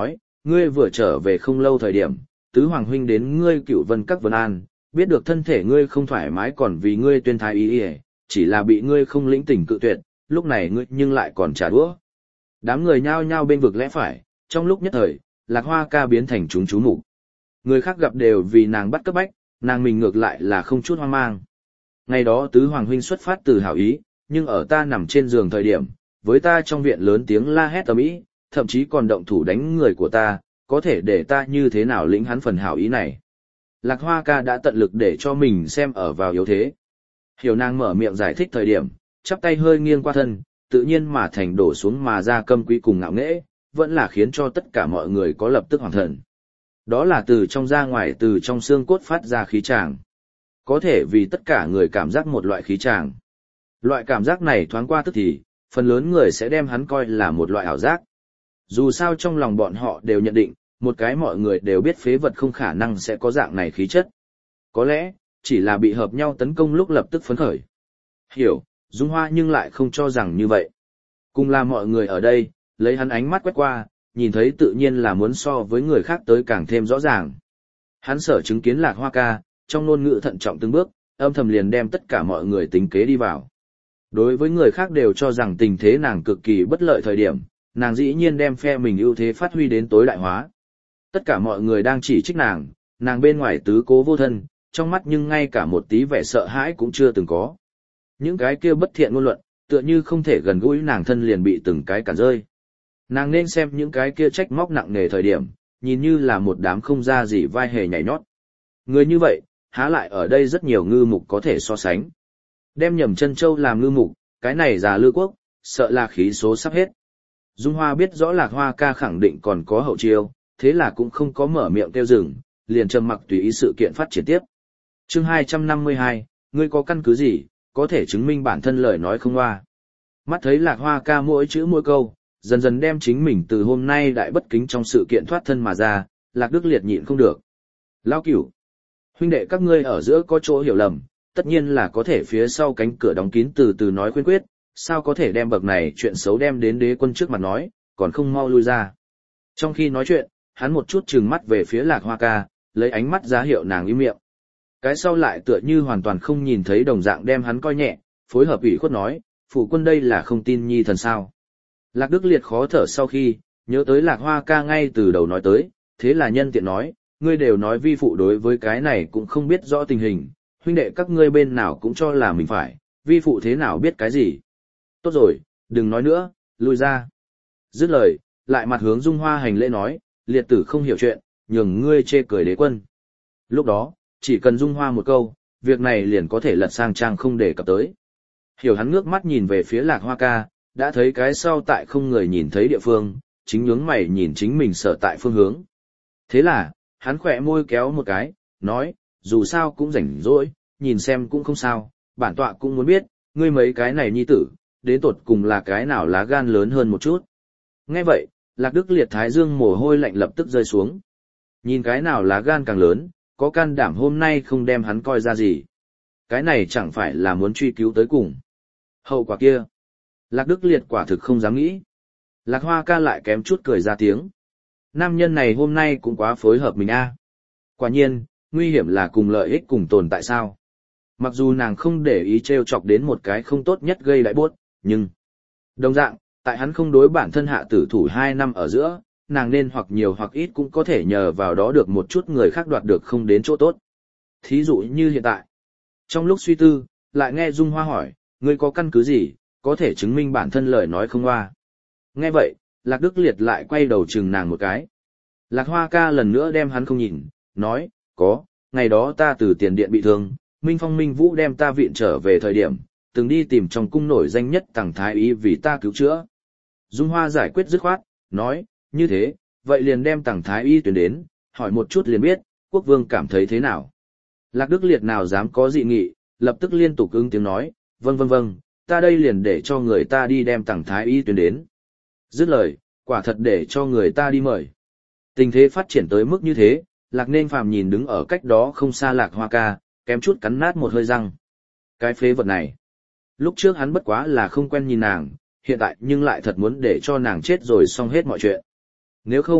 ngươi vừa trở về không lâu thời điểm, tứ hoàng huynh đến ngươi Cửu Vân Các vấn an, biết được thân thể ngươi không thoải mái còn vì ngươi tuyên thái ý ý, chỉ là bị ngươi không lĩnh tỉnh cự tuyệt, lúc này ngươi nhưng lại còn trả đũa. Đám người nhao nhao bên vực lẽ phải, trong lúc nhất thời, Lạc Hoa Ca biến thành chúng chú mục. Người khác gặp đều vì nàng bắt cấp bách, nàng mình ngược lại là không chút hoang mang. Ngày đó tứ hoàng huynh xuất phát từ hảo ý, nhưng ở ta nằm trên giường thời điểm, với ta trong viện lớn tiếng la hét ầm ĩ, thậm chí còn động thủ đánh người của ta, có thể để ta như thế nào lĩnh hắn phần hảo ý này. Lạc Hoa Ca đã tận lực để cho mình xem ở vào yếu thế. Hiểu nàng mở miệng giải thích thời điểm, chắp tay hơi nghiêng qua thân, tự nhiên mà thành đổ xuống mà ra câm quý cùng ngạo nghễ, vẫn là khiến cho tất cả mọi người có lập tức hoàng thần. Đó là từ trong ra ngoài, từ trong xương cốt phát ra khí tràng. Có thể vì tất cả người cảm giác một loại khí tràng. Loại cảm giác này thoáng qua tức thì, phần lớn người sẽ đem hắn coi là một loại ảo giác. Dù sao trong lòng bọn họ đều nhận định, một cái mọi người đều biết phế vật không khả năng sẽ có dạng này khí chất. Có lẽ, chỉ là bị hợp nhau tấn công lúc lập tức phấn khởi. Hiểu, Dung Hoa nhưng lại không cho rằng như vậy. Cùng là mọi người ở đây, lấy hắn ánh mắt quét qua, nhìn thấy tự nhiên là muốn so với người khác tới càng thêm rõ ràng. Hắn sở chứng kiến Lạc Hoa Ca, trong ngôn ngữ thận trọng từng bước, âm thầm liền đem tất cả mọi người tính kế đi vào. Đối với người khác đều cho rằng tình thế nàng cực kỳ bất lợi thời điểm, nàng dĩ nhiên đem phe mình ưu thế phát huy đến tối đại hóa. Tất cả mọi người đang chỉ trích nàng, nàng bên ngoài tứ cố vô thân, trong mắt nhưng ngay cả một tí vẻ sợ hãi cũng chưa từng có. Những cái kia bất thiện ngôn luận, tựa như không thể gần gũi nàng thân liền bị từng cái cản rơi. Nàng nên xem những cái kia trách móc nặng nề thời điểm, nhìn như là một đám không ra gì vai hề nhảy nhót. Người như vậy, há lại ở đây rất nhiều ngư mục có thể so sánh. Đem Nhầm Chân Châu làm ngư mục, cái này già Lư Quốc, sợ là khí số sắp hết. Dung Hoa biết rõ Lạc Hoa Ca khẳng định còn có hậu chiêu, thế là cũng không có mở miệng kêu dừng, liền trầm mặc tùy ý sự kiện phát triển tiếp. Chương hai trăm năm mươi hai, ngươi có căn cứ gì, có thể chứng minh bản thân lời nói không hoa. Mắt thấy Lạc Hoa Ca mỗi chữ mỗi câu, dần dần đem chính mình từ hôm nay đại bất kính trong sự kiện thoát thân mà ra, Lạc Đức Liệt nhịn không được. Lão Cửu, huynh đệ các ngươi ở giữa có chỗ hiểu lầm, tất nhiên là có thể phía sau cánh cửa đóng kín từ từ nói khuyên quyết, sao có thể đem bậc này chuyện xấu đem đến đế quân trước mặt nói, còn không mau lui ra. Trong khi nói chuyện, hắn một chút trừng mắt về phía Lạc Hoa Ca, lấy ánh mắt giá hiệu nàng im miệng. Cái sau lại tựa như hoàn toàn không nhìn thấy đồng dạng đem hắn coi nhẹ, phối hợp ủy khuất nói, phụ quân đây là không tin nhi thần sao. Lạc Đức Liệt khó thở sau khi, nhớ tới Lạc Hoa Ca ngay từ đầu nói tới, thế là nhân tiện nói, ngươi đều nói vi phụ đối với cái này cũng không biết rõ tình hình, huynh đệ các ngươi bên nào cũng cho là mình phải, vi phụ thế nào biết cái gì. Tốt rồi, đừng nói nữa, lui ra. Dứt lời, lại mặt hướng Dung Hoa hành lễ nói, liệt tử không hiểu chuyện, nhường ngươi chê cười đế quân. Lúc đó, chỉ cần Dung Hoa một câu, việc này liền có thể lật sang trang không để cập tới. Hiểu hắn ngước mắt nhìn về phía Lạc Hoa Ca, đã thấy cái sau tại không người nhìn thấy địa phương, chính nhướng mày nhìn chính mình sở tại phương hướng. Thế là, hắn khỏe môi kéo một cái, nói, dù sao cũng rảnh rỗi, nhìn xem cũng không sao, bản tọa cũng muốn biết, ngươi mấy cái này nhi tử, đến tột cùng là cái nào lá gan lớn hơn một chút. Nghe vậy, Lạc Đức Liệt thái dương mồ hôi lạnh lập tức rơi xuống. Nhìn cái nào lá gan càng lớn, có can đảm hôm nay không đem hắn coi ra gì. Cái này chẳng phải là muốn truy cứu tới cùng. Hậu quả kia, Lạc Đức Liệt quả thực không dám nghĩ. Lạc Hoa Ca lại kém chút cười ra tiếng. Nam nhân này hôm nay cũng quá phối hợp mình a. Quả nhiên, nguy hiểm là cùng lợi ích cùng tồn tại sao. Mặc dù nàng không để ý trêu chọc đến một cái không tốt nhất gây đại buốt, nhưng đồng dạng, tại hắn không đối bản thân hạ tử thủ hai năm ở giữa, nàng nên hoặc nhiều hoặc ít cũng có thể nhờ vào đó được một chút người khác đoạt được không đến chỗ tốt. Thí dụ như hiện tại. Trong lúc suy tư, lại nghe Dung Hoa hỏi, ngươi có căn cứ gì, có thể chứng minh bản thân lời nói không hoa. Nghe vậy, Lạc Đức Liệt lại quay đầu chừng nàng một cái. Lạc Hoa Ca lần nữa đem hắn không nhìn, nói, có, ngày đó ta từ tiền điện bị thương, Minh Phong Minh Vũ đem ta viện trở về thời điểm, từng đi tìm trong cung nổi danh nhất Tằng Thái Y vì ta cứu chữa. Dung Hoa giải quyết dứt khoát, nói, như thế, vậy liền đem Tằng Thái Y tuyển đến, hỏi một chút liền biết, quốc vương cảm thấy thế nào. Lạc Đức Liệt nào dám có dị nghị, lập tức liên tục ứng tiếng nói, vâng vâng vâng, ta đây liền để cho người ta đi đem Tằng Thái Y tuyển đến. Dứt lời, quả thật để cho người ta đi mời. Tình thế phát triển tới mức như thế, Lạc Nên Phàm nhìn đứng ở cách đó không xa Lạc Hoa Ca, kém chút cắn nát một hơi răng. Cái phế vật này. Lúc trước hắn bất quá là không quen nhìn nàng, hiện tại nhưng lại thật muốn để cho nàng chết rồi xong hết mọi chuyện. Nếu không,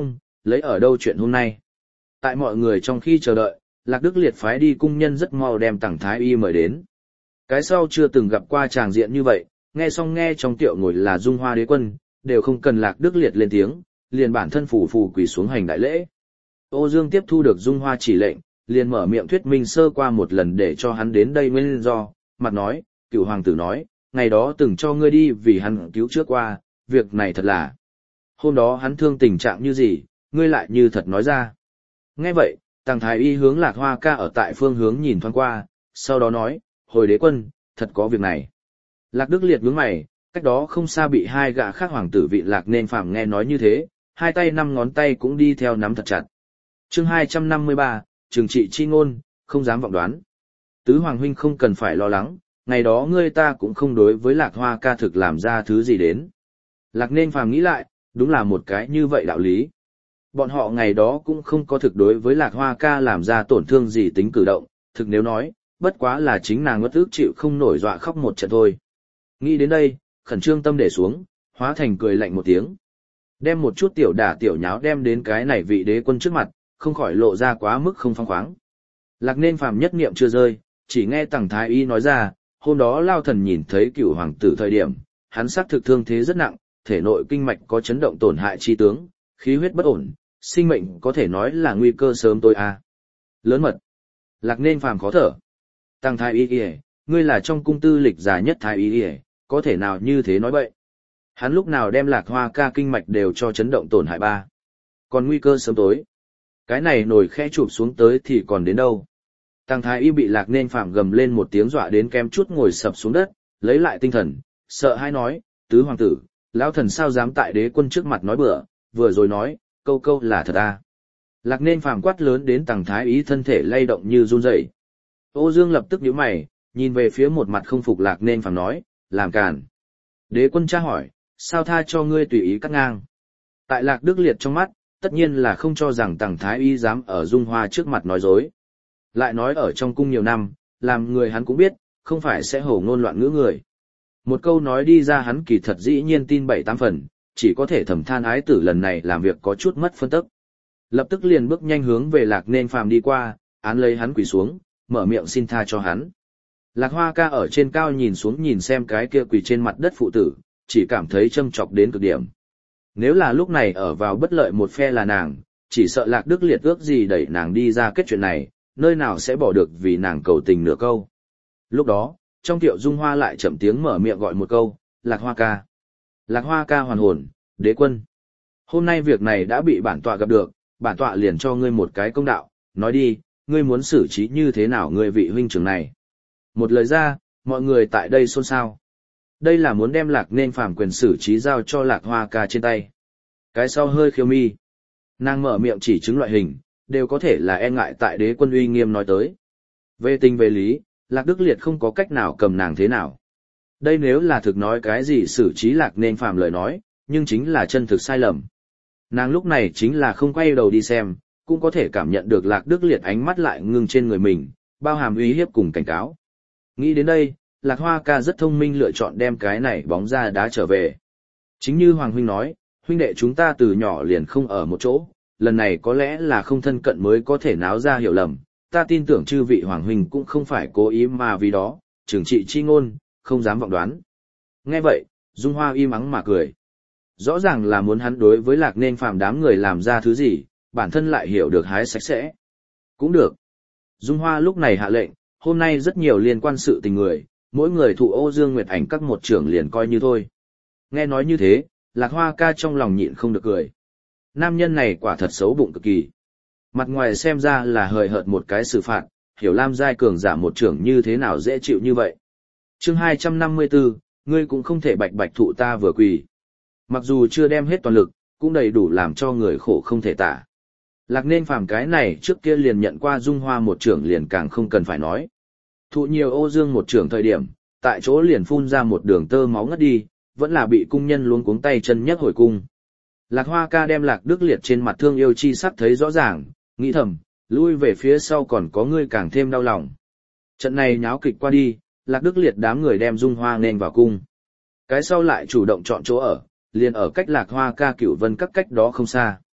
lấy ở đâu chuyện hôm nay. Tại mọi người trong khi chờ đợi, Lạc Đức Liệt phái đi cung nhân rất mau đem Tằng Thái Y mời đến. Cái sau chưa từng gặp qua tràng diện như vậy, nghe xong nghe trong tiệu ngồi là Dung Hoa đế quân, đều không cần Lạc Đức Liệt lên tiếng, liền bản thân phủ phù quỳ xuống hành đại lễ. Ô Dương tiếp thu được Dung Hoa chỉ lệnh, liền mở miệng thuyết minh sơ qua một lần để cho hắn đến đây nguyên do, mặt nói, cựu hoàng tử nói, ngày đó từng cho ngươi đi vì hắn cứu trước qua, việc này thật là. Hôm đó hắn thương tình trạng như gì, ngươi lại như thật nói ra. Nghe vậy, Tằng Thái Y hướng Lạc Hoa ca ở tại phương hướng nhìn thoáng qua, sau đó nói, hồi đế quân, thật có việc này. Lạc Đức Liệt nhướng mày, cách đó không xa bị hai gã khác hoàng tử vị Lạc nên phàm nghe nói như thế, hai tay năm ngón tay cũng đi theo nắm thật chặt. Chương hai trăm năm mươi ba, trừng trị chi ngôn, không dám vọng đoán. Tứ hoàng huynh không cần phải lo lắng, ngày đó ngươi ta cũng không đối với Lạc Hoa ca thực làm ra thứ gì đến. Lạc nên phàm nghĩ lại, đúng là một cái như vậy đạo lý. Bọn họ ngày đó cũng không có thực đối với Lạc Hoa ca làm ra tổn thương gì tính cử động, thực nếu nói, bất quá là chính nàng ngất ức chịu không nổi dọa khóc một trận thôi. Nghĩ đến đây, khẩn trương tâm để xuống, hóa thành cười lạnh một tiếng. Đem một chút tiểu đả tiểu nháo đem đến cái này vị đế quân trước mặt, không khỏi lộ ra quá mức không phóng khoáng. Lạc nên phàm nhất niệm chưa rơi, chỉ nghe Tằng Thái Y nói ra, hôm đó Lao Thần nhìn thấy cựu hoàng tử thời điểm, hắn xác thực thương thế rất nặng, thể nội kinh mạch có chấn động tổn hại chi tướng, khí huyết bất ổn, sinh mệnh có thể nói là nguy cơ sớm tối a. À. Lớn mật. Lạc nên phàm khó thở. Tằng Thái Y, ngươi là trong cung tư lịch già nhất Thái Y, có thể nào như thế nói vậy? Hắn lúc nào đem Lạc Hoa ca kinh mạch đều cho chấn động tổn hại ba. Còn nguy cơ sớm tối. Cái này nổi khẽ chụp xuống tới thì còn đến đâu? Tằng Thái Y bị Lạc nên phàm gầm lên một tiếng dọa đến kém chút ngồi sập xuống đất, lấy lại tinh thần, sợ hãi nói, tứ hoàng tử, lão thần sao dám tại đế quân trước mặt nói bừa, vừa rồi nói, câu câu là thật à. Lạc nên phàm quát lớn đến Tằng Thái Y thân thể lay động như run rẩy. Ô Dương lập tức nhíu mày, nhìn về phía một mặt không phục Lạc nên phàm nói, làm càn. Đế quân tra hỏi, sao tha cho ngươi tùy ý cắt ngang. Tại Lạc Đức Liệt trong mắt, tất nhiên là không cho rằng Tằng Thái Y dám ở Dung Hoa trước mặt nói dối. Lại nói ở trong cung nhiều năm, làm người hắn cũng biết, không phải sẽ hổ ngôn loạn ngữ người. Một câu nói đi ra hắn kỳ thật dĩ nhiên tin bảy tám phần, chỉ có thể thầm than ái tử lần này làm việc có chút mất phân tức. Lập tức liền bước nhanh hướng về Lạc nên phàm đi qua, án lấy hắn quỳ xuống, mở miệng xin tha cho hắn. Lạc Hoa ca ở trên cao nhìn xuống nhìn xem cái kia quỳ trên mặt đất phụ tử, chỉ cảm thấy châm chọc đến cực điểm. Nếu là lúc này ở vào bất lợi một phe là nàng, chỉ sợ Lạc Đức Liệt ước gì đẩy nàng đi ra kết chuyện này, nơi nào sẽ bỏ được vì nàng cầu tình nửa câu. Lúc đó, trong tiệu Dung Hoa lại chậm tiếng mở miệng gọi một câu, Lạc Hoa ca. Lạc Hoa ca hoàn hồn, đế quân. Hôm nay việc này đã bị bản tọa gặp được, bản tọa liền cho ngươi một cái công đạo, nói đi, ngươi muốn xử trí như thế nào ngươi vị huynh trưởng này. Một lời ra, mọi người tại đây xôn xao. Đây là muốn đem Lạc nên phàm quyền xử trí giao cho Lạc Hoa ca trên tay. Cái sau hơi khiêu mi. Nàng mở miệng chỉ chứng loại hình, đều có thể là e ngại tại đế quân uy nghiêm nói tới. Về tình về lý, Lạc Đức Liệt không có cách nào cầm nàng thế nào. Đây nếu là thực nói cái gì xử trí Lạc nên phàm lời nói, nhưng chính là chân thực sai lầm. Nàng lúc này chính là không quay đầu đi xem, cũng có thể cảm nhận được Lạc Đức Liệt ánh mắt lại ngưng trên người mình, bao hàm uy hiếp cùng cảnh cáo. Nghĩ đến đây, Lạc Hoa ca rất thông minh lựa chọn đem cái này bóng ra đá trở về. Chính như Hoàng huynh nói, huynh đệ chúng ta từ nhỏ liền không ở một chỗ, lần này có lẽ là không thân cận mới có thể náo ra hiểu lầm, ta tin tưởng chư vị Hoàng huynh cũng không phải cố ý mà vì đó, trừng trị chi ngôn, không dám vọng đoán. Nghe vậy, Dung Hoa im ắng mà cười. Rõ ràng là muốn hắn đối với Lạc nên phàm đám người làm ra thứ gì, bản thân lại hiểu được hái sạch sẽ. Cũng được. Dung Hoa lúc này hạ lệnh, hôm nay rất nhiều liên quan sự tình người, mỗi người thụ Ô Dương Nguyệt Ảnh các một trưởng liền coi như thôi. Nghe nói như thế, Lạc Hoa ca trong lòng nhịn không được cười. Nam nhân này quả thật xấu bụng cực kỳ. Mặt ngoài xem ra là hời hợt một cái xử phạt, hiểu Lam giai cường giả một trưởng như thế nào dễ chịu như vậy. Chương hai trăm năm mươi tư, ngươi cũng không thể bạch bạch thụ ta vừa quỳ. Mặc dù chưa đem hết toàn lực, cũng đầy đủ làm cho người khổ không thể tả. Lạc nên phàm cái này trước kia liền nhận qua Dung Hoa một trưởng liền càng không cần phải nói. Thụ nhiều Ô Dương một trưởng thời điểm, tại chỗ liền phun ra một đường tơ máu ngất đi, vẫn là bị cung nhân luống cuống tay chân nhấc hồi cung. Lạc Hoa ca đem Lạc Đức Liệt trên mặt thương yêu chi sắc thấy rõ ràng, nghĩ thầm, lui về phía sau còn có ngươi càng thêm đau lòng. Trận này nháo kịch qua đi, Lạc Đức Liệt đám người đem Dung Hoa nên vào cung. Cái sau lại chủ động chọn chỗ ở, liền ở cách Lạc Hoa ca Cửu Vân các cách đó không xa.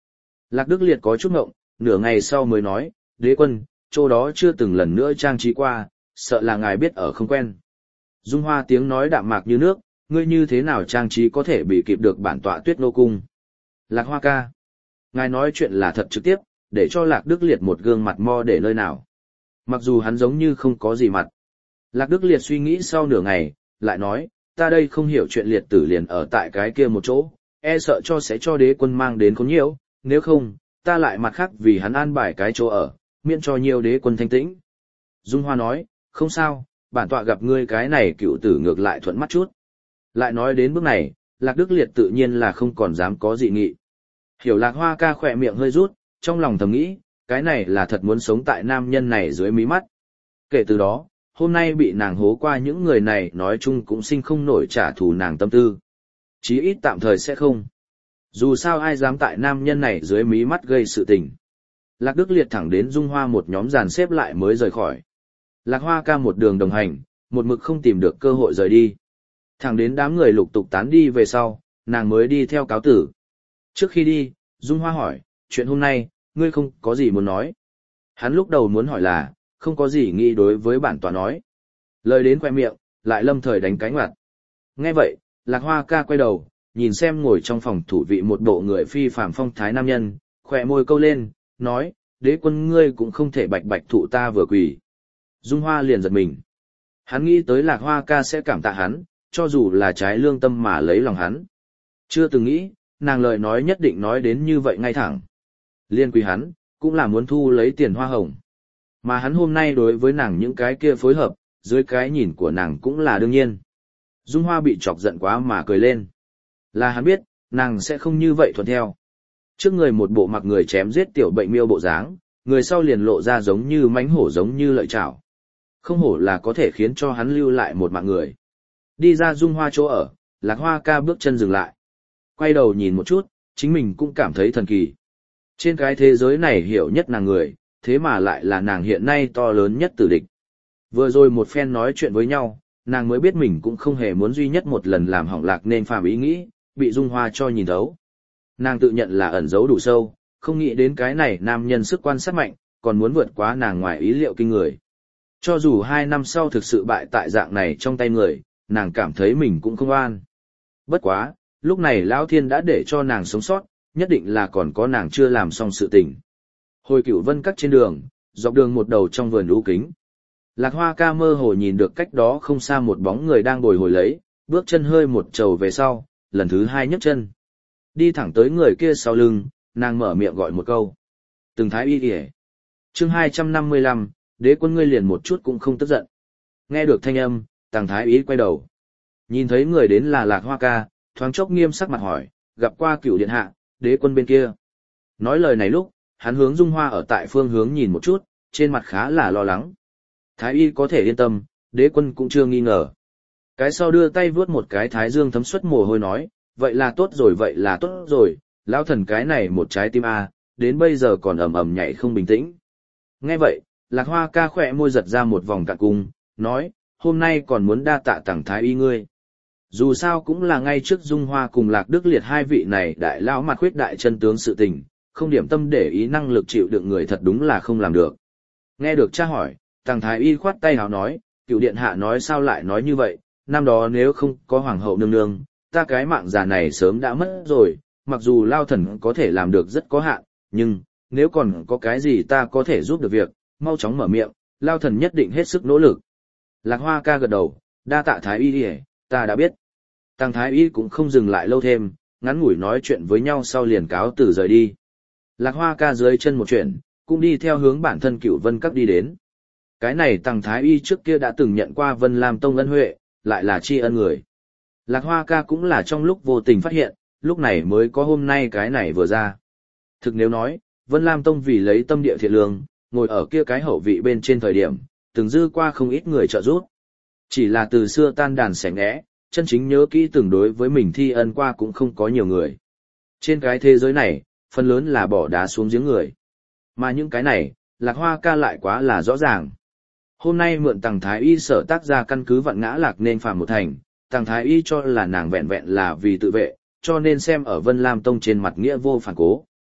Lạc Đức Liệt có chút ngộng, nửa ngày sau mới nói, đế quân, chỗ đó chưa từng lần nữa trang trí qua, sợ là ngài biết ở không quen. Dung Hoa tiếng nói đạm mạc như nước, ngươi như thế nào trang trí có thể bị kịp được bản tọa Tuyết Nô Cung. Lạc Hoa ca. Ngài nói chuyện là thật trực tiếp, để cho Lạc Đức Liệt một gương mặt mo để nơi nào. Mặc dù hắn giống như không có gì mặt. Lạc Đức Liệt suy nghĩ sau nửa ngày, lại nói, ta đây không hiểu chuyện liệt tử liền ở tại cái kia một chỗ, e sợ cho sẽ cho đế quân mang đến khốn nhiễu, nếu không, ta lại mặt khác vì hắn an bài cái chỗ ở, miễn cho nhiều đế quân thanh tĩnh. Dung Hoa nói, không sao, bản tọa gặp ngươi cái này cựu tử ngược lại thuận mắt chút. Lại nói đến bước này, Lạc Đức Liệt tự nhiên là không còn dám có dị nghị. Hiểu Lạc Hoa ca khỏe miệng hơi rút, trong lòng thầm nghĩ, cái này là thật muốn sống tại nam nhân này dưới mí mắt. Kể từ đó, hôm nay bị nàng hố qua những người này nói chung cũng sinh không nổi trả thù nàng tâm tư. Chí ít tạm thời sẽ không. Dù sao ai dám tại nam nhân này dưới mí mắt gây sự tình. Lạc Đức Liệt thẳng đến Dung Hoa một nhóm dàn xếp lại mới rời khỏi. Lạc Hoa ca một đường đồng hành, một mực không tìm được cơ hội rời đi. Thẳng đến đám người lục tục tán đi về sau, nàng mới đi theo cáo tử. Trước khi đi, Dung Hoa hỏi, chuyện hôm nay, ngươi không có gì muốn nói. Hắn lúc đầu muốn hỏi là, không có gì nghĩ đối với bản tọa nói. Lời đến khoe miệng, lại lâm thời đánh cánh ngoặt. Nghe vậy, Lạc Hoa ca quay đầu, nhìn xem ngồi trong phòng thủ vị một bộ người phi phàm phong thái nam nhân, khỏe môi câu lên, nói, đế quân ngươi cũng không thể bạch bạch thụ ta vừa quỳ. Dung Hoa liền giật mình. Hắn nghĩ tới Lạc Hoa ca sẽ cảm tạ hắn, cho dù là trái lương tâm mà lấy lòng hắn. Chưa từng nghĩ, nàng lời nói nhất định nói đến như vậy ngay thẳng. Liên quỳ hắn, cũng là muốn thu lấy tiền hoa hồng. Mà hắn hôm nay đối với nàng những cái kia phối hợp, dưới cái nhìn của nàng cũng là đương nhiên. Dung Hoa bị chọc giận quá mà cười lên. Là hắn biết, nàng sẽ không như vậy thuận theo. Trước người một bộ mặc người chém giết tiểu bệnh miêu bộ dáng, người sau liền lộ ra giống như mánh hổ giống như lợi chảo. Không hổ là có thể khiến cho hắn lưu lại một mạng người. Đi ra Dung Hoa chỗ ở, Lạc Hoa ca bước chân dừng lại. Quay đầu nhìn một chút, chính mình cũng cảm thấy thần kỳ. Trên cái thế giới này hiểu nhất nàng người, thế mà lại là nàng hiện nay to lớn nhất tử địch. Vừa rồi một phen nói chuyện với nhau, nàng mới biết mình cũng không hề muốn duy nhất một lần làm hỏng Lạc nên phàm ý nghĩ, bị Dung Hoa cho nhìn thấu. Nàng tự nhận là ẩn giấu đủ sâu, không nghĩ đến cái này nam nhân sức quan sát mạnh, còn muốn vượt quá nàng ngoài ý liệu kinh người. Cho dù hai năm sau thực sự bại tại dạng này trong tay người, nàng cảm thấy mình cũng không an. Bất quá, lúc này Lão Thiên đã để cho nàng sống sót, nhất định là còn có nàng chưa làm xong sự tình. Hồi Cửu Vân Các trên đường, dọc đường một đầu trong vườn lũ kính. Lạc Hoa ca mơ hồ nhìn được cách đó không xa một bóng người đang bồi hồi lấy, bước chân hơi một trầu về sau, lần thứ hai nhấc chân. Đi thẳng tới người kia sau lưng, nàng mở miệng gọi một câu. Từng thái y kìa. Chương hai trăm năm mươi lăm, đế quân ngươi liền một chút cũng không tức giận. Nghe được thanh âm, Tàng thái y quay đầu. Nhìn thấy người đến là Lạc Hoa ca, thoáng chốc nghiêm sắc mặt hỏi, gặp qua Cửu điện hạ, đế quân bên kia. Nói lời này lúc, hắn hướng Dung Hoa ở tại phương hướng nhìn một chút, trên mặt khá là lo lắng. Thái y có thể yên tâm, đế quân cũng chưa nghi ngờ. Cái sau đưa tay vướt một cái thái dương thấm suất mồ hôi nói, vậy là tốt rồi vậy là tốt rồi, lão thần cái này một trái tim a, đến bây giờ còn ầm ầm nhảy không bình tĩnh. Nghe vậy, Lạc Hoa ca khỏe môi giật ra một vòng cạn cung, nói, hôm nay còn muốn đa tạ Tàng thái y ngươi. Dù sao cũng là ngay trước Dung Hoa cùng Lạc Đức Liệt hai vị này đại lão mặt khuyết đại chân tướng sự tình, không điểm tâm để ý năng lực chịu đựng người thật đúng là không làm được. Nghe được cha hỏi, Tàng thái y khoát tay hào nói, Cửu điện hạ nói sao lại nói như vậy, năm đó nếu không có hoàng hậu nương nương, ta cái mạng già này sớm đã mất rồi, mặc dù Lao thần có thể làm được rất có hạn, nhưng, nếu còn có cái gì ta có thể giúp được việc, mau chóng mở miệng, Lao thần nhất định hết sức nỗ lực. Lạc Hoa ca gật đầu, đa tạ thái y đi, ta đã biết. Tàng thái y cũng không dừng lại lâu thêm, ngắn ngủi nói chuyện với nhau sau liền cáo từ rời đi. Lạc Hoa ca dưới chân một chuyện, cũng đi theo hướng bản thân Cửu Vân Các đi đến. Cái này Tàng thái y trước kia đã từng nhận qua Vân Lam Tông ân huệ, lại là tri ân người. Lạc Hoa ca cũng là trong lúc vô tình phát hiện, lúc này mới có hôm nay cái này vừa ra. Thực nếu nói, Vân Lam Tông vì lấy tâm địa thiện lương, ngồi ở kia cái hậu vị bên trên thời điểm, từng dư qua không ít người trợ giúp. Chỉ là từ xưa tan đàn xẻ nghẽ, chân chính nhớ kỹ từng đối với mình thi ân qua cũng không có nhiều người. Trên cái thế giới này, phần lớn là bỏ đá xuống giếng người. Mà những cái này, Lạc Hoa ca lại quá là rõ ràng. Hôm nay mượn Tàng thái y sở tác ra căn cứ vặn ngã Lạc nên phàm một thành, Tàng thái y cho là nàng vẹn vẹn là vì tự vệ, cho nên xem ở Vân Lam Tông trên mặt nghĩa vô phản cố.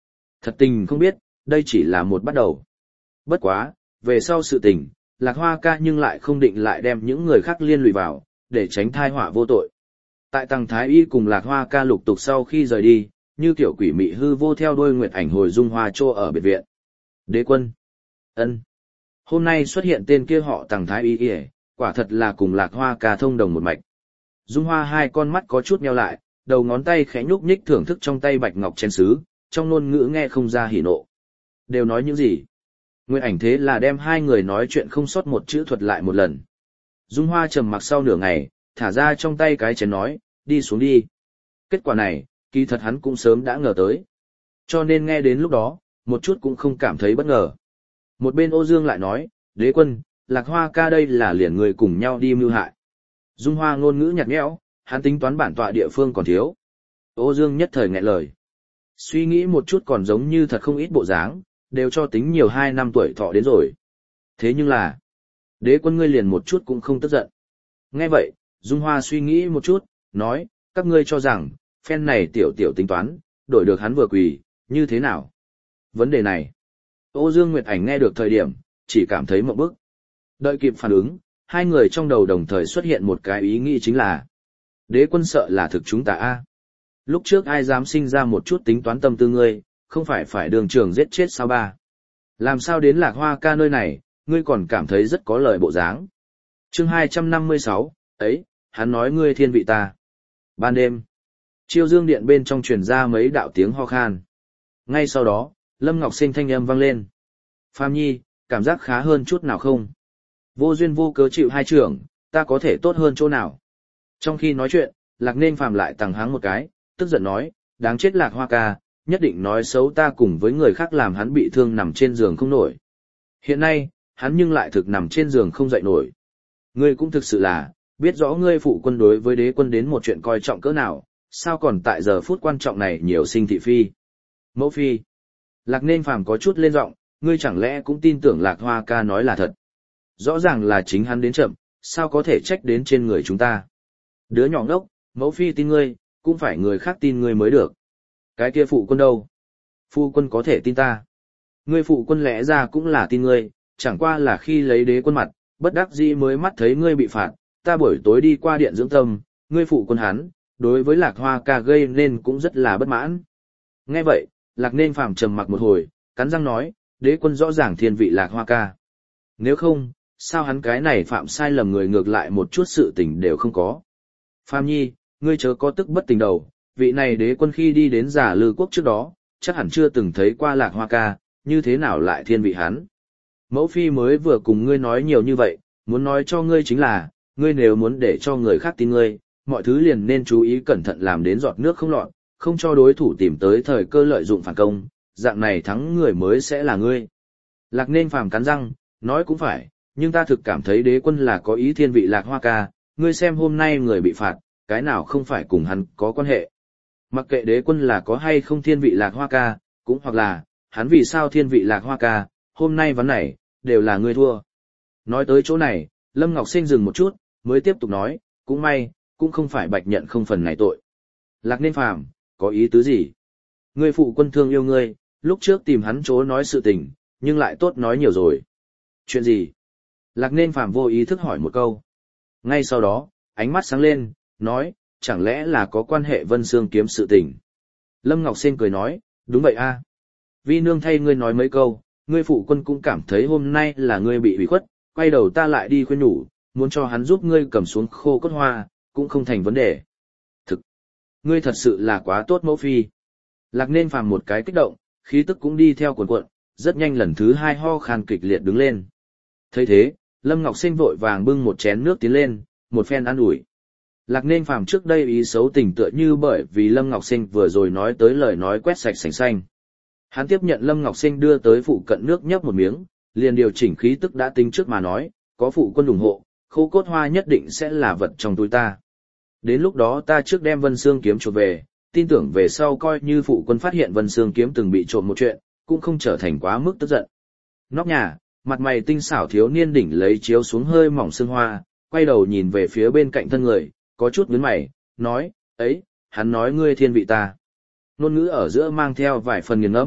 Thật tình không biết, đây chỉ là một bắt đầu. Bất quá, về sau sự tình, Lạc Hoa ca nhưng lại không định lại đem những người khác liên lụy vào, để tránh thai họa vô tội. Tại Tăng Thái Y cùng Lạc Hoa ca lục tục sau khi rời đi, như kiểu quỷ mị hư vô theo đuôi Nguyệt Ảnh hồi Dung Hoa Trô ở biệt viện. Đế quân. Ân. Hôm nay xuất hiện tên kia họ Tăng Thái Y kìa, quả thật là cùng Lạc Hoa ca thông đồng một mạch. Dung Hoa hai con mắt có chút nheo lại, đầu ngón tay khẽ nhúc nhích thưởng thức trong tay bạch ngọc chén sứ, trong ngôn ngữ nghe không ra hỉ nộ. Đều nói những gì? Nguyệt Ảnh thế là đem hai người nói chuyện không sót một chữ thuật lại một lần. Dung Hoa trầm mặc sau nửa ngày, thả ra trong tay cái chén nói, đi xuống đi. Kết quả này, kỳ thật hắn cũng sớm đã ngờ tới. Cho nên nghe đến lúc đó, một chút cũng không cảm thấy bất ngờ. Một bên Ô Dương lại nói, đế quân, Lạc Hoa ca đây là liền người cùng nhau đi mưu hại. Dung Hoa ngôn ngữ nhạt nhẽo, hắn tính toán bản tọa địa phương còn thiếu. Ô Dương nhất thời nghẹn lời. Suy nghĩ một chút còn giống như thật không ít bộ dáng, đều cho tính nhiều hai năm tuổi thọ đến rồi. Thế nhưng là, đế quân ngươi liền một chút cũng không tức giận. Nghe vậy, Dung Hoa suy nghĩ một chút, nói, các ngươi cho rằng, phen này tiểu tiểu tính toán, đổi được hắn vừa quỳ, như thế nào? Vấn đề này, Ô Dương Nguyệt Ảnh nghe được thời điểm, chỉ cảm thấy mộng bức. Đợi kịp phản ứng, hai người trong đầu đồng thời xuất hiện một cái ý nghĩ chính là, đế quân sợ là thực chúng ta a. Lúc trước ai dám sinh ra một chút tính toán tâm tư ngươi, không phải phải đường trường giết chết sao ba. Làm sao đến Lạc Hoa ca nơi này, ngươi còn cảm thấy rất có lời bộ dáng. Chương hai trăm năm mươi sáu, ấy, hắn nói ngươi thiên vị ta. Ban đêm, Chiêu Dương điện bên trong truyền ra mấy đạo tiếng ho khan. Ngay sau đó, Lâm Ngọc Sinh thanh âm vang lên. Phàm Nhi, cảm giác khá hơn chút nào không? Vô duyên vô cớ chịu hai trưởng, ta có thể tốt hơn chỗ nào? Trong khi nói chuyện, Lạc Nên Phàm lại tằng háng một cái, tức giận nói, đáng chết Lạc Hoa ca, nhất định nói xấu ta cùng với người khác làm hắn bị thương nằm trên giường không nổi. Hiện nay, hắn nhưng lại thực nằm trên giường không dậy nổi. Ngươi cũng thực sự là, biết rõ ngươi phụ quân đối với đế quân đến một chuyện coi trọng cỡ nào, sao còn tại giờ phút quan trọng này nhiều sinh thị phi. Mẫu phi. Lạc Nên Phàm có chút lên giọng, ngươi chẳng lẽ cũng tin tưởng Lạc Hoa ca nói là thật. Rõ ràng là chính hắn đến chậm, sao có thể trách đến trên người chúng ta. Đứa nhỏ ngốc, mẫu phi tin ngươi, cũng phải người khác tin ngươi mới được. Cái kia phụ quân đâu? Phụ quân có thể tin ta. Ngươi phụ quân lẽ ra cũng là tin ngươi, chẳng qua là khi lấy đế quân mặt, bất đắc dĩ mới mắt thấy ngươi bị phạt, ta buổi tối đi qua điện dưỡng tâm, ngươi phụ quân hắn, đối với Lạc Hoa ca gây nên cũng rất là bất mãn. Nghe vậy, Lạc Nên Phàm trầm mặc một hồi, cắn răng nói, đế quân rõ ràng thiên vị Lạc Hoa ca. Nếu không, sao hắn cái này phạm sai lầm người ngược lại một chút sự tình đều không có. Phàm Nhi, ngươi chớ có tức bất tình đầu, vị này đế quân khi đi đến Giả Lư quốc trước đó, chắc hẳn chưa từng thấy qua Lạc Hoa ca, như thế nào lại thiên vị hắn. Mẫu phi mới vừa cùng ngươi nói nhiều như vậy, muốn nói cho ngươi chính là, ngươi nếu muốn để cho người khác tin ngươi, mọi thứ liền nên chú ý cẩn thận làm đến giọt nước không lọt, không cho đối thủ tìm tới thời cơ lợi dụng phản công, dạng này thắng người mới sẽ là ngươi. Lạc Nên Phàm cắn răng, nói cũng phải, nhưng ta thực cảm thấy đế quân là có ý thiên vị Lạc Hoa ca, ngươi xem hôm nay người bị phạt, cái nào không phải cùng hắn có quan hệ. Mặc kệ đế quân là có hay không thiên vị Lạc Hoa ca, cũng hoặc là, hắn vì sao thiên vị Lạc Hoa ca, hôm nay vấn này, đều là ngươi thua. Nói tới chỗ này, Lâm Ngọc Sinh dừng một chút, mới tiếp tục nói, cũng may, cũng không phải bạch nhận không phần này tội. Lạc Nên Phàm, có ý tứ gì? Ngươi phụ quân thương yêu ngươi, lúc trước tìm hắn chỗ nói sự tình, nhưng lại tốt nói nhiều rồi. Chuyện gì? Lạc Nên Phàm vô ý thức hỏi một câu. Ngay sau đó, ánh mắt sáng lên, nói, chẳng lẽ là có quan hệ Vân Xương kiếm sự tình. Lâm Ngọc Sinh cười nói, đúng vậy a. Vi nương thay ngươi nói mấy câu, ngươi phụ quân cũng cảm thấy hôm nay là ngươi bị ủy khuất, quay đầu ta lại đi khuyên nhủ, muốn cho hắn giúp ngươi cầm xuống khô cốt hoa, cũng không thành vấn đề. Thực, ngươi thật sự là quá tốt mẫu phi. Lạc Nên Phàm một cái kích động, khí tức cũng đi theo cuộn cuộn, rất nhanh lần thứ hai ho khan kịch liệt đứng lên. Thấy thế, Lâm Ngọc Sinh vội vàng bưng một chén nước tiến lên, một phen an ủi. Lạc Nên Phàm trước đây ý xấu tình tựa như bởi vì Lâm Ngọc Sinh vừa rồi nói tới lời nói quét sạch sành xanh. Hắn tiếp nhận Lâm Ngọc Sinh đưa tới phụ cận nước nhấp một miếng, liền điều chỉnh khí tức đã tính trước mà nói, có phụ quân ủng hộ, khô cốt hoa nhất định sẽ là vật trong túi ta. Đến lúc đó ta trước đem Vân Xương kiếm trộm về, tin tưởng về sau coi như phụ quân phát hiện Vân Xương kiếm từng bị trộm một chuyện, cũng không trở thành quá mức tức giận. Nóc nhà, mặt mày tinh xảo thiếu niên đỉnh lấy chiếu xuống hơi mỏng sương hoa, quay đầu nhìn về phía bên cạnh thân người, có chút nhướng mày, nói, ấy, hắn nói ngươi thiên vị ta. Ngôn ngữ ở giữa mang theo vài phần nghiền ngẫm,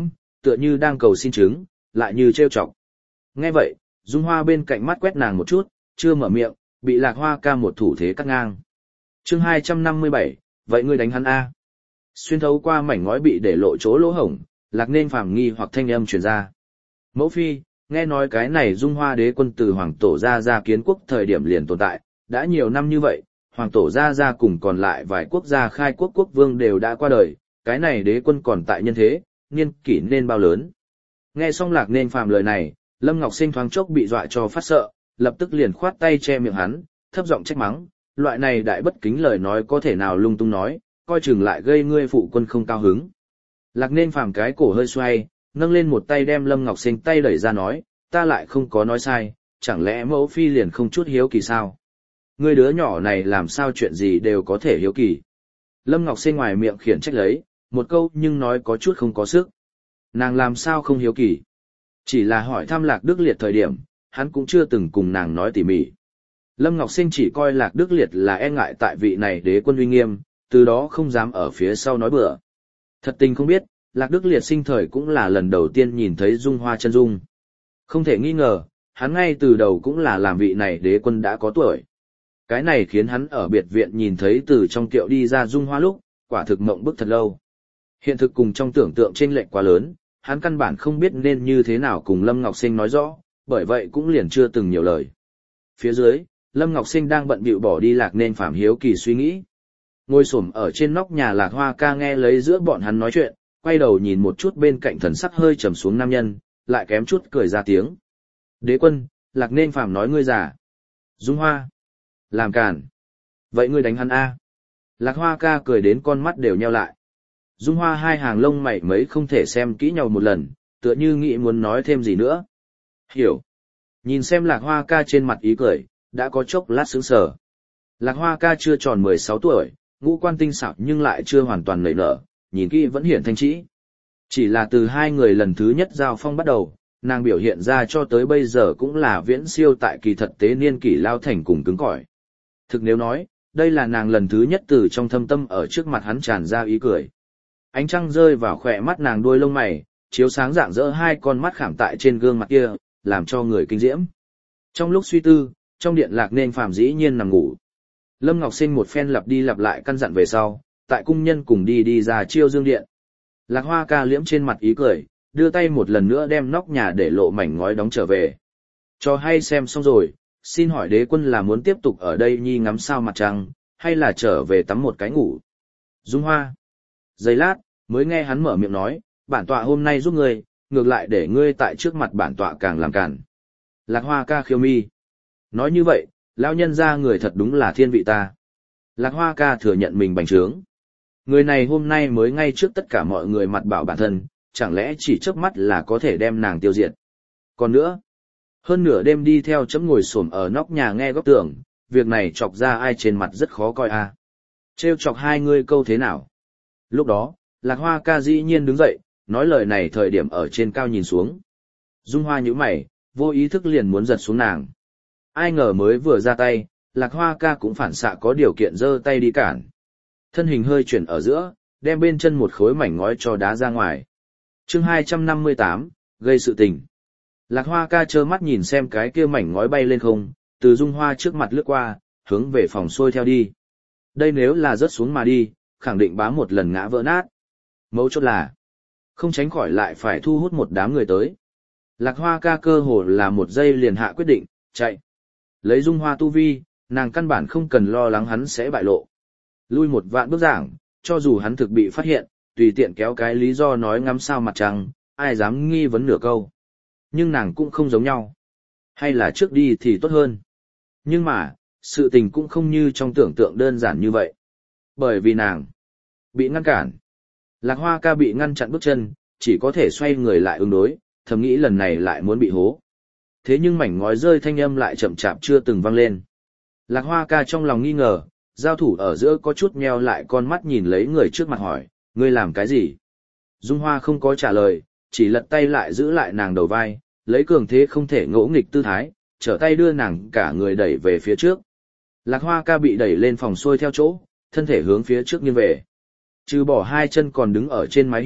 tựa như đang cầu xin trứng, lại như trêu chọc. Nghe vậy, Dung Hoa bên cạnh mắt quét nàng một chút, chưa mở miệng, bị Lạc Hoa ca một thủ thế cắt ngang. Chương hai trăm năm mươi bảy, vậy ngươi đánh hắn a? Xuyên thấu qua mảnh ngói bị để lộ chỗ lỗ hổng, Lạc Nên Phàm nghi hoặc thanh âm truyền ra. Mẫu phi, nghe nói cái này Dung Hoa đế quân từ hoàng tổ gia gia kiến quốc thời điểm liền tồn tại, đã nhiều năm như vậy, hoàng tổ gia gia cùng còn lại vài quốc gia khai quốc quốc vương đều đã qua đời, cái này đế quân còn tại nhân thế, niên kỷ nên bao lớn. Nghe xong Lạc Nên Phàm lời này, Lâm Ngọc Sinh thoáng chốc bị dọa cho phát sợ, lập tức liền khoát tay che miệng hắn, thấp giọng trách mắng, loại này đại bất kính lời nói có thể nào lung tung nói, coi chừng lại gây ngươi phụ quân không cao hứng. Lạc Nên Phàm cái cổ hơi xoay, nâng lên một tay đem Lâm Ngọc Sinh tay đẩy ra nói, ta lại không có nói sai, chẳng lẽ mẫu phi liền không chút hiếu kỳ sao? Ngươi đứa nhỏ này làm sao chuyện gì đều có thể hiếu kỳ. Lâm Ngọc Sinh ngoài miệng khiển trách lấy, một câu nhưng nói có chút không có sức. Nàng làm sao không hiếu kỳ? Chỉ là hỏi thăm Lạc Đức Liệt thời điểm, hắn cũng chưa từng cùng nàng nói tỉ mỉ. Lâm Ngọc Sinh chỉ coi Lạc Đức Liệt là e ngại tại vị này đế quân uy nghiêm, từ đó không dám ở phía sau nói bừa. Thật tình không biết, Lạc Đức Liệt sinh thời cũng là lần đầu tiên nhìn thấy Dung Hoa chân dung. Không thể nghi ngờ, hắn ngay từ đầu cũng là làm vị này đế quân đã có tuổi. Cái này khiến hắn ở biệt viện nhìn thấy từ trong kiệu đi ra Dung Hoa lúc, quả thực mộng bức thật lâu. Hiện thực cùng trong tưởng tượng chênh lệch quá lớn, hắn căn bản không biết nên như thế nào cùng Lâm Ngọc Sinh nói rõ, bởi vậy cũng liền chưa từng nhiều lời. Phía dưới, Lâm Ngọc Sinh đang bận bịu bỏ đi Lạc Nên Phàm hiếu kỳ suy nghĩ. Ngồi xổm ở trên nóc nhà Lạc Hoa ca nghe lấy giữa bọn hắn nói chuyện, quay đầu nhìn một chút bên cạnh thần sắc hơi trầm xuống nam nhân, lại kém chút cười ra tiếng. Đế quân, Lạc Nên Phàm nói ngươi già. Dung Hoa. Làm cản. Vậy ngươi đánh hắn a? Lạc Hoa ca cười đến con mắt đều nheo lại. Dung Hoa hai hàng lông mày mấy không thể xem kỹ nhau một lần, tựa như nghĩ muốn nói thêm gì nữa. Hiểu. Nhìn xem Lạc Hoa ca trên mặt ý cười, đã có chốc lát sững sờ. Lạc Hoa ca chưa tròn mười sáu tuổi, ngũ quan tinh xảo nhưng lại chưa hoàn toàn nảy nở, nhìn kỹ vẫn hiển thanh trĩ. Chỉ là từ hai người lần thứ nhất giao phong bắt đầu, nàng biểu hiện ra cho tới bây giờ cũng là viễn siêu tại kỳ thật tế niên kỷ lao thành cùng cứng cỏi. Thực nếu nói, đây là nàng lần thứ nhất từ trong thâm tâm ở trước mặt hắn tràn ra ý cười. Ánh trăng rơi vào khỏe mắt nàng đuôi lông mày, chiếu sáng rạng rỡ hai con mắt khảm tại trên gương mặt kia, làm cho người kinh diễm. Trong lúc suy tư, trong điện Lạc Nên Phàm dĩ nhiên nằm ngủ. Lâm Ngọc Sinh một phen lặp đi lặp lại căn dặn về sau, tại cung nhân cùng đi đi ra chiêu dương điện. Lạc Hoa ca liễm trên mặt ý cười, đưa tay một lần nữa đem nóc nhà để lộ mảnh ngói đóng trở về. Cho hay xem xong rồi, xin hỏi đế quân là muốn tiếp tục ở đây nhi ngắm sao mặt trăng, hay là trở về tắm một cái ngủ. Dung Hoa. Giây lát, mới nghe hắn mở miệng nói, bản tọa hôm nay giúp ngươi, ngược lại để ngươi tại trước mặt bản tọa càng làm cản. Lạc Hoa ca khiêu mi. Nói như vậy, lão nhân ra người thật đúng là thiên vị ta. Lạc Hoa ca thừa nhận mình bành trướng. Người này hôm nay mới ngay trước tất cả mọi người mặt bảo bản thân, chẳng lẽ chỉ chớp mắt là có thể đem nàng tiêu diệt. Còn nữa, hơn nửa đêm đi theo chấm ngồi xổm ở nóc nhà nghe góc tường, việc này chọc ra ai trên mặt rất khó coi a. À. Trêu chọc hai ngươi câu thế nào? Lúc đó, Lạc Hoa ca dĩ nhiên đứng dậy, nói lời này thời điểm ở trên cao nhìn xuống. Dung Hoa nhíu mày, vô ý thức liền muốn giật xuống nàng. Ai ngờ mới vừa ra tay, Lạc Hoa ca cũng phản xạ có điều kiện giơ tay đi cản. Thân hình hơi chuyển ở giữa, đem bên chân một khối mảnh ngói cho đá ra ngoài. Chương hai trăm năm mươi tám, gây sự tình. Lạc Hoa ca trơ mắt nhìn xem cái kia mảnh ngói bay lên không, từ Dung Hoa trước mặt lướt qua, hướng về phòng xuôi theo đi. Đây nếu là rớt xuống mà đi, khẳng định bám một lần ngã vỡ nát. Mấu chốt là, không tránh khỏi lại phải thu hút một đám người tới. Lạc Hoa ca cơ hồ là một giây liền hạ quyết định, chạy. Lấy Dung Hoa tu vi, nàng căn bản không cần lo lắng hắn sẽ bại lộ. Lui một vạn bước giảng, cho dù hắn thực bị phát hiện, tùy tiện kéo cái lý do nói ngắm sao mặt trăng, ai dám nghi vấn nửa câu. Nhưng nàng cũng không giống nhau. Hay là trước đi thì tốt hơn. Nhưng mà, sự tình cũng không như trong tưởng tượng đơn giản như vậy. Bởi vì nàng bị ngăn cản. Lạc Hoa ca bị ngăn chặn bước chân, chỉ có thể xoay người lại ứng đối, thầm nghĩ lần này lại muốn bị hố. Thế nhưng mảnh ngói rơi thanh âm lại chậm chạp chưa từng vang lên. Lạc Hoa ca trong lòng nghi ngờ, giao thủ ở giữa có chút nheo lại con mắt nhìn lấy người trước mặt hỏi, ngươi làm cái gì? Dung Hoa không có trả lời, chỉ lật tay lại giữ lại nàng đầu vai, lấy cường thế không thể ngỗ nghịch tư thái, trở tay đưa nàng cả người đẩy về phía trước. Lạc Hoa ca bị đẩy lên phòng xuôi theo chỗ, thân thể hướng phía trước nghiêng về. Trừ bỏ hai chân còn đứng ở trên mái hiên,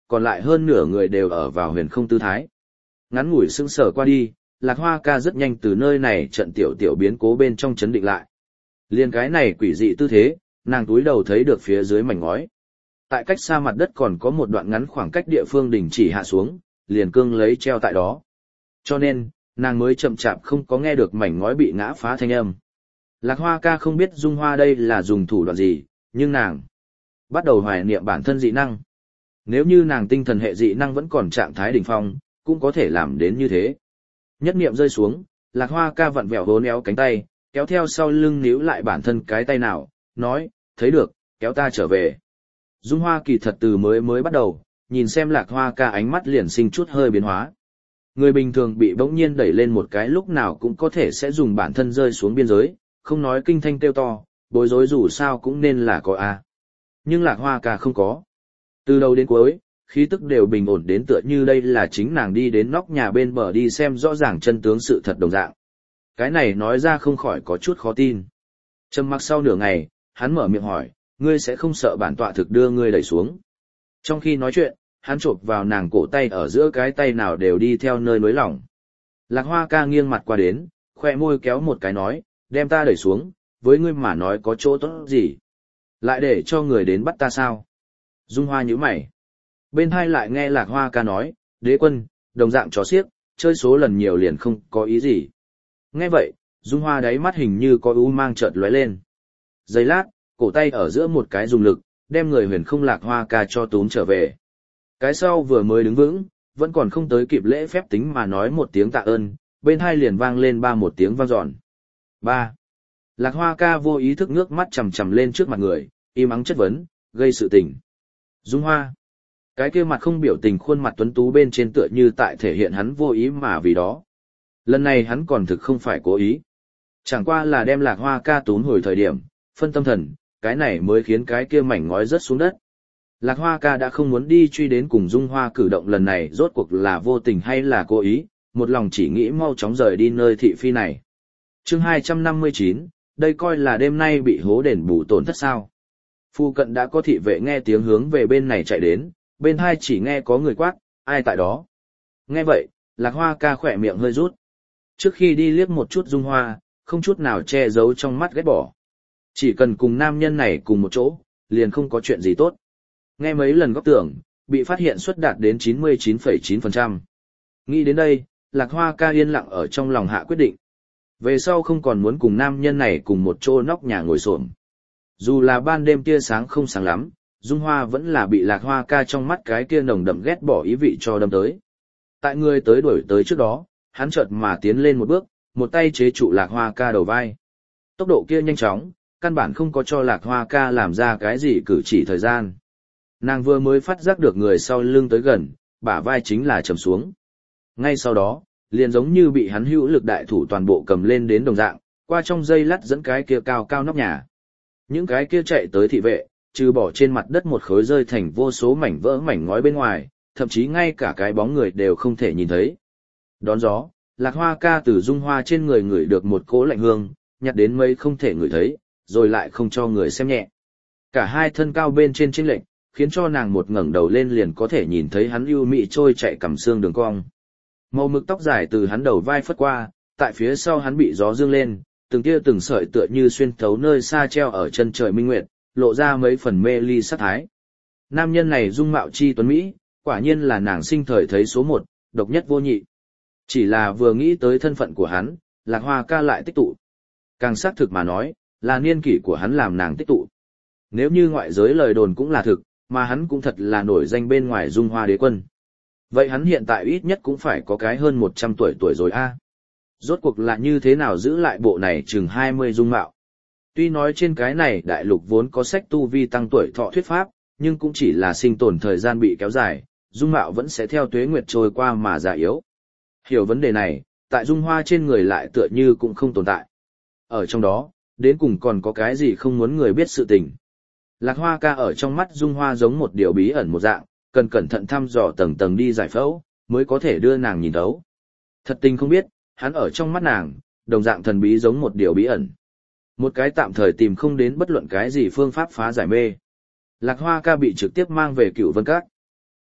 còn lại hơn nửa người đều ở vào huyền không tư thái. Ngắn ngủi sững sờ qua đi, Lạc Hoa ca rất nhanh từ nơi này trận tiểu tiểu biến cố bên trong chấn định lại. Liên cái này quỷ dị tư thế, nàng túi đầu thấy được phía dưới mảnh ngói. Tại cách xa mặt đất còn có một đoạn ngắn khoảng cách địa phương đình chỉ hạ xuống, liền cương lấy treo tại đó. Cho nên, nàng mới chậm chạp không có nghe được mảnh ngói bị ngã phá thanh âm. Lạc Hoa ca không biết Dung Hoa đây là dùng thủ đoạn gì, nhưng nàng bắt đầu hoài niệm bản thân dị năng. Nếu như nàng tinh thần hệ dị năng vẫn còn trạng thái đỉnh phong, cũng có thể làm đến như thế. Nhất niệm rơi xuống, Lạc Hoa ca vặn vẹo hốn éo cánh tay, kéo theo sau lưng níu lại bản thân cái tay nào, nói, thấy được, kéo ta trở về. Dung Hoa kỳ thật từ mới mới bắt đầu, nhìn xem Lạc Hoa ca ánh mắt liền sinh chút hơi biến hóa. Người bình thường bị bỗng nhiên đẩy lên một cái lúc nào cũng có thể sẽ dùng bản thân rơi xuống biên giới, không nói kinh thanh kêu to, bối rối dù sao cũng nên là có a. Nhưng Lạc Hoa ca không có. Từ đầu đến cuối, khí tức đều bình ổn đến tựa như đây là chính nàng đi đến nóc nhà bên bờ đi xem rõ ràng chân tướng sự thật đồng dạng. Cái này nói ra không khỏi có chút khó tin. Trầm mặc sau nửa ngày, hắn mở miệng hỏi, ngươi sẽ không sợ bản tọa thực đưa ngươi đẩy xuống. Trong khi nói chuyện, hắn chộp vào nàng cổ tay ở giữa cái tay nào đều đi theo nơi nối lỏng. Lạc Hoa ca nghiêng mặt qua đến, khoe môi kéo một cái nói, đem ta đẩy xuống, với ngươi mà nói có chỗ tốt gì. Lại để cho người đến bắt ta sao? Dung Hoa nhíu mày. Bên hai lại nghe Lạc Hoa ca nói, đế quân, đồng dạng chó xiếc, chơi số lần nhiều liền không có ý gì. Nghe vậy, Dung Hoa đáy mắt hình như có u mang chợt lóe lên. Giây lát, cổ tay ở giữa một cái dùng lực, đem người huyền không Lạc Hoa ca cho túm trở về. Cái sau vừa mới đứng vững, vẫn còn không tới kịp lễ phép tính mà nói một tiếng tạ ơn, bên hai liền vang lên ba một tiếng vang dọn. Ba. Lạc Hoa ca vô ý thức ngước mắt chằm chằm lên trước mặt người, im ắng chất vấn, gây sự tình. Dung Hoa. Cái kia mặt không biểu tình khuôn mặt tuấn tú bên trên tựa như tại thể hiện hắn vô ý mà vì đó. Lần này hắn còn thực không phải cố ý. Chẳng qua là đem Lạc Hoa ca tún hồi thời điểm, phân tâm thần, cái này mới khiến cái kia mảnh ngói rớt xuống đất. Lạc Hoa ca đã không muốn đi truy đến cùng Dung Hoa cử động lần này rốt cuộc là vô tình hay là cố ý, một lòng chỉ nghĩ mau chóng rời đi nơi thị phi này. Chương hai trăm năm mươi chín, đây coi là đêm nay bị hố đền bù tổn thất sao. Phu cận đã có thị vệ nghe tiếng hướng về bên này chạy đến, bên hai chỉ nghe có người quát, ai tại đó. Nghe vậy, Lạc Hoa ca khỏe miệng hơi rút. Trước khi đi liếc một chút Dung Hoa, không chút nào che giấu trong mắt ghét bỏ. Chỉ cần cùng nam nhân này cùng một chỗ, liền không có chuyện gì tốt. Nghe mấy lần góc tưởng, bị phát hiện suất đạt đến chín mươi chín phẩy chín phần trăm. Nghĩ đến đây, Lạc Hoa ca yên lặng ở trong lòng hạ quyết định. Về sau không còn muốn cùng nam nhân này cùng một chỗ nóc nhà ngồi xổm. Dù là ban đêm tia sáng không sáng lắm, Dung Hoa vẫn là bị Lạc Hoa ca trong mắt cái kia nồng đậm ghét bỏ ý vị cho đâm tới. Tại người tới đuổi tới trước đó, hắn chợt mà tiến lên một bước, một tay chế trụ Lạc Hoa ca đầu vai. Tốc độ kia nhanh chóng, căn bản không có cho Lạc Hoa ca làm ra cái gì cử chỉ thời gian. Nàng vừa mới phát giác được người sau lưng tới gần, bả vai chính là trầm xuống. Ngay sau đó, liền giống như bị hắn hữu lực đại thủ toàn bộ cầm lên đến đồng dạng, qua trong dây lắt dẫn cái kia cao cao nóc nhà. Những cái kia chạy tới thị vệ, trừ bỏ trên mặt đất một khối rơi thành vô số mảnh vỡ mảnh ngói bên ngoài, thậm chí ngay cả cái bóng người đều không thể nhìn thấy. Đón gió, Lạc Hoa ca từ Dung Hoa trên người ngửi được một cỗ lạnh hương, nhặt đến mấy không thể ngửi thấy, rồi lại không cho người xem nhẹ. Cả hai thân cao bên trên chênh lệch, khiến cho nàng một ngẩng đầu lên liền có thể nhìn thấy hắn ưu mị trôi chạy cằm xương đường cong. Màu mực tóc dài từ hắn đầu vai phất qua, tại phía sau hắn bị gió dương lên, từng tia từng sợi tựa như xuyên thấu nơi xa treo ở chân trời minh nguyệt, lộ ra mấy phần mê ly sát thái. Nam nhân này dung mạo chi tuấn mỹ, quả nhiên là nàng sinh thời thấy số một, độc nhất vô nhị. Chỉ là vừa nghĩ tới thân phận của hắn, Lạc Hoa ca lại tích tụ. Càng xác thực mà nói, là niên kỷ của hắn làm nàng tích tụ. Nếu như ngoại giới lời đồn cũng là thực, mà hắn cũng thật là nổi danh bên ngoài Dung Hoa đế quân. Vậy hắn hiện tại ít nhất cũng phải có cái hơn một trăm tuổi tuổi rồi a. Rốt cuộc là như thế nào giữ lại bộ này chừng hai mươi dung mạo. Tuy nói trên cái này đại lục vốn có sách tu vi tăng tuổi thọ thuyết pháp, nhưng cũng chỉ là sinh tồn thời gian bị kéo dài, dung mạo vẫn sẽ theo tuế nguyệt trôi qua mà già yếu. Hiểu vấn đề này, tại Dung Hoa trên người lại tựa như cũng không tồn tại. Ở trong đó, đến cùng còn có cái gì không muốn người biết sự tình. Lạc Hoa ca ở trong mắt Dung Hoa giống một điều bí ẩn một dạng, cần cẩn thận thăm dò tầng tầng đi giải phẫu, mới có thể đưa nàng nhìn thấu. Thật tình không biết, hắn ở trong mắt nàng, đồng dạng thần bí giống một điều bí ẩn. Một cái tạm thời tìm không đến bất luận cái gì phương pháp phá giải mê. Lạc Hoa ca bị trực tiếp mang về Cửu Vân Các.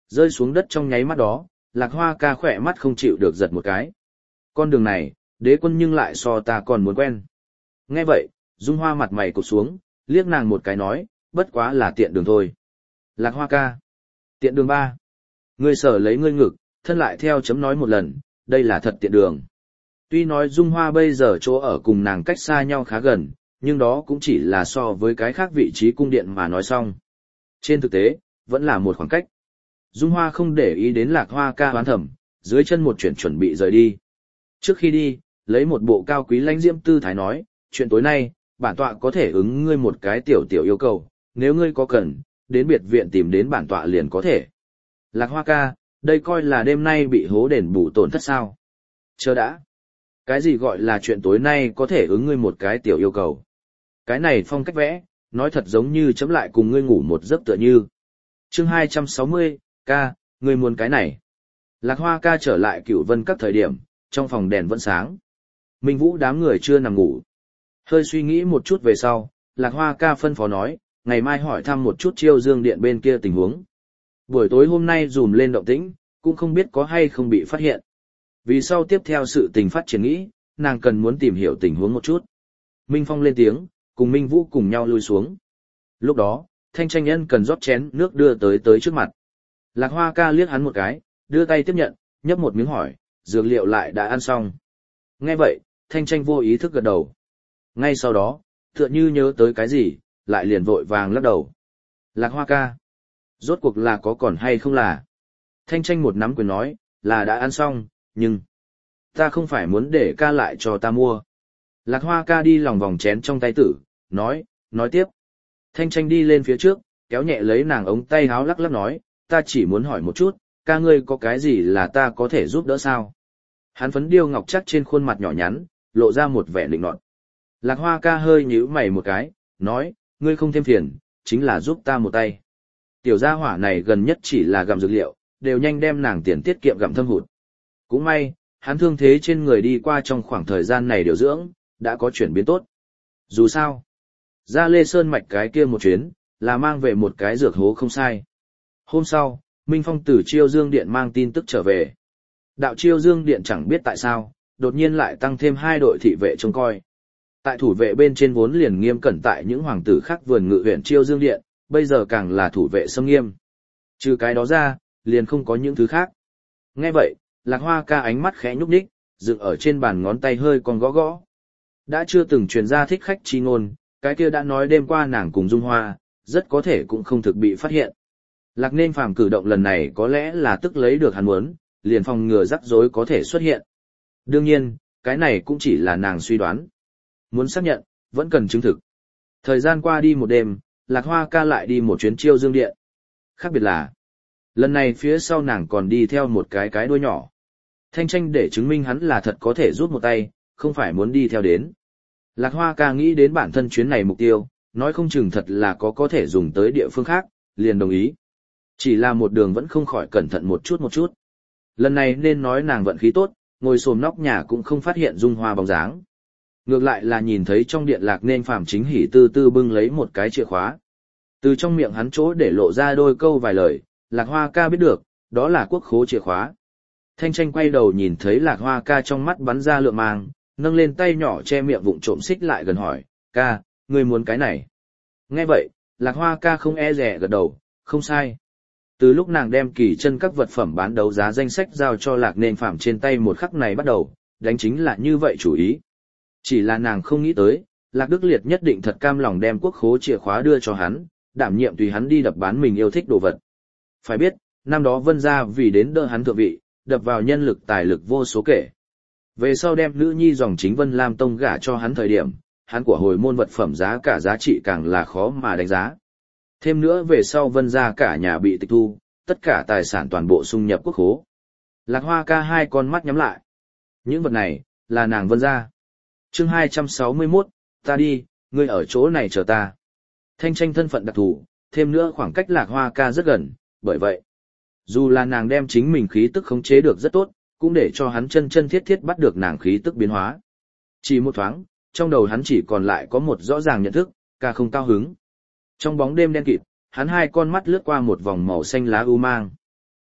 Rơi xuống đất trong nháy mắt đó, Lạc Hoa ca khỏe mắt không chịu được giật một cái. Con đường này, đế quân nhưng lại so ta còn muốn quen. Nghe vậy, Dung Hoa mặt mày cụp xuống, liếc nàng một cái nói, bất quá là tiện đường thôi. Lạc Hoa ca. Tiện đường ba. Ngươi sở lấy ngươi ngực, thân lại theo chấm nói một lần, đây là thật tiện đường. Tuy nói Dung Hoa bây giờ chỗ ở cùng nàng cách xa nhau khá gần, nhưng đó cũng chỉ là so với cái khác vị trí cung điện mà nói xong. Trên thực tế, vẫn là một khoảng cách. Dung Hoa không để ý đến Lạc Hoa ca hoán thầm, dưới chân một chuyển chuẩn bị rời đi. Trước khi đi, lấy một bộ cao quý lãnh diễm tư thái nói, chuyện tối nay, bản tọa có thể ứng ngươi một cái tiểu tiểu yêu cầu, nếu ngươi có cần, đến biệt viện tìm đến bản tọa liền có thể. Lạc Hoa ca, đây coi là đêm nay bị hố đền bù tổn thất sao. Chờ đã. Cái gì gọi là chuyện tối nay có thể ứng ngươi một cái tiểu yêu cầu. Cái này phong cách vẽ, nói thật giống như chấm lại cùng ngươi ngủ một giấc tựa như. Chương hai trăm sáu mươi, ca, ngươi muốn cái này. Lạc Hoa ca trở lại Cửu Vân các thời điểm, trong phòng đèn vẫn sáng. Minh Vũ đám người chưa nằm ngủ. Hơi suy nghĩ một chút về sau, Lạc Hoa ca phân phó nói, ngày mai hỏi thăm một chút Chiêu Dương Điện bên kia tình huống. Buổi tối hôm nay dùm lên động tĩnh, cũng không biết có hay không bị phát hiện. Vì sau tiếp theo sự tình phát triển nghĩ, nàng cần muốn tìm hiểu tình huống một chút. Minh Phong lên tiếng, cùng Minh Vũ cùng nhau lui xuống. Lúc đó, Thanh Tranh Nhân cần rót chén nước đưa tới tới trước mặt. Lạc Hoa ca liếc hắn một cái, đưa tay tiếp nhận, nhấp một miếng hỏi, dược liệu lại đã ăn xong. Nghe vậy, Thanh Tranh vô ý thức gật đầu. Ngay sau đó, tựa như nhớ tới cái gì, lại liền vội vàng lắc đầu. Lạc Hoa ca, rốt cuộc là có còn hay không là? Thanh Tranh một nắm quyền nói, là đã ăn xong, nhưng ta không phải muốn để ca lại cho ta mua. Lạc Hoa ca đi lòng vòng chén trong tay tử, nói, nói tiếp. Thanh Tranh đi lên phía trước, kéo nhẹ lấy nàng ống tay háo lắc lắc nói, ta chỉ muốn hỏi một chút, ca ngươi có cái gì là ta có thể giúp đỡ sao? Hắn phấn điêu ngọc chắc trên khuôn mặt nhỏ nhắn, lộ ra một vẻ định nọt. Lạc Hoa ca hơi nhíu mày một cái, nói, ngươi không thêm phiền, chính là giúp ta một tay. Tiểu gia hỏa này gần nhất chỉ là gặm dược liệu, đều nhanh đem nàng tiền tiết kiệm gặm thâm hụt. Cũng may, hắn thương thế trên người đi qua trong khoảng thời gian này điều dưỡng, đã có chuyển biến tốt. Dù sao, ra Lê Sơn mạch cái kia một chuyến, là mang về một cái dược hố không sai. Hôm sau, Minh Phong từ Chiêu Dương Điện mang tin tức trở về. Đạo Chiêu Dương Điện chẳng biết tại sao, đột nhiên lại tăng thêm hai đội thị vệ trông coi. Tại thủ vệ bên trên vốn liền nghiêm cẩn tại những hoàng tử khác vườn ngự huyện Chiêu Dương Điện, bây giờ càng là thủ vệ xâm nghiêm. Trừ cái đó ra, liền không có những thứ khác. Nghe vậy, Lạc Hoa ca ánh mắt khẽ nhúc nhích, dựng ở trên bàn ngón tay hơi còn gõ gõ. Đã chưa từng truyền ra thích khách chi ngôn, cái kia đã nói đêm qua nàng cùng Dung Hoa, rất có thể cũng không thực bị phát hiện. Lạc Nên Phàm cử động lần này có lẽ là tức lấy được hắn muốn, liền phòng ngừa rắc rối có thể xuất hiện. Đương nhiên, cái này cũng chỉ là nàng suy đoán. Muốn xác nhận, vẫn cần chứng thực. Thời gian qua đi một đêm, Lạc Hoa ca lại đi một chuyến Chiêu Dương Điện. Khác biệt là, lần này phía sau nàng còn đi theo một cái cái đuôi nhỏ. Thanh Tranh để chứng minh hắn là thật có thể rút một tay, không phải muốn đi theo đến. Lạc Hoa ca nghĩ đến bản thân chuyến này mục tiêu, nói không chừng thật là có có thể dùng tới địa phương khác, liền đồng ý. Chỉ là một đường vẫn không khỏi cẩn thận một chút một chút. Lần này nên nói nàng vận khí tốt, ngồi xổm nóc nhà cũng không phát hiện Dung Hoa bóng dáng. Ngược lại là nhìn thấy trong điện Lạc Nên Phàm chính hỉ tư tư bưng lấy một cái chìa khóa. Từ trong miệng hắn chỗ để lộ ra đôi câu vài lời, Lạc Hoa ca biết được, đó là quốc khố chìa khóa. Thanh Tranh quay đầu nhìn thấy Lạc Hoa ca trong mắt bắn ra lượng mang, nâng lên tay nhỏ che miệng vụng trộm xích lại gần hỏi, ca, ngươi muốn cái này. Nghe vậy, Lạc Hoa ca không e rẻ gật đầu, không sai. Từ lúc nàng đem kỳ chân các vật phẩm bán đấu giá danh sách giao cho Lạc Nên Phàm trên tay một khắc này bắt đầu, đánh chính là như vậy chủ ý. Chỉ là nàng không nghĩ tới, Lạc Đức Liệt nhất định thật cam lòng đem quốc khố chìa khóa đưa cho hắn, đảm nhiệm tùy hắn đi đập bán mình yêu thích đồ vật. Phải biết, năm đó Vân gia vì đến đỡ hắn thượng vị, đập vào nhân lực tài lực vô số kể. Về sau đem nữ nhi dòng chính Vân Lam Tông gả cho hắn thời điểm, hắn của hồi môn vật phẩm giá cả giá trị càng là khó mà đánh giá. Thêm nữa về sau Vân gia cả nhà bị tịch thu, tất cả tài sản toàn bộ xung nhập quốc khố. Lạc Hoa ca hai con mắt nhắm lại. Những vật này, là nàng Vân gia. Chương hai trăm sáu mươi mốt, ta đi, ngươi ở chỗ này chờ ta. Thanh Tranh thân phận đặc thù, thêm nữa khoảng cách Lạc Hoa ca rất gần, bởi vậy, dù là nàng đem chính mình khí tức khống chế được rất tốt, cũng để cho hắn chân chân thiết thiết bắt được nàng khí tức biến hóa. Chỉ một thoáng, trong đầu hắn chỉ còn lại có một rõ ràng nhận thức, ca không cao hứng. Trong bóng đêm đen kịt, hắn hai con mắt lướt qua một vòng màu xanh lá u mang.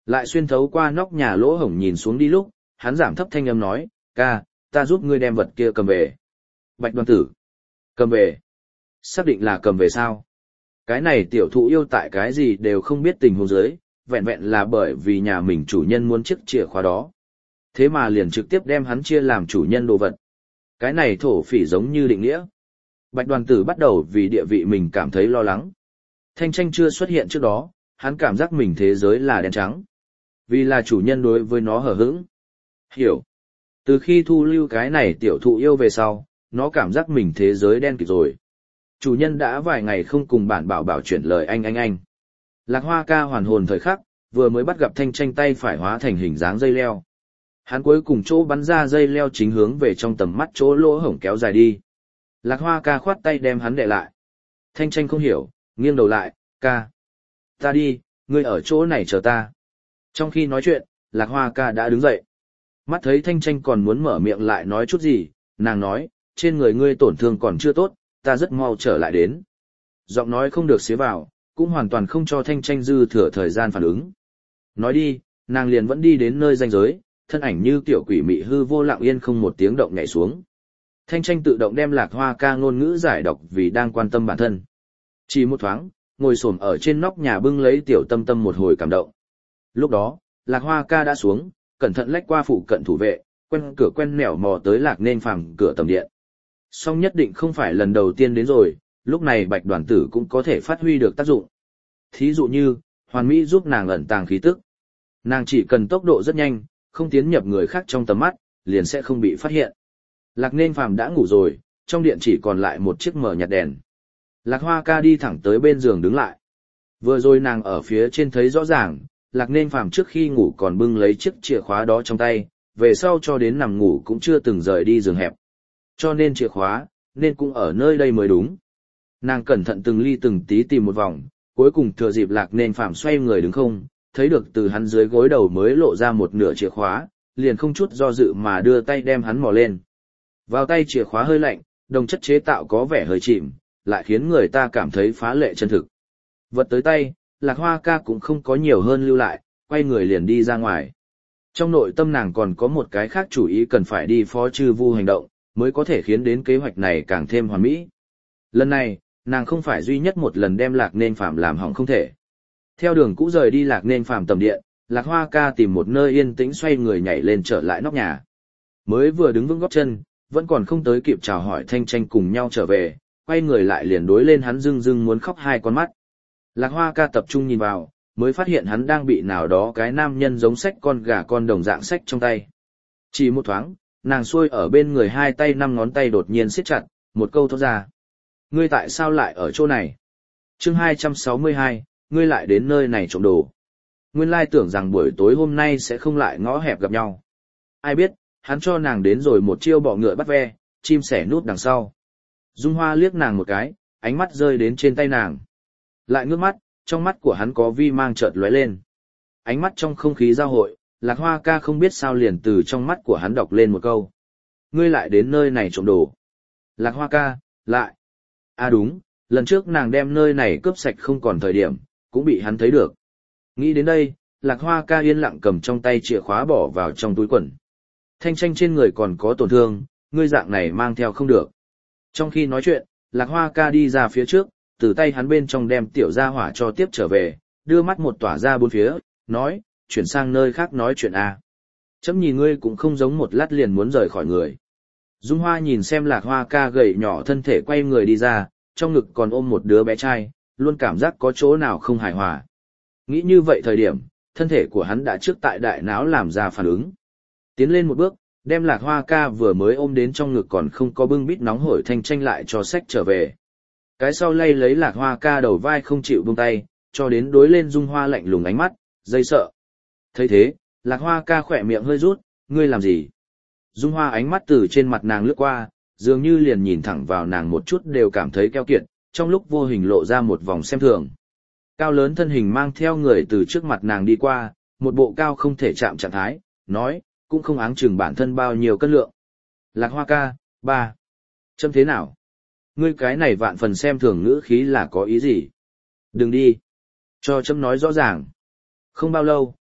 Lại xuyên thấu qua nóc nhà lỗ hổng nhìn xuống đi lúc, hắn giảm thấp thanh âm nói, ca, ta giúp ngươi đem vật kia cầm về. Bạch đoàn tử. Cầm về. Xác định là cầm về sao? Cái này tiểu thụ yêu tại cái gì đều không biết tình huống dưới, vẹn vẹn là bởi vì nhà mình chủ nhân muốn chiếc chìa khóa đó. Thế mà liền trực tiếp đem hắn chia làm chủ nhân đồ vật. Cái này thổ phỉ giống như định nghĩa. Bạch đoàn tử bắt đầu vì địa vị mình cảm thấy lo lắng. Thanh tranh chưa xuất hiện trước đó, hắn cảm giác mình thế giới là đen trắng. Vì là chủ nhân đối với nó hờ hững. Hiểu. Từ khi thu lưu cái này tiểu thụ yêu về sau, nó cảm giác mình thế giới đen kịt rồi. Chủ nhân đã vài ngày không cùng bản bảo bảo chuyển lời anh anh anh. Lạc Hoa ca hoàn hồn thời khắc, vừa mới bắt gặp thanh tranh tay phải hóa thành hình dáng dây leo. Hắn cuối cùng chỗ bắn ra dây leo chính hướng về trong tầm mắt chỗ lỗ hổng kéo dài đi. Lạc Hoa ca khoát tay đem hắn đè lại. Thanh tranh không hiểu, nghiêng đầu lại, ca. Ta đi, ngươi ở chỗ này chờ ta. Trong khi nói chuyện, Lạc Hoa ca đã đứng dậy. Mắt thấy thanh tranh còn muốn mở miệng lại nói chút gì, nàng nói, trên người ngươi tổn thương còn chưa tốt, ta rất mau trở lại đến. Giọng nói không được xế vào, cũng hoàn toàn không cho thanh tranh dư thừa thời gian phản ứng. Nói đi, nàng liền vẫn đi đến nơi ranh giới, thân ảnh như tiểu quỷ mị hư vô lặng yên không một tiếng động nhảy xuống. Thanh tranh tự động đem Lạc Hoa ca ngôn ngữ giải đọc vì đang quan tâm bản thân. Chỉ một thoáng, ngồi xổm ở trên nóc nhà bưng lấy tiểu tâm tâm một hồi cảm động. Lúc đó, Lạc Hoa ca đã xuống, cẩn thận lách qua phụ cận thủ vệ, quen cửa quen nẻo mò tới Lạc Nên Phàm cửa tầm điện. Song nhất định không phải lần đầu tiên đến rồi, lúc này Bạch đoàn tử cũng có thể phát huy được tác dụng. Thí dụ như, hoàn mỹ giúp nàng ẩn tàng khí tức. Nàng chỉ cần tốc độ rất nhanh, không tiến nhập người khác trong tầm mắt, liền sẽ không bị phát hiện. Lạc Nên Phàm đã ngủ rồi, trong điện chỉ còn lại một chiếc mở nhạt đèn. Lạc Hoa ca đi thẳng tới bên giường đứng lại. Vừa rồi nàng ở phía trên thấy rõ ràng, Lạc Nên Phàm trước khi ngủ còn bưng lấy chiếc chìa khóa đó trong tay, về sau cho đến nằm ngủ cũng chưa từng rời đi giường hẹp. Cho nên chìa khóa, nên cũng ở nơi đây mới đúng. Nàng cẩn thận từng ly từng tí tìm một vòng, cuối cùng thừa dịp Lạc Nên Phàm xoay người đứng không, thấy được từ hắn dưới gối đầu mới lộ ra một nửa chìa khóa, liền không chút do dự mà đưa tay đem hắn mò lên. Vào tay chìa khóa hơi lạnh, đồng chất chế tạo có vẻ hơi chìm, lại khiến người ta cảm thấy phá lệ chân thực. Vật tới tay, Lạc Hoa ca cũng không có nhiều hơn lưu lại, quay người liền đi ra ngoài. Trong nội tâm nàng còn có một cái khác chủ ý cần phải đi phó chư vu hành động, mới có thể khiến đến kế hoạch này càng thêm hoàn mỹ. Lần này, nàng không phải duy nhất một lần đem Lạc Nên Phàm làm hỏng không thể. Theo đường cũ rời đi Lạc Nên Phàm tầm điện, Lạc Hoa ca tìm một nơi yên tĩnh xoay người nhảy lên trở lại nóc nhà. Mới vừa đứng vững gót chân, vẫn còn không tới kịp chào hỏi thanh tranh cùng nhau trở về, quay người lại liền đối lên hắn rưng rưng muốn khóc hai con mắt. Lạc Hoa ca tập trung nhìn vào, mới phát hiện hắn đang bị nào đó cái nam nhân giống xách con gà con đồng dạng xách trong tay. Chỉ một thoáng, nàng xuôi ở bên người hai tay năm ngón tay đột nhiên siết chặt, một câu thốt ra. Ngươi tại sao lại ở chỗ này? Chương hai trăm sáu mươi hai, ngươi lại đến nơi này trộm đồ. Nguyên lai tưởng rằng buổi tối hôm nay sẽ không lại ngõ hẹp gặp nhau. Ai biết, hắn cho nàng đến rồi một chiêu bọ ngựa bắt ve, chim sẻ nút đằng sau. Dung Hoa liếc nàng một cái, ánh mắt rơi đến trên tay nàng. Lại ngước mắt, trong mắt của hắn có vi mang chợt lóe lên. Ánh mắt trong không khí giao hội, Lạc Hoa ca không biết sao liền từ trong mắt của hắn đọc lên một câu. Ngươi lại đến nơi này trộm đồ. Lạc Hoa ca, lại. À đúng, lần trước nàng đem nơi này cướp sạch không còn thời điểm, cũng bị hắn thấy được. Nghĩ đến đây, Lạc Hoa ca yên lặng cầm trong tay chìa khóa bỏ vào trong túi quần. Thanh tranh trên người còn có tổn thương, ngươi dạng này mang theo không được. Trong khi nói chuyện, Lạc Hoa ca đi ra phía trước, từ tay hắn bên trong đem tiểu gia hỏa cho tiếp trở về, đưa mắt một tỏa ra bốn phía, nói, chuyển sang nơi khác nói chuyện à. Chấm nhìn ngươi cũng không giống một lát liền muốn rời khỏi người. Dung Hoa nhìn xem Lạc Hoa ca gầy nhỏ thân thể quay người đi ra, trong ngực còn ôm một đứa bé trai, luôn cảm giác có chỗ nào không hài hòa. Nghĩ như vậy thời điểm, thân thể của hắn đã trước tại đại não làm ra phản ứng. Tiến lên một bước, đem Lạc Hoa ca vừa mới ôm đến trong ngực còn không có bưng bít nóng hổi thanh tranh lại cho sách trở về. Cái sau lay lấy Lạc Hoa ca đầu vai không chịu buông tay, cho đến đối lên Dung Hoa lạnh lùng ánh mắt, dây sợ. Thấy thế, Lạc Hoa ca khỏe miệng hơi rút, ngươi làm gì? Dung Hoa ánh mắt từ trên mặt nàng lướt qua, dường như liền nhìn thẳng vào nàng một chút đều cảm thấy keo kiệt, trong lúc vô hình lộ ra một vòng xem thường. Cao lớn thân hình mang theo người từ trước mặt nàng đi qua, một bộ cao không thể chạm trạng thái, nói, cũng không áng chừng bản thân bao nhiêu cân lượng. Lạc Hoa ca, ba. Châm thế nào? Ngươi cái này vạn phần xem thường ngữ khí là có ý gì? Đừng đi. Cho châm nói rõ ràng. Không bao lâu,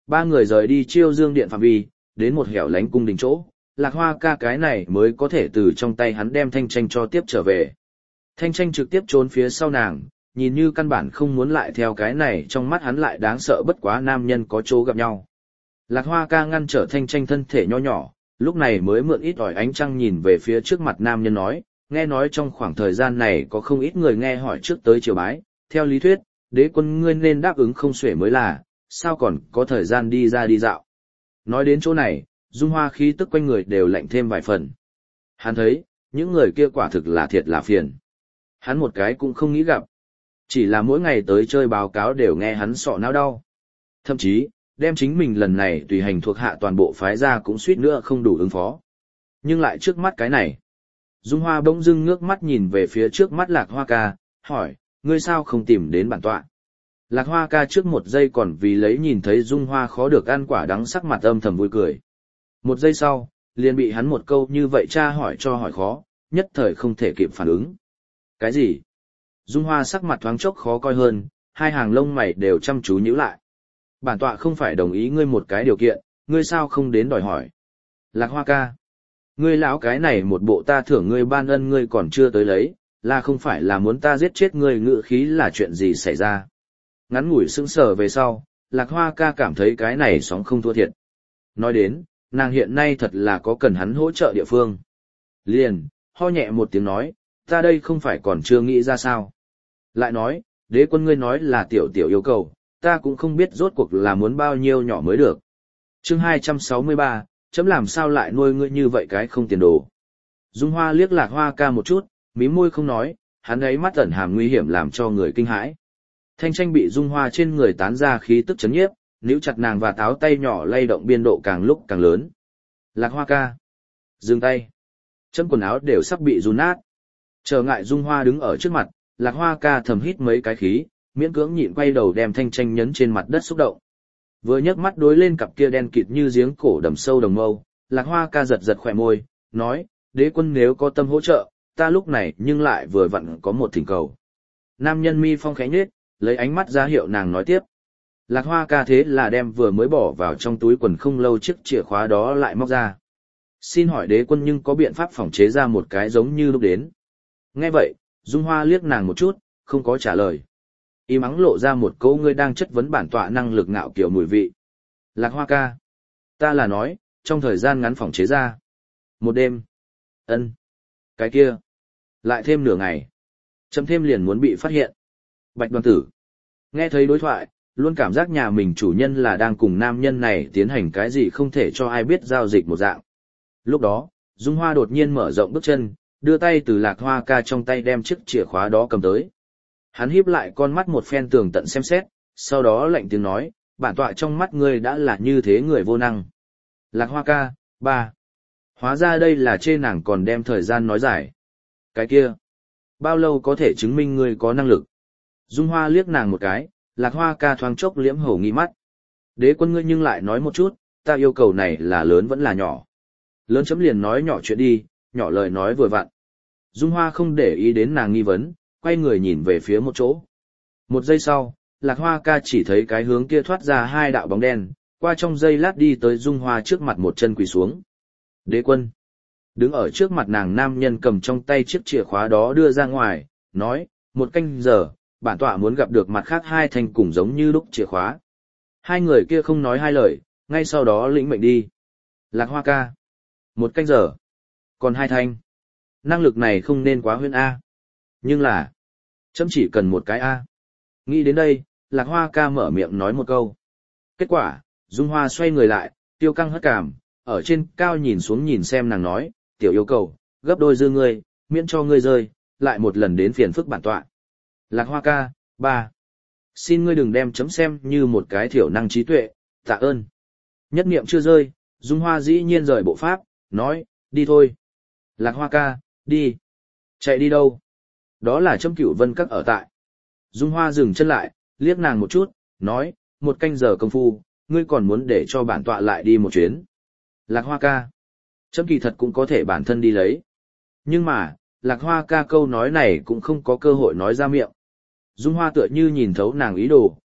ba người rời đi Chiêu Dương Điện phạm vi, đến một hẻo lánh cung đình chỗ, Lạc Hoa ca cái này mới có thể từ trong tay hắn đem Thanh Tranh cho tiếp trở về. Thanh Tranh trực tiếp trốn phía sau nàng, nhìn như căn bản không muốn lại theo cái này, trong mắt hắn lại đáng sợ bất quá nam nhân có chỗ gặp nhau. Lạc Hoa ca ngăn trở Thanh Tranh thân thể nho nhỏ, lúc này mới mượn ít ỏi ánh trăng nhìn về phía trước mặt nam nhân nói, nghe nói trong khoảng thời gian này có không ít người nghe hỏi trước tới triều bái, theo lý thuyết, đế quân ngươi nên đáp ứng không xuể mới là, sao còn có thời gian đi ra đi dạo. Nói đến chỗ này, Dung Hoa khí tức quanh người đều lạnh thêm vài phần. Hắn thấy, những người kia quả thực là thiệt là phiền. Hắn một cái cũng không nghĩ gặp. Chỉ là mỗi ngày tới chơi báo cáo đều nghe hắn sọ não đau. Thậm chí, đem chính mình lần này tùy hành thuộc hạ toàn bộ phái ra cũng suýt nữa không đủ ứng phó. Nhưng lại trước mắt cái này. Dung Hoa bỗng dưng ngước mắt nhìn về phía trước mắt Lạc Hoa ca, hỏi, ngươi sao không tìm đến bản tọa? Lạc Hoa ca trước một giây còn vì lấy nhìn thấy Dung Hoa khó được ăn quả đắng sắc mặt âm thầm vui cười. Một giây sau, liền bị hắn một câu như vậy tra hỏi cho hỏi khó, nhất thời không thể kịp phản ứng. Cái gì? Dung Hoa sắc mặt thoáng chốc khó coi hơn, hai hàng lông mày đều chăm chú nhíu lại. Bản tọa không phải đồng ý ngươi một cái điều kiện, ngươi sao không đến đòi hỏi? Lạc Hoa ca, ngươi lão cái này một bộ ta thưởng ngươi ban ân ngươi còn chưa tới lấy, là không phải là muốn ta giết chết ngươi, ngự khí là chuyện gì xảy ra? Ngắn ngủi sững sờ về sau, Lạc Hoa ca cảm thấy cái này sóng không thua thiệt. Nói đến, nàng hiện nay thật là có cần hắn hỗ trợ địa phương. Liền, ho nhẹ một tiếng nói, ta đây không phải còn chưa nghĩ ra sao. Lại nói, đế quân ngươi nói là tiểu tiểu yêu cầu, ta cũng không biết rốt cuộc là muốn bao nhiêu nhỏ mới được. Chương hai trăm sáu mươi ba, chấm làm sao lại nuôi ngươi như vậy cái không tiền đồ. Dung Hoa liếc Lạc Hoa ca một chút, mím môi không nói, hắn ấy mắt ẩn hàm nguy hiểm làm cho người kinh hãi. Thanh Tranh bị Dung Hoa trên người tán ra khí tức chấn nhiếp, níu chặt nàng và táo tay nhỏ lay động biên độ càng lúc càng lớn. Lạc Hoa ca, dừng tay. Chấm quần áo đều sắp bị run nát. Chờ ngại Dung Hoa đứng ở trước mặt, Lạc Hoa ca thầm hít mấy cái khí, miễn cưỡng nhịn quay đầu đem Thanh Tranh nhấn trên mặt đất xúc động. Vừa nhấc mắt đối lên cặp kia đen kịt như giếng cổ đầm sâu đồng mâu, Lạc Hoa ca giật giật khỏe môi, nói, đế quân nếu có tâm hỗ trợ, ta lúc này nhưng lại vừa vặn có một thỉnh cầu. Nam nhân mi phong khẽ nhếch, lấy ánh mắt ra hiệu nàng nói tiếp. Lạc Hoa ca thế là đem vừa mới bỏ vào trong túi quần không lâu chiếc chìa khóa đó lại móc ra. Xin hỏi đế quân nhưng có biện pháp phòng chế ra một cái giống như lúc đến. Nghe vậy, Dung Hoa liếc nàng một chút, không có trả lời. Y mắng lộ ra một câu ngươi đang chất vấn bản tọa năng lực ngạo kiểu mùi vị. Lạc Hoa ca. Ta là nói, trong thời gian ngắn phòng chế ra. Một đêm. Ân. Cái kia. Lại thêm nửa ngày. Chấm thêm liền muốn bị phát hiện. Bạch Đoàn tử. Nghe thấy đối thoại, luôn cảm giác nhà mình chủ nhân là đang cùng nam nhân này tiến hành cái gì không thể cho ai biết giao dịch một dạng. Lúc đó, Dung Hoa đột nhiên mở rộng bước chân, đưa tay từ Lạc Hoa ca trong tay đem chiếc chìa khóa đó cầm tới. Hắn híp lại con mắt một phen tường tận xem xét, sau đó lạnh tiếng nói, bản tọa trong mắt ngươi đã là như thế người vô năng. Lạc Hoa ca, ba. Hóa ra đây là chê nàng còn đem thời gian nói dài. Cái kia, bao lâu có thể chứng minh ngươi có năng lực? Dung Hoa liếc nàng một cái, Lạc Hoa ca thoáng chốc liễm hổ nghi mắt. Đế quân ngươi nhưng lại nói một chút, ta yêu cầu này là lớn vẫn là nhỏ. Lớn chấm liền nói nhỏ chuyện đi, nhỏ lời nói vừa vặn. Dung Hoa không để ý đến nàng nghi vấn, quay người nhìn về phía một chỗ. Một giây sau, Lạc Hoa ca chỉ thấy cái hướng kia thoát ra hai đạo bóng đen, qua trong giây lát đi tới Dung Hoa trước mặt một chân quỳ xuống. Đế quân. Đứng ở trước mặt nàng nam nhân cầm trong tay chiếc chìa khóa đó đưa ra ngoài, nói, một canh giờ, bản tọa muốn gặp được mặt khác hai thanh cùng giống như lúc chìa khóa. Hai người kia không nói hai lời, ngay sau đó lĩnh mệnh đi. Lạc Hoa ca. Một canh giờ. Còn hai thanh. Năng lực này không nên quá huyễn A. Nhưng là, chấm chỉ cần một cái A. Nghĩ đến đây, Lạc Hoa ca mở miệng nói một câu. Kết quả, Dung Hoa xoay người lại, tiêu căng hất cảm, ở trên cao nhìn xuống nhìn xem nàng nói, tiểu yêu cầu, gấp đôi dư ngươi, miễn cho ngươi rơi, lại một lần đến phiền phức bản tọa. Lạc Hoa ca, ba. Xin ngươi đừng đem chấm xem như một cái thiểu năng trí tuệ, tạ ơn. Nhất niệm chưa rơi, Dung Hoa dĩ nhiên rời bộ pháp, nói, đi thôi. Lạc Hoa ca, đi. Chạy đi đâu? Đó là chấm Cửu Vân Các ở tại. Dung Hoa dừng chân lại, liếc nàng một chút, nói, một canh giờ công phu, ngươi còn muốn để cho bản tọa lại đi một chuyến. Lạc Hoa ca. Chấm kỳ thật cũng có thể bản thân đi lấy. Nhưng mà, Lạc Hoa ca câu nói này cũng không có cơ hội nói ra miệng. Dung Hoa tựa như nhìn thấu nàng ý đồ,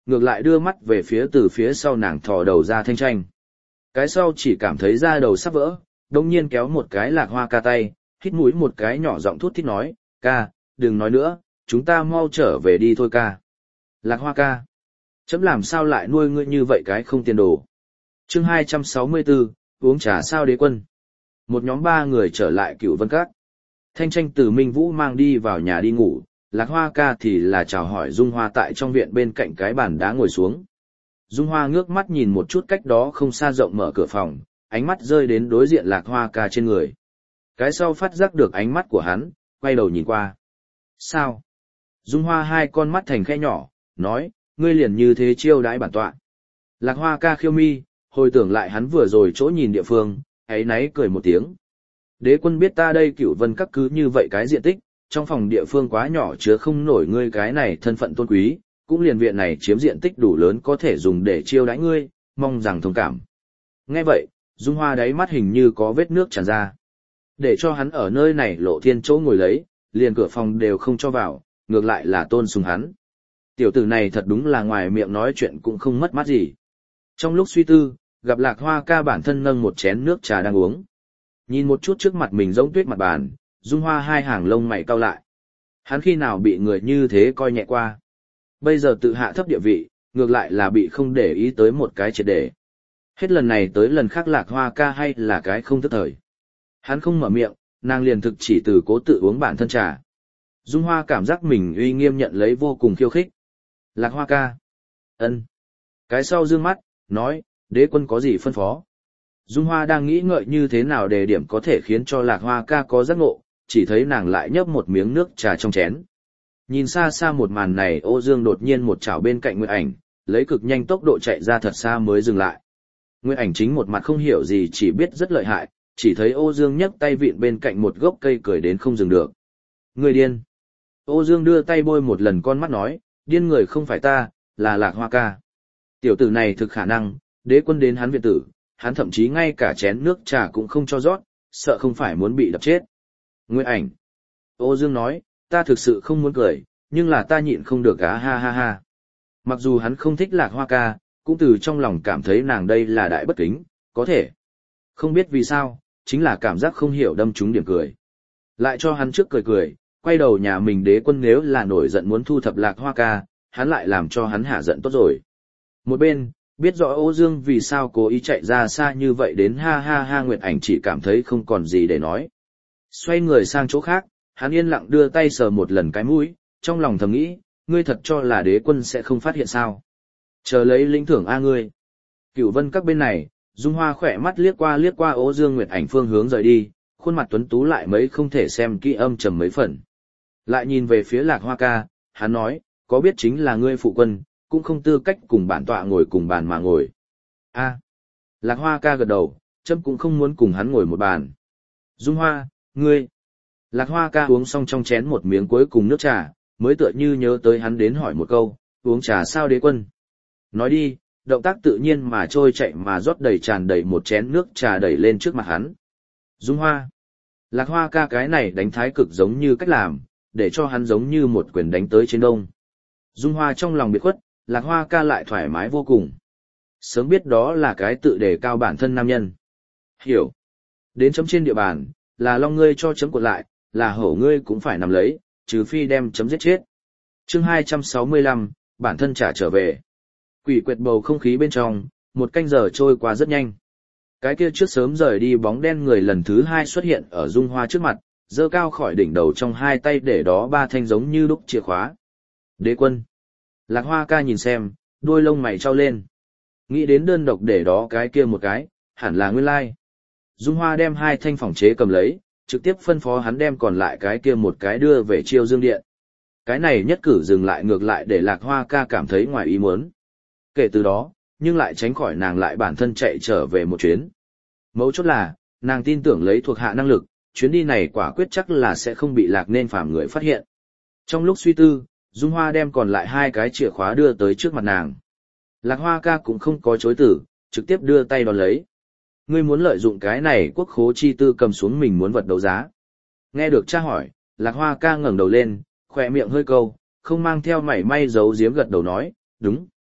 ngược lại đưa mắt về phía từ phía sau nàng thò đầu ra Thanh Tranh. Cái sau chỉ cảm thấy da đầu sắp vỡ, đồng nhiên kéo một cái Lạc Hoa ca tay, hít mũi một cái nhỏ giọng thút thít nói, ca, đừng nói nữa, chúng ta mau trở về đi thôi ca. Lạc Hoa ca, chấm làm sao lại nuôi ngươi như vậy cái không tiền đồ. Chương hai trăm sáu mươi tư, uống trà sao đế quân. Một nhóm ba người trở lại Cửu Vân Các. Thanh Tranh từ Minh Vũ mang đi vào nhà đi ngủ, Lạc Hoa ca thì là chào hỏi Dung Hoa tại trong viện bên cạnh cái bàn đá ngồi xuống. Dung Hoa ngước mắt nhìn một chút cách đó không xa rộng mở cửa phòng, ánh mắt rơi đến đối diện Lạc Hoa ca trên người. Cái sau phát giác được ánh mắt của hắn, quay đầu nhìn qua. Sao? Dung Hoa hai con mắt thành khe nhỏ, nói, ngươi liền như thế chiêu đãi bản tọa. Lạc Hoa ca khiêu mi, hồi tưởng lại hắn vừa rồi chỗ nhìn địa phương, ấy náy cười một tiếng. Đế quân biết ta đây Cửu Vân Các cứ như vậy cái diện tích, trong phòng địa phương quá nhỏ chứa không nổi ngươi cái này thân phận tôn quý, cũng liền viện này chiếm diện tích đủ lớn có thể dùng để chiêu đãi ngươi, mong rằng thông cảm. Nghe vậy, Dung Hoa đáy mắt hình như có vết nước tràn ra. Để cho hắn ở nơi này lộ thiên chỗ ngồi lấy, liền cửa phòng đều không cho vào, ngược lại là tôn sùng hắn. Tiểu tử này thật đúng là ngoài miệng nói chuyện cũng không mất mát gì. Trong lúc suy tư, gặp Lạc Hoa ca bản thân nâng một chén nước trà đang uống. Nhìn một chút trước mặt mình giống tuyết mặt bàn, Dung Hoa hai hàng lông mày cau lại. Hắn khi nào bị người như thế coi nhẹ qua. Bây giờ tự hạ thấp địa vị, ngược lại là bị không để ý tới một cái triệt để. Hết lần này tới lần khác Lạc Hoa ca hay là cái không thức thời. Hắn không mở miệng, nàng liền thực chỉ từ cố tự uống bản thân trà. Dung Hoa cảm giác mình uy nghiêm nhận lấy vô cùng khiêu khích. Lạc Hoa ca. Ân. Cái sau dương mắt, nói, đế quân có gì phân phó. Dung Hoa đang nghĩ ngợi như thế nào để điểm có thể khiến cho Lạc Hoa ca có giác ngộ, chỉ thấy nàng lại nhấp một miếng nước trà trong chén. Nhìn xa xa một màn này, Ô Dương đột nhiên một chảo bên cạnh Nguyệt Ảnh, lấy cực nhanh tốc độ chạy ra thật xa mới dừng lại. Nguyệt Ảnh chính một mặt không hiểu gì chỉ biết rất lợi hại, chỉ thấy Ô Dương nhấc tay vịn bên cạnh một gốc cây cười đến không dừng được. Người điên. Ô Dương đưa tay bôi một lần con mắt nói, điên người không phải ta, là Lạc Hoa ca. Tiểu tử này thực khả năng, đế quân đến hắn viện tử, hắn thậm chí ngay cả chén nước trà cũng không cho rót, sợ không phải muốn bị đập chết. Nguyệt Ảnh. Ô Dương nói, ta thực sự không muốn cười, nhưng là ta nhịn không được á ha ha ha. Mặc dù hắn không thích Lạc Hoa ca, cũng từ trong lòng cảm thấy nàng đây là đại bất kính, có thể. Không biết vì sao, chính là cảm giác không hiểu đâm trúng điểm cười. Lại cho hắn trước cười cười, quay đầu nhà mình đế quân nếu là nổi giận muốn thu thập Lạc Hoa ca, hắn lại làm cho hắn hạ giận tốt rồi. Một bên, biết rõ Ô Dương vì sao cố ý chạy ra xa như vậy đến ha ha ha Nguyệt Ảnh chỉ cảm thấy không còn gì để nói. Xoay người sang chỗ khác, hắn yên lặng đưa tay sờ một lần cái mũi, trong lòng thầm nghĩ, ngươi thật cho là đế quân sẽ không phát hiện sao. Chờ lấy lĩnh thưởng a ngươi. Cửu Vân Các bên này, Dung Hoa khỏe mắt liếc qua liếc qua Ô Dương Nguyệt Ảnh phương hướng rời đi, khuôn mặt tuấn tú lại mấy không thể xem kỹ âm trầm mấy phần. Lại nhìn về phía Lạc Hoa ca, hắn nói, có biết chính là ngươi phụ quân, cũng không tư cách cùng bản tọa ngồi cùng bàn mà ngồi. A. Lạc Hoa ca gật đầu, chấm cũng không muốn cùng hắn ngồi một bàn. Dung Hoa, ngươi. Lạc Hoa ca uống xong trong chén một miếng cuối cùng nước trà, mới tựa như nhớ tới hắn đến hỏi một câu, uống trà sao đế quân. Nói đi, động tác tự nhiên mà trôi chạy mà rót đầy tràn đầy một chén nước trà đẩy lên trước mặt hắn. Dung Hoa. Lạc Hoa ca cái này đánh thái cực giống như cách làm, để cho hắn giống như một quyền đánh tới trên đông. Dung Hoa trong lòng biệt khuất, Lạc Hoa ca lại thoải mái vô cùng. Sớm biết đó là cái tự đề cao bản thân nam nhân. Hiểu. Đến chấm trên địa bàn, là long ngươi cho chấm cuộn lại, là hổ ngươi cũng phải nằm lấy, trừ phi đem chấm giết chết. Chương hai trăm sáu mươi lăm, bản thân trả trở về. Quỷ quyệt bầu không khí bên trong, một canh giờ trôi qua rất nhanh. Cái kia trước sớm rời đi bóng đen người lần thứ hai xuất hiện ở Dung Hoa trước mặt, giơ cao khỏi đỉnh đầu trong hai tay để đó ba thanh giống như đúc chìa khóa. Đế quân. Lạc Hoa ca nhìn xem, đuôi lông mày trao lên. Nghĩ đến đơn độc để đó cái kia một cái, hẳn là nguyên lai. Dung Hoa đem hai thanh phòng chế cầm lấy, trực tiếp phân phó hắn đem còn lại cái kia một cái đưa về Chiêu Dương Điện. Cái này nhất cử dừng lại ngược lại để Lạc Hoa ca cảm thấy ngoài ý muốn. Kể từ đó, nhưng lại tránh khỏi nàng lại bản thân chạy trở về một chuyến. Mấu chốt là, nàng tin tưởng lấy thuộc hạ năng lực, chuyến đi này quả quyết chắc là sẽ không bị Lạc nên phàm người phát hiện. Trong lúc suy tư, Dung Hoa đem còn lại hai cái chìa khóa đưa tới trước mặt nàng. Lạc Hoa ca cũng không có chối từ, trực tiếp đưa tay đón lấy. Ngươi muốn lợi dụng cái này quốc khố chi tư cầm xuống mình muốn vật đấu giá. Nghe được cha hỏi, Lạc Hoa ca ngẩng đầu lên, khỏe miệng hơi câu, không mang theo mảy may giấu giếm gật đầu nói, đúng.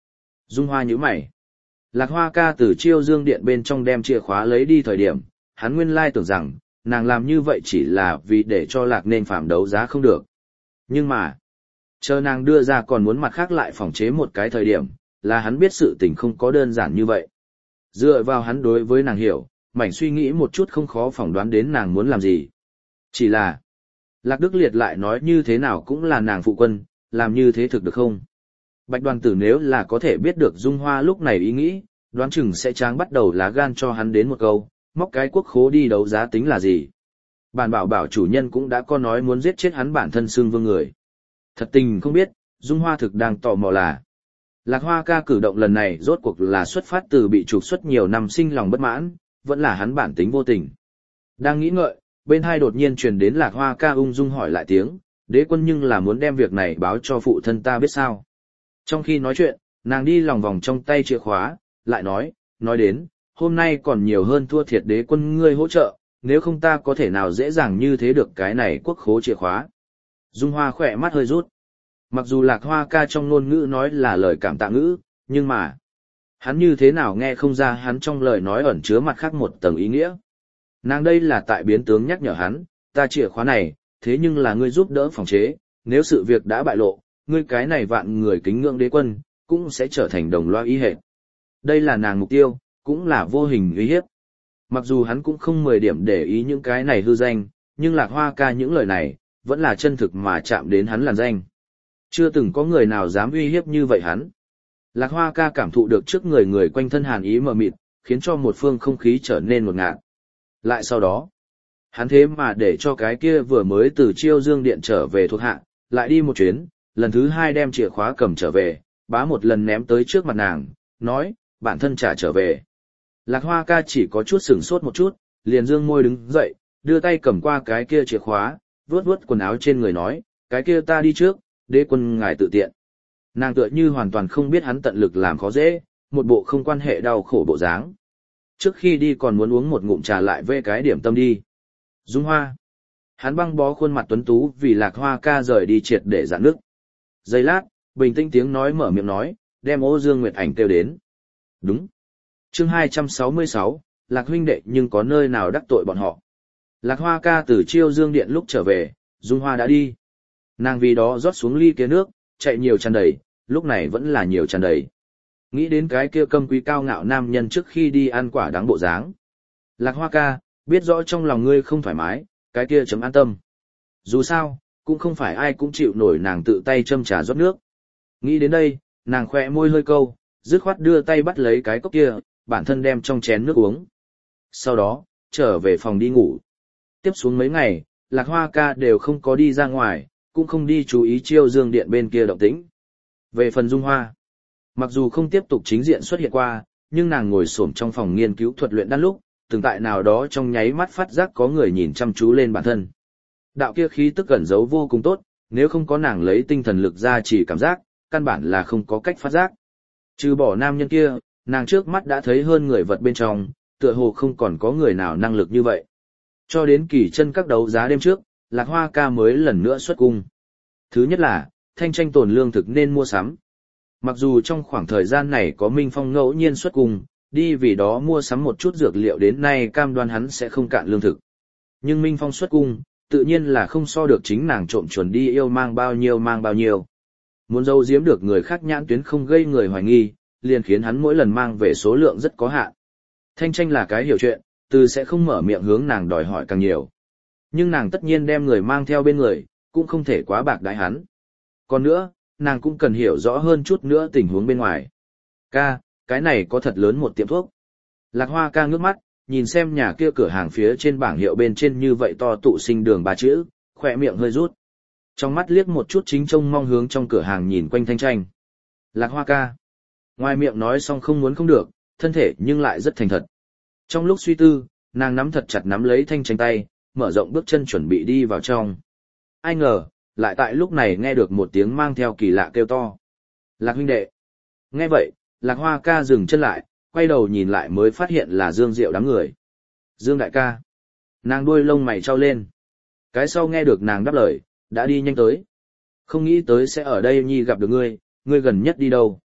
Dung Hoa nhíu mày. Lạc Hoa ca từ Chiêu Dương Điện bên trong đem chìa khóa lấy đi thời điểm, hắn nguyên lai tưởng rằng, nàng làm như vậy chỉ là vì để cho Lạc Nên Phàm đấu giá không được. Nhưng mà, chờ nàng đưa ra còn muốn mặt khác lại phòng chế một cái thời điểm, là hắn biết sự tình không có đơn giản như vậy. Dựa vào hắn đối với nàng hiểu, mảnh suy nghĩ một chút không khó phỏng đoán đến nàng muốn làm gì. Chỉ là, Lạc Đức Liệt lại nói như thế nào cũng là nàng phụ quân, làm như thế thực được không? Bạch Đoàn Tử nếu là có thể biết được Dung Hoa lúc này ý nghĩ, đoán chừng sẽ tráng bắt đầu lá gan cho hắn đến một câu, móc cái quốc khố đi đấu giá tính là gì. Bản bảo bảo chủ nhân cũng đã có nói muốn giết chết hắn bản thân xương vương người. Thật tình không biết, Dung Hoa thực đang tò mò là, Lạc Hoa ca cử động lần này rốt cuộc là xuất phát từ bị trục xuất nhiều năm sinh lòng bất mãn, vẫn là hắn bản tính vô tình. Đang nghĩ ngợi, bên hai đột nhiên truyền đến Lạc Hoa ca ung dung hỏi lại tiếng, đế quân nhưng là muốn đem việc này báo cho phụ thân ta biết sao. Trong khi nói chuyện, nàng đi lòng vòng trong tay chìa khóa, lại nói, nói đến, hôm nay còn nhiều hơn thua thiệt đế quân ngươi hỗ trợ, nếu không ta có thể nào dễ dàng như thế được cái này quốc khố chìa khóa. Dung Hoa khỏe mắt hơi rút. Mặc dù Lạc Hoa ca trong ngôn ngữ nói là lời cảm tạ ngữ, nhưng mà, hắn như thế nào nghe không ra hắn trong lời nói ẩn chứa mặt khác một tầng ý nghĩa. Nàng đây là tại biến tướng nhắc nhở hắn, ta chìa khóa này, thế nhưng là ngươi giúp đỡ phòng chế, nếu sự việc đã bại lộ, ngươi cái này vạn người kính ngưỡng đế quân, cũng sẽ trở thành đồng loa ý hệ. Đây là nàng mục tiêu, cũng là vô hình uy hiếp. Mặc dù hắn cũng không mười điểm để ý những cái này hư danh, nhưng Lạc Hoa ca những lời này, vẫn là chân thực mà chạm đến hắn làn danh. Chưa từng có người nào dám uy hiếp như vậy hắn. Lạc Hoa ca cảm thụ được trước người người quanh thân hàn ý mờ mịt, khiến cho một phương không khí trở nên ngột ngạt. Lại sau đó, hắn thế mà để cho cái kia vừa mới từ Chiêu Dương Điện trở về thuộc hạ, lại đi một chuyến, lần thứ hai đem chìa khóa cầm trở về, bá một lần ném tới trước mặt nàng, nói, bản thân trả trở về. Lạc Hoa ca chỉ có chút sửng sốt một chút, liền dương môi đứng dậy, đưa tay cầm qua cái kia chìa khóa, vuốt vuốt quần áo trên người nói, cái kia ta đi trước, đế quân ngài tự tiện. Nàng tựa như hoàn toàn không biết hắn tận lực làm khó dễ, một bộ không quan hệ đau khổ bộ dáng. Trước khi đi còn muốn uống một ngụm trà lại về cái điểm tâm đi. Dung Hoa. Hắn băng bó khuôn mặt tuấn tú vì Lạc Hoa ca rời đi triệt để giãn nước. Giây lát, bình tĩnh tiếng nói mở miệng nói, đem Ô Dương Nguyệt Ảnh kêu đến. Đúng. Chương hai trăm sáu mươi sáu, Lạc huynh đệ nhưng có nơi nào đắc tội bọn họ. Lạc Hoa ca từ Chiêu Dương Điện lúc trở về, Dung Hoa đã đi. Nàng vì đó rót xuống ly kia nước, chạy nhiều tràn đầy, lúc này vẫn là nhiều tràn đầy. Nghĩ đến cái kia câm quý cao ngạo nam nhân trước khi đi ăn quả đáng bộ dáng. Lạc Hoa ca, biết rõ trong lòng ngươi không thoải mái, cái kia chấm an tâm. Dù sao, cũng không phải ai cũng chịu nổi nàng tự tay châm trà rót nước. Nghĩ đến đây, nàng khỏe môi hơi câu, dứt khoát đưa tay bắt lấy cái cốc kia, bản thân đem trong chén nước uống. Sau đó, trở về phòng đi ngủ. Tiếp xuống mấy ngày, Lạc Hoa ca đều không có đi ra ngoài, cũng không đi chú ý Chiêu Dương Điện bên kia động tĩnh. Về phần Dung Hoa, mặc dù không tiếp tục chính diện xuất hiện qua, nhưng nàng ngồi xổm trong phòng nghiên cứu thuật luyện đan lúc, từng tại nào đó trong nháy mắt phát giác có người nhìn chăm chú lên bản thân. Đạo kia khí tức ẩn giấu vô cùng tốt, nếu không có nàng lấy tinh thần lực ra chỉ cảm giác, căn bản là không có cách phát giác. Trừ bỏ nam nhân kia, nàng trước mắt đã thấy hơn người vật bên trong, tựa hồ không còn có người nào năng lực như vậy. Cho đến kỳ chân các đấu giá đêm trước, Lạc Hoa ca mới lần nữa xuất cung. Thứ nhất là, thanh tranh tồn lương thực nên mua sắm. Mặc dù trong khoảng thời gian này có Minh Phong ngẫu nhiên xuất cung, đi vì đó mua sắm một chút dược liệu đến nay cam đoan hắn sẽ không cạn lương thực. Nhưng Minh Phong xuất cung, tự nhiên là không so được chính nàng trộm chuẩn đi yêu mang bao nhiêu mang bao nhiêu. Muốn giấu giếm được người khác nhãn tuyến không gây người hoài nghi, liền khiến hắn mỗi lần mang về số lượng rất có hạn. Thanh tranh là cái hiểu chuyện, từ sẽ không mở miệng hướng nàng đòi hỏi càng nhiều. Nhưng nàng tất nhiên đem người mang theo bên người, cũng không thể quá bạc đãi hắn. Còn nữa, nàng cũng cần hiểu rõ hơn chút nữa tình huống bên ngoài. Ca, cái này có thật lớn một tiệm thuốc. Lạc Hoa ca ngước mắt, nhìn xem nhà kia cửa hàng phía trên bảng hiệu bên trên như vậy to tụ sinh đường ba chữ, khỏe miệng hơi rút. Trong mắt liếc một chút chính trông mong hướng trong cửa hàng nhìn quanh thanh tranh. Lạc Hoa ca. Ngoài miệng nói xong không muốn không được, thân thể nhưng lại rất thành thật. Trong lúc suy tư, nàng nắm thật chặt nắm lấy thanh tranh tay, mở rộng bước chân chuẩn bị đi vào trong. Ai ngờ, lại tại lúc này nghe được một tiếng mang theo kỳ lạ kêu to. Lạc huynh đệ. Nghe vậy, Lạc Hoa ca dừng chân lại, quay đầu nhìn lại mới phát hiện là Dương Diệu đám người. Dương đại ca. Nàng đuôi lông mày trao lên. Cái sau nghe được nàng đáp lời, đã đi nhanh tới. Không nghĩ tới sẽ ở đây nhi gặp được ngươi, ngươi gần nhất đi đâu.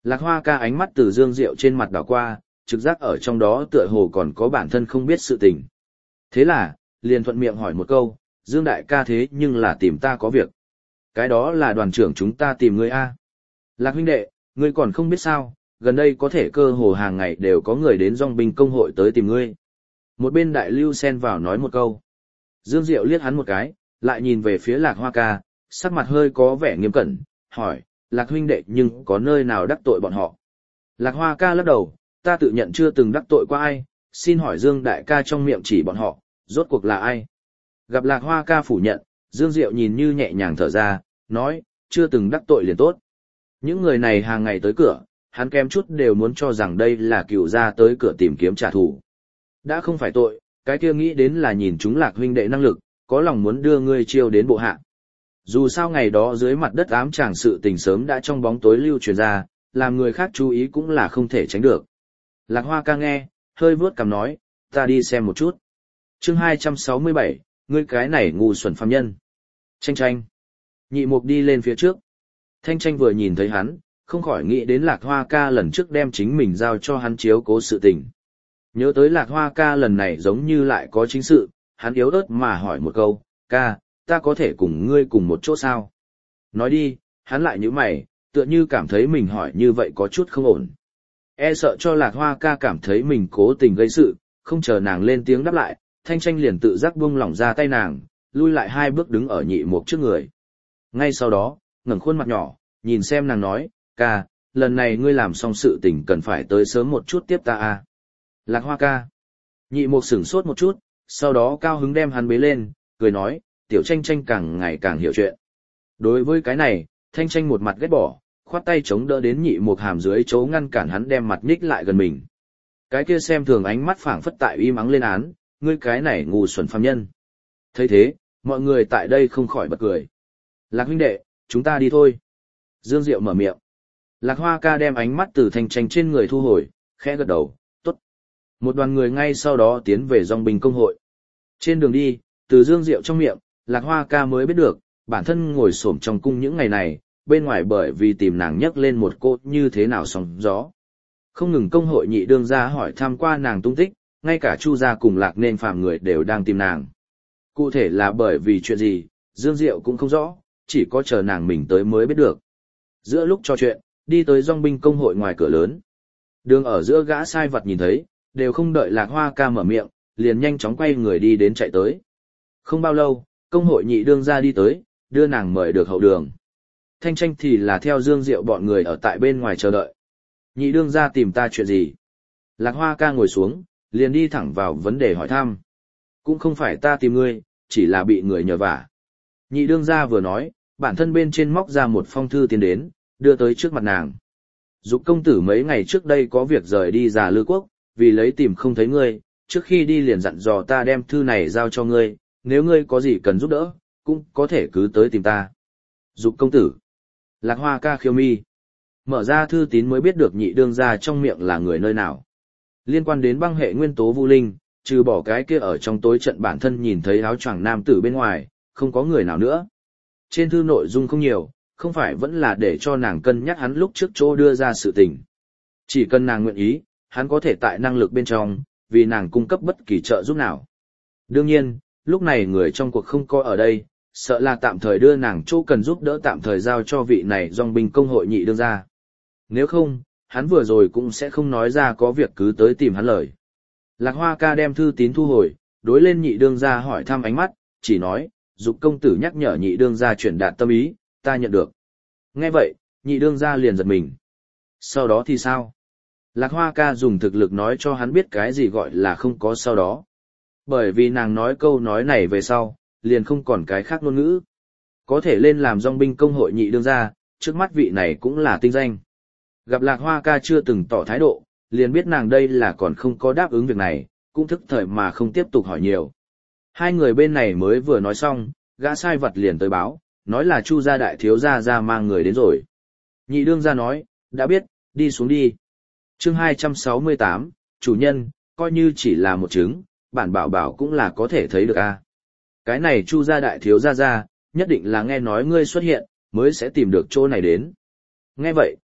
Lạc Hoa ca ánh mắt từ Dương Diệu trên mặt đảo qua, trực giác ở trong đó tựa hồ còn có bản thân không biết sự tình. Thế là, liền thuận miệng hỏi một câu, Dương đại ca thế nhưng là tìm ta có việc. Cái đó là đoàn trưởng chúng ta tìm ngươi a. Lạc huynh đệ, ngươi còn không biết sao, gần đây có thể cơ hồ hàng ngày đều có người đến dòng binh công hội tới tìm ngươi. Một bên đại lưu xen vào nói một câu. Dương Diệu liếc hắn một cái, lại nhìn về phía Lạc Hoa ca, sắc mặt hơi có vẻ nghiêm cẩn, hỏi, Lạc huynh đệ nhưng có nơi nào đắc tội bọn họ. Lạc Hoa ca lắc đầu, ta tự nhận chưa từng đắc tội qua ai, xin hỏi Dương đại ca trong miệng chỉ bọn họ, rốt cuộc là ai. Gặp Lạc Hoa ca phủ nhận, Dương Diệu nhìn như nhẹ nhàng thở ra, nói, chưa từng đắc tội liền tốt. Những người này hàng ngày tới cửa, hắn kém chút đều muốn cho rằng đây là cựu gia tới cửa tìm kiếm trả thù. Đã không phải tội, cái kia nghĩ đến là nhìn chúng Lạc huynh đệ năng lực, có lòng muốn đưa ngươi chiêu đến bộ hạ. Dù sao ngày đó dưới mặt đất ám chàng sự tình sớm đã trong bóng tối lưu truyền ra, làm người khác chú ý cũng là không thể tránh được. Lạc Hoa ca nghe, hơi vuốt cằm nói, ta đi xem một chút. Chương hai trăm sáu mươi bảy, ngươi cái này ngu xuẩn phàm nhân. Tranh tranh. Nhị mục đi lên phía trước. Thanh tranh vừa nhìn thấy hắn, không khỏi nghĩ đến Lạc Hoa ca lần trước đem chính mình giao cho hắn chiếu cố sự tình. Nhớ tới Lạc Hoa ca lần này giống như lại có chính sự, hắn yếu ớt mà hỏi một câu, ca, ta có thể cùng ngươi cùng một chỗ sao? Nói đi, hắn lại nhíu mày, tựa như cảm thấy mình hỏi như vậy có chút không ổn. E sợ cho Lạc Hoa ca cảm thấy mình cố tình gây sự, không chờ nàng lên tiếng đáp lại, Thanh tranh liền tự giác buông lỏng ra tay nàng, lui lại hai bước đứng ở nhị mục trước người. Ngay sau đó, ngẩng khuôn mặt nhỏ, nhìn xem nàng nói, ca, lần này ngươi làm xong sự tình cần phải tới sớm một chút tiếp ta à. Lạc Hoa ca. Nhị mục sửng sốt một chút, sau đó cao hứng đem hắn bế lên, cười nói, tiểu tranh tranh càng ngày càng hiểu chuyện. Đối với cái này, Thanh tranh một mặt ghét bỏ, khoát tay chống đỡ đến nhị mục hàm dưới chỗ ngăn cản hắn đem mặt nhích lại gần mình. Cái kia xem thường ánh mắt phảng phất tại im ắng lên án, ngươi cái này ngu xuẩn phàm nhân. Thấy thế, mọi người tại đây không khỏi bật cười. Lạc huynh đệ, chúng ta đi thôi. Dương Diệu mở miệng. Lạc Hoa ca đem ánh mắt từ Thanh tranh trên người thu hồi, khẽ gật đầu, tốt. Một đoàn người ngay sau đó tiến về dòng binh công hội. Trên đường đi, từ Dương Diệu trong miệng, Lạc Hoa ca mới biết được, bản thân ngồi xổm trong cung những ngày này, bên ngoài bởi vì tìm nàng nhấc lên một cốt như thế nào sóng gió. Không ngừng công hội nhị đương ra hỏi thăm qua nàng tung tích, ngay cả Chu gia cùng Lạc nên phàm người đều đang tìm nàng. Cụ thể là bởi vì chuyện gì, Dương Diệu cũng không rõ, chỉ có chờ nàng mình tới mới biết được. Giữa lúc trò chuyện, đi tới dòng binh công hội ngoài cửa lớn. Đường ở giữa gã sai vật nhìn thấy, đều không đợi Lạc Hoa ca mở miệng, liền nhanh chóng quay người đi đến chạy tới. Không bao lâu, công hội nhị đương ra đi tới, đưa nàng mời được hậu đường. Thanh tranh thì là theo Dương Diệu bọn người ở tại bên ngoài chờ đợi. Nhị đương ra tìm ta chuyện gì? Lạc Hoa ca ngồi xuống, liền đi thẳng vào vấn đề hỏi thăm. Cũng không phải ta tìm ngươi, chỉ là bị người nhờ vả. Nhị đương ra vừa nói, bản thân bên trên móc ra một phong thư tiến đến, đưa tới trước mặt nàng. Dục công tử mấy ngày trước đây có việc rời đi Già Lư Quốc, vì lấy tìm không thấy ngươi, trước khi đi liền dặn dò ta đem thư này giao cho ngươi, nếu ngươi có gì cần giúp đỡ, cũng có thể cứ tới tìm ta. Dục công tử. Lạc Hoa ca khiêu mi. Mở ra thư tín mới biết được nhị đương ra trong miệng là người nơi nào. Liên quan đến băng hệ nguyên tố Vu Linh, trừ bỏ cái kia ở trong tối trận bản thân nhìn thấy áo choàng nam tử bên ngoài, không có người nào nữa. Trên thư nội dung không nhiều, không phải vẫn là để cho nàng cân nhắc hắn lúc trước chỗ đưa ra sự tình. Chỉ cần nàng nguyện ý, hắn có thể tại năng lực bên trong, vì nàng cung cấp bất kỳ trợ giúp nào. Đương nhiên, lúc này người trong cuộc không có ở đây, sợ là tạm thời đưa nàng chỗ cần giúp đỡ tạm thời giao cho vị này dòng binh công hội nhị đương ra. Nếu không, hắn vừa rồi cũng sẽ không nói ra có việc cứ tới tìm hắn lời. Lạc Hoa ca đem thư tín thu hồi, đối lên nhị đương ra hỏi thăm ánh mắt, chỉ nói, Dục công tử nhắc nhở nhị đương ra chuyển đạt tâm ý, ta nhận được. Nghe vậy, nhị đương ra liền giật mình. Sau đó thì sao? Lạc Hoa ca dùng thực lực nói cho hắn biết cái gì gọi là không có sau đó. Bởi vì nàng nói câu nói này về sau, liền không còn cái khác ngôn ngữ. Có thể lên làm dòng binh công hội nhị đương ra, trước mắt vị này cũng là tinh danh. Gặp Lạc Hoa ca chưa từng tỏ thái độ, liền biết nàng đây là còn không có đáp ứng việc này, cũng thức thời mà không tiếp tục hỏi nhiều. Hai người bên này mới vừa nói xong, gã sai vật liền tới báo, nói là Chu gia đại thiếu gia ra mang người đến rồi. Nhị đương gia nói, đã biết, đi xuống đi. Chương hai trăm sáu mươi tám, chủ nhân, coi như chỉ là một chứng, bản bảo bảo cũng là có thể thấy được a. Cái này Chu gia đại thiếu gia ra, nhất định là nghe nói ngươi xuất hiện, mới sẽ tìm được chỗ này đến. Nghe vậy,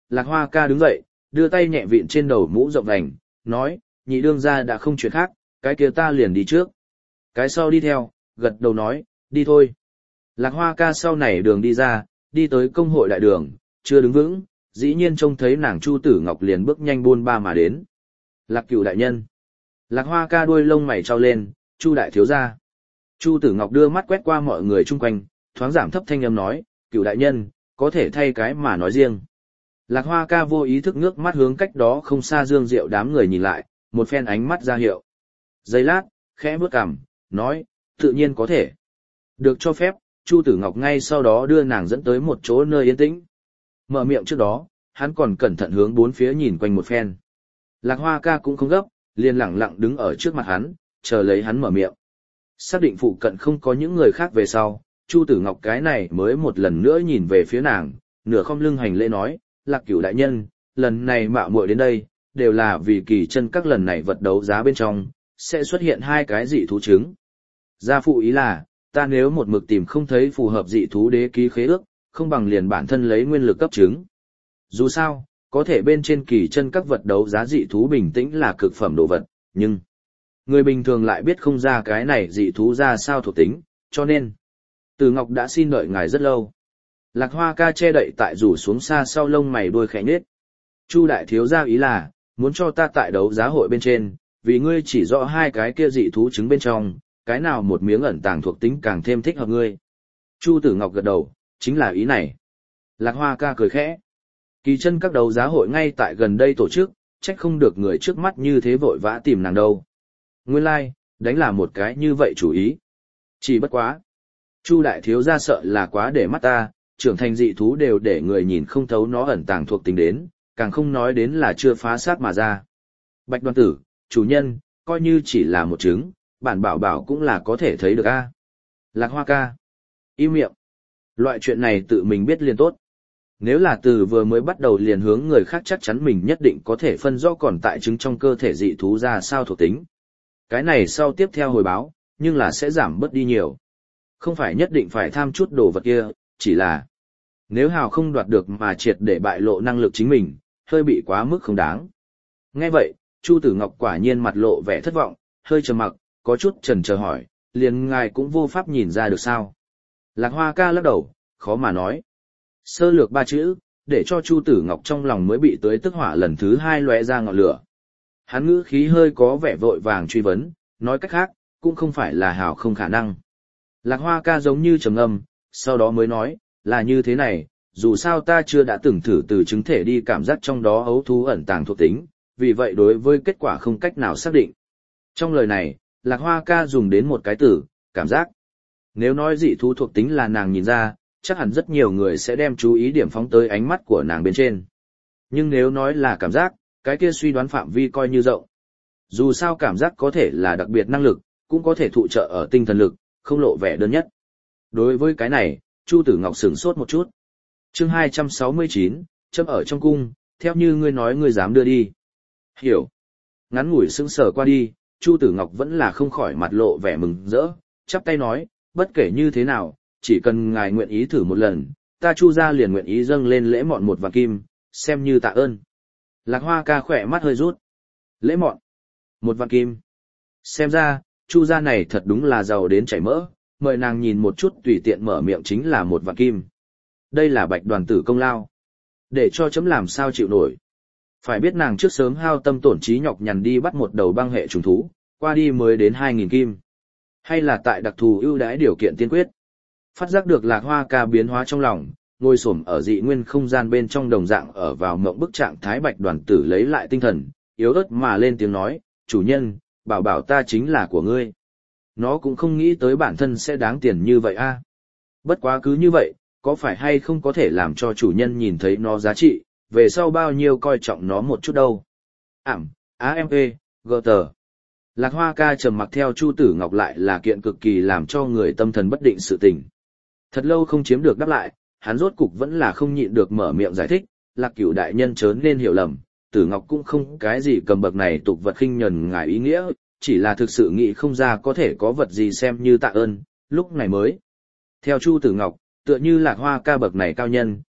Lạc Hoa ca đứng dậy, đưa tay nhẹ vịn trên đầu mũ rộng đành, nói, nhị đương gia đã không chuyện khác, cái kia ta liền đi trước. Cái sau đi theo, gật đầu nói, đi thôi. Lạc Hoa ca sau này đường đi ra, đi tới công hội đại đường, chưa đứng vững, dĩ nhiên trông thấy nàng Chu Tử Ngọc liền bước nhanh buôn ba mà đến. Lạc Cửu đại nhân. Lạc Hoa ca đuôi lông mày trao lên, Chu đại thiếu gia. Chu Tử Ngọc đưa mắt quét qua mọi người chung quanh, thoáng giảm thấp thanh âm nói, Cửu đại nhân, có thể thay cái mà nói riêng. Lạc Hoa ca vô ý thức ngước mắt hướng cách đó không xa Dương Diệu đám người nhìn lại, một phen ánh mắt ra hiệu. Giây lát, khẽ bước cằm, nói, tự nhiên có thể. Được cho phép, Chu Tử Ngọc ngay sau đó đưa nàng dẫn tới một chỗ nơi yên tĩnh. Mở miệng trước đó, hắn còn cẩn thận hướng bốn phía nhìn quanh một phen. Lạc Hoa ca cũng không gấp, liền lặng lặng đứng ở trước mặt hắn, chờ lấy hắn mở miệng. Xác định phụ cận không có những người khác về sau, Chu Tử Ngọc cái này mới một lần nữa nhìn về phía nàng, nửa khom lưng hành lễ nói, Lạc Cửu đại nhân, lần này mạo muội đến đây, đều là vì kỳ chân các lần này vật đấu giá bên trong, sẽ xuất hiện hai cái dị thú trứng. Gia phụ ý là, ta nếu một mực tìm không thấy phù hợp dị thú đế ký khế ước, không bằng liền bản thân lấy nguyên lực cấp trứng. Dù sao, có thể bên trên kỳ chân các vật đấu giá dị thú bình tĩnh là cực phẩm đồ vật, nhưng người bình thường lại biết không ra cái này dị thú ra sao thuộc tính, cho nên Từ Ngọc đã xin đợi ngài rất lâu. Lạc Hoa ca che đậy tại rủ xuống xa sau lông mày đuôi khẽ nhếch. Chu đại thiếu gia ý là, muốn cho ta tại đấu giá hội bên trên, vì ngươi chỉ rõ hai cái kia dị thú trứng bên trong, cái nào một miếng ẩn tàng thuộc tính càng thêm thích hợp ngươi. Chu Tử Ngọc gật đầu, chính là ý này. Lạc Hoa ca cười khẽ. Kỳ chân các đấu giá hội ngay tại gần đây tổ chức, trách không được người trước mắt như thế vội vã tìm nàng đâu. Nguyên lai, like, đánh là một cái như vậy chủ ý. Chỉ bất quá. Chu đại thiếu gia sợ là quá để mắt ta, trưởng thành dị thú đều để người nhìn không thấu nó ẩn tàng thuộc tính đến, càng không nói đến là chưa phá sát mà ra. Bạch Đoàn tử, chủ nhân, coi như chỉ là một trứng, bản bảo bảo cũng là có thể thấy được a. Lạc Hoa ca. Im miệng. Loại chuyện này tự mình biết liền tốt. Nếu là từ vừa mới bắt đầu liền hướng người khác chắc chắn mình nhất định có thể phân rõ còn tại trứng trong cơ thể dị thú ra sao thuộc tính. Cái này sau tiếp theo hồi báo, nhưng là sẽ giảm bớt đi nhiều. Không phải nhất định phải tham chút đồ vật kia, chỉ là nếu hào không đoạt được mà triệt để bại lộ năng lực chính mình, hơi bị quá mức không đáng. Nghe vậy, Chu Tử Ngọc quả nhiên mặt lộ vẻ thất vọng, hơi trầm mặc, có chút chần chờ hỏi, liền ngài cũng vô pháp nhìn ra được sao. Lạc Hoa ca lắc đầu, khó mà nói. Sơ lược ba chữ, để cho Chu Tử Ngọc trong lòng mới bị tưới tức hỏa lần thứ hai lóe ra ngọn lửa. Hắn ngữ khí hơi có vẻ vội vàng truy vấn, nói cách khác, cũng không phải là hào không khả năng. Lạc Hoa ca giống như trầm ngâm, sau đó mới nói, là như thế này, dù sao ta chưa đã từng thử từ chứng thể đi cảm giác trong đó ấu thú ẩn tàng thuộc tính, vì vậy đối với kết quả không cách nào xác định. Trong lời này, Lạc Hoa ca dùng đến một cái từ, cảm giác. Nếu nói dị thú thuộc tính là nàng nhìn ra, chắc hẳn rất nhiều người sẽ đem chú ý điểm phóng tới ánh mắt của nàng bên trên. Nhưng nếu nói là cảm giác, cái kia suy đoán phạm vi coi như rộng. Dù sao cảm giác có thể là đặc biệt năng lực, cũng có thể thụ trợ ở tinh thần lực, không lộ vẻ đơn nhất. Đối với cái này, Chu Tử Ngọc sửng sốt một chút. Chương hai trăm sáu mươi chín, châm ở trong cung, theo như ngươi nói ngươi dám đưa đi. Hiểu. Ngắn ngủi sững sờ qua đi, Chu Tử Ngọc vẫn là không khỏi mặt lộ vẻ mừng rỡ, chắp tay nói, bất kể như thế nào, chỉ cần ngài nguyện ý thử một lần, ta Chu gia liền nguyện ý dâng lên lễ mọn một vạn kim, xem như tạ ơn. Lạc Hoa ca khỏe mắt hơi rút. Lễ mọn. Một vạn kim. Xem ra, Chu gia này thật đúng là giàu đến chảy mỡ, mời nàng nhìn một chút tùy tiện mở miệng chính là một vạn kim. Đây là Bạch Đoàn tử công lao. Để cho chấm làm sao chịu nổi. Phải biết nàng trước sớm hao tâm tổn trí nhọc nhằn đi bắt một đầu băng hệ trùng thú, qua đi mới đến hai nghìn kim. Hay là tại đặc thù ưu đãi điều kiện tiên quyết. Phát giác được Lạc Hoa ca biến hóa trong lòng, ngồi xổm ở dị nguyên không gian bên trong đồng dạng ở vào mộng bức trạng thái Bạch Đoàn tử lấy lại tinh thần, yếu ớt mà lên tiếng nói, chủ nhân, bảo bảo ta chính là của ngươi. Nó cũng không nghĩ tới bản thân sẽ đáng tiền như vậy a. Bất quá cứ như vậy, có phải hay không có thể làm cho chủ nhân nhìn thấy nó giá trị, về sau bao nhiêu coi trọng nó một chút đâu. Ảm, a em pê, gờ tờ. Lạc Hoa ca trầm mặc theo Chu Tử Ngọc lại là kiện cực kỳ làm cho người tâm thần bất định sự tình. Thật lâu không chiếm được đáp lại, hắn rốt cục vẫn là không nhịn được mở miệng giải thích, Lạc Cửu đại nhân chớ nên hiểu lầm, Tử Ngọc cũng không cái gì cầm bậc này tục vật khinh nhẫn ngài ý nghĩa, chỉ là thực sự nghĩ không ra có thể có vật gì xem như tạ ơn, lúc này mới. Theo Chu Tử Ngọc, tựa như Lạc Hoa ca bậc này cao nhân,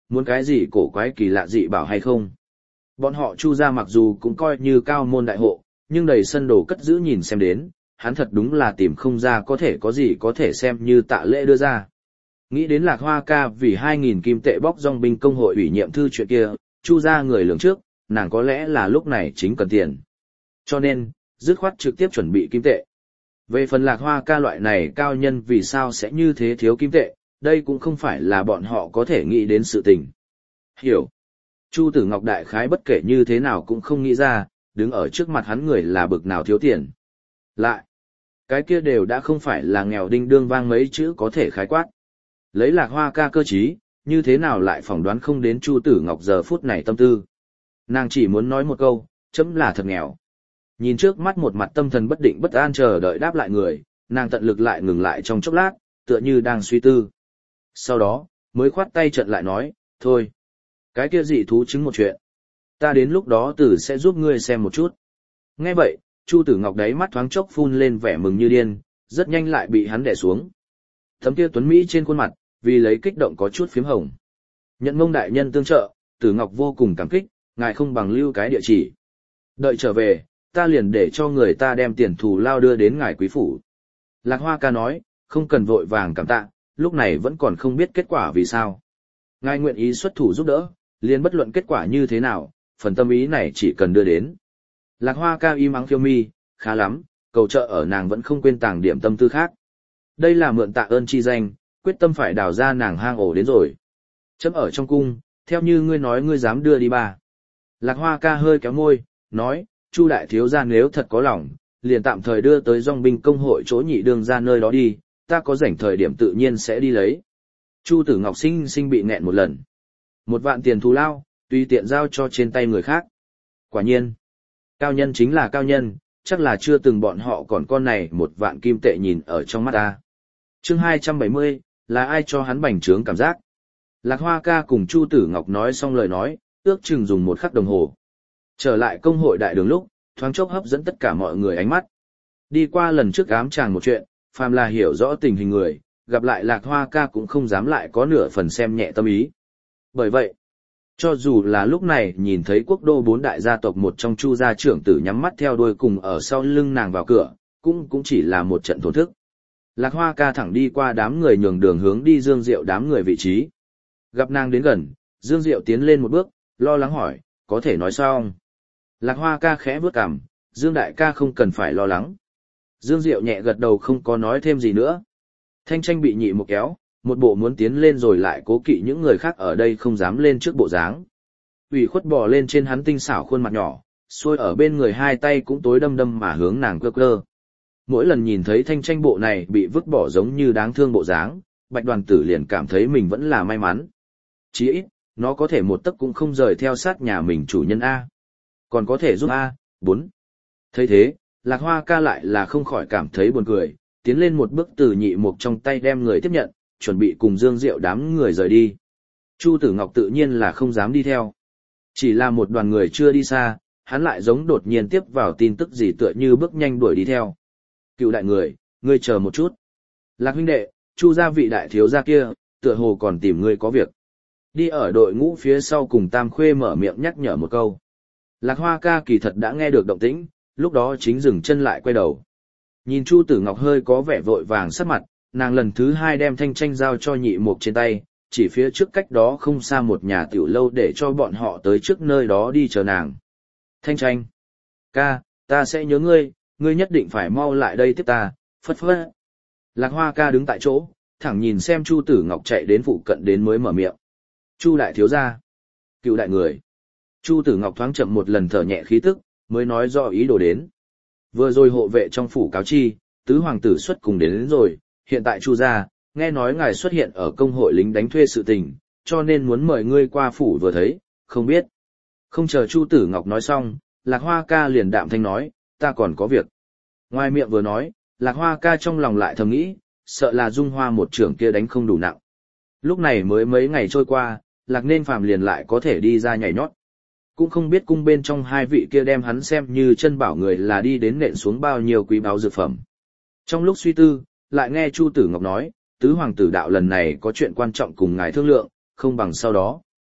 muốn cái gì cổ quái kỳ lạ dị bảo hay không. Bọn họ Chu gia mặc dù cũng coi như cao môn đại hộ, nhưng đầy sân đồ cất giữ nhìn xem đến, hắn thật đúng là tìm không ra có thể có gì có thể xem như tạ lễ đưa ra. Nghĩ đến Lạc Hoa ca vì hai nghìn kim tệ bóc dòng binh công hội ủy nhiệm thư chuyện kia, Chu gia người lường trước, nàng có lẽ là lúc này chính cần tiền. Cho nên, dứt khoát trực tiếp chuẩn bị kim tệ. Về phần Lạc Hoa ca loại này cao nhân vì sao sẽ như thế thiếu kim tệ, đây cũng không phải là bọn họ có thể nghĩ đến sự tình. Hiểu. Chu Tử Ngọc đại khái bất kể như thế nào cũng không nghĩ ra, đứng ở trước mặt hắn người là bực nào thiếu tiền. Lại, cái kia đều đã không phải là nghèo đinh đương vang mấy chữ có thể khái quát. Lấy Lạc Hoa ca cơ trí, như thế nào lại phỏng đoán không đến Chu Tử Ngọc giờ phút này tâm tư. Nàng chỉ muốn nói một câu, chấm là thật nghèo. Nhìn trước mắt một mặt tâm thần bất định bất an chờ đợi đáp lại người, nàng tận lực lại ngừng lại trong chốc lát, tựa như đang suy tư. Sau đó, mới khoát tay trận lại nói, thôi. Cái kia dị thú chứng một chuyện. Ta đến lúc đó tử sẽ giúp ngươi xem một chút. Nghe vậy, Chu Tử Ngọc đáy mắt thoáng chốc phun lên vẻ mừng như điên, rất nhanh lại bị hắn đè xuống. Thấm kia tuấn Mỹ trên khuôn mặt, vì lấy kích động có chút phím hồng. Nhận Mông đại nhân tương trợ, Tử Ngọc vô cùng cảm kích, ngài không bằng lưu cái địa chỉ. Đợi trở về, ta liền để cho người ta đem tiền thù lao đưa đến ngài quý phủ. Lạc Hoa ca nói, không cần vội vàng cảm tạ, lúc này vẫn còn không biết kết quả vì sao. Ngài nguyện ý xuất thủ giúp đỡ, liền bất luận kết quả như thế nào, phần tâm ý này chỉ cần đưa đến. Lạc Hoa ca im ắng phiêu mi, khá lắm, cầu trợ ở nàng vẫn không quên tàng điểm tâm tư khác. Đây là mượn tạ ơn chi danh, quyết tâm phải đào ra nàng hang ổ đến rồi. Chấm ở trong cung, theo như ngươi nói ngươi dám đưa đi ba. Lạc Hoa ca hơi kéo môi, nói, Chu đại thiếu gia nếu thật có lòng, liền tạm thời đưa tới dòng binh công hội chỗ nhị đương ra nơi đó đi, ta có rảnh thời điểm tự nhiên sẽ đi lấy. Chu Tử Ngọc sinh sinh bị nghẹn một lần. Một vạn tiền thù lao, tùy tiện giao cho trên tay người khác. Quả nhiên, cao nhân chính là cao nhân, chắc là chưa từng bọn họ còn con này một vạn kim tệ nhìn ở trong mắt ta. Chương hai trăm bảy mươi, là ai cho hắn bành trướng cảm giác? Lạc Hoa ca cùng Chu Tử Ngọc nói xong lời nói, ước chừng dùng một khắc đồng hồ. Trở lại công hội đại đường lúc, thoáng chốc hấp dẫn tất cả mọi người ánh mắt. Đi qua lần trước ám chàng một chuyện, phàm là hiểu rõ tình hình người, gặp lại Lạc Hoa ca cũng không dám lại có nửa phần xem nhẹ tâm ý. Bởi vậy, cho dù là lúc này nhìn thấy quốc đô bốn đại gia tộc một trong Chu gia trưởng tử nhắm mắt theo đuôi cùng ở sau lưng nàng vào cửa, cũng cũng chỉ là một trận thổn thức. Lạc Hoa ca thẳng đi qua đám người nhường đường hướng đi Dương Diệu đám người vị trí. Gặp nàng đến gần, Dương Diệu tiến lên một bước, lo lắng hỏi, có thể nói sao không? Lạc Hoa ca khẽ bước cằm, Dương đại ca không cần phải lo lắng. Dương Diệu nhẹ gật đầu không có nói thêm gì nữa. Thanh Tranh bị nhị một kéo, một bộ muốn tiến lên rồi lại cố kỵ những người khác ở đây không dám lên trước bộ dáng. Ủy khuất bò lên trên hắn tinh xảo khuôn mặt nhỏ, xuôi ở bên người hai tay cũng tối đâm đâm mà hướng nàng cơ cơ. Mỗi lần nhìn thấy Thanh Tranh bộ này bị vứt bỏ giống như đáng thương bộ dáng, Bạch Đoàn Tử liền cảm thấy mình vẫn là may mắn. Chỉ ít, nó có thể một tấc cũng không rời theo sát nhà mình chủ nhân A. Còn có thể giúp A, bốn. Thấy thế, Lạc Hoa ca lại là không khỏi cảm thấy buồn cười, tiến lên một bước từ nhị mục trong tay đem người tiếp nhận, chuẩn bị cùng Dương Diệu đám người rời đi. Chu Tử Ngọc tự nhiên là không dám đi theo. Chỉ là một đoàn người chưa đi xa, hắn lại giống đột nhiên tiếp vào tin tức gì tựa như bước nhanh đuổi đi theo. Cựu đại người, ngươi chờ một chút. Lạc huynh đệ, Chu gia vị đại thiếu gia kia, tựa hồ còn tìm ngươi có việc. Đi ở đội ngũ phía sau cùng Tam Khuê mở miệng nhắc nhở một câu. Lạc Hoa ca kỳ thật đã nghe được động tĩnh, lúc đó chính dừng chân lại quay đầu. Nhìn Chu Tử Ngọc hơi có vẻ vội vàng sắc mặt, nàng lần thứ hai đem Thanh Tranh giao cho nhị mục trên tay, chỉ phía trước cách đó không xa một nhà tiểu lâu để cho bọn họ tới trước nơi đó đi chờ nàng. Thanh Tranh, ca, ta sẽ nhớ ngươi, ngươi nhất định phải mau lại đây tiếp ta, phất phất. Lạc Hoa ca đứng tại chỗ, thẳng nhìn xem Chu Tử Ngọc chạy đến phụ cận đến mới mở miệng. Chu đại thiếu gia, cựu đại người. Chu Tử Ngọc thoáng chậm một lần thở nhẹ khí tức, mới nói rõ ý đồ đến. Vừa rồi hộ vệ trong phủ cáo chi, tứ hoàng tử xuất cùng đến, đến rồi, hiện tại Chu gia, nghe nói ngài xuất hiện ở công hội lính đánh thuê sự tình, cho nên muốn mời ngươi qua phủ vừa thấy, không biết. Không chờ Chu Tử Ngọc nói xong, Lạc Hoa ca liền đạm thanh nói, ta còn có việc. Ngoài miệng vừa nói, Lạc Hoa ca trong lòng lại thầm nghĩ, sợ là Dung Hoa một trưởng kia đánh không đủ nặng. Lúc này mới mấy ngày trôi qua, Lạc Nên Phàm liền lại có thể đi ra nhảy nhót. Cũng không biết cung bên trong hai vị kia đem hắn xem như chân bảo người là đi đến nện xuống bao nhiêu quý báu dược phẩm. Trong lúc suy tư, lại nghe Chu Tử Ngọc nói, tứ hoàng tử đạo lần này có chuyện quan trọng cùng ngài thương lượng, không bằng sau đó,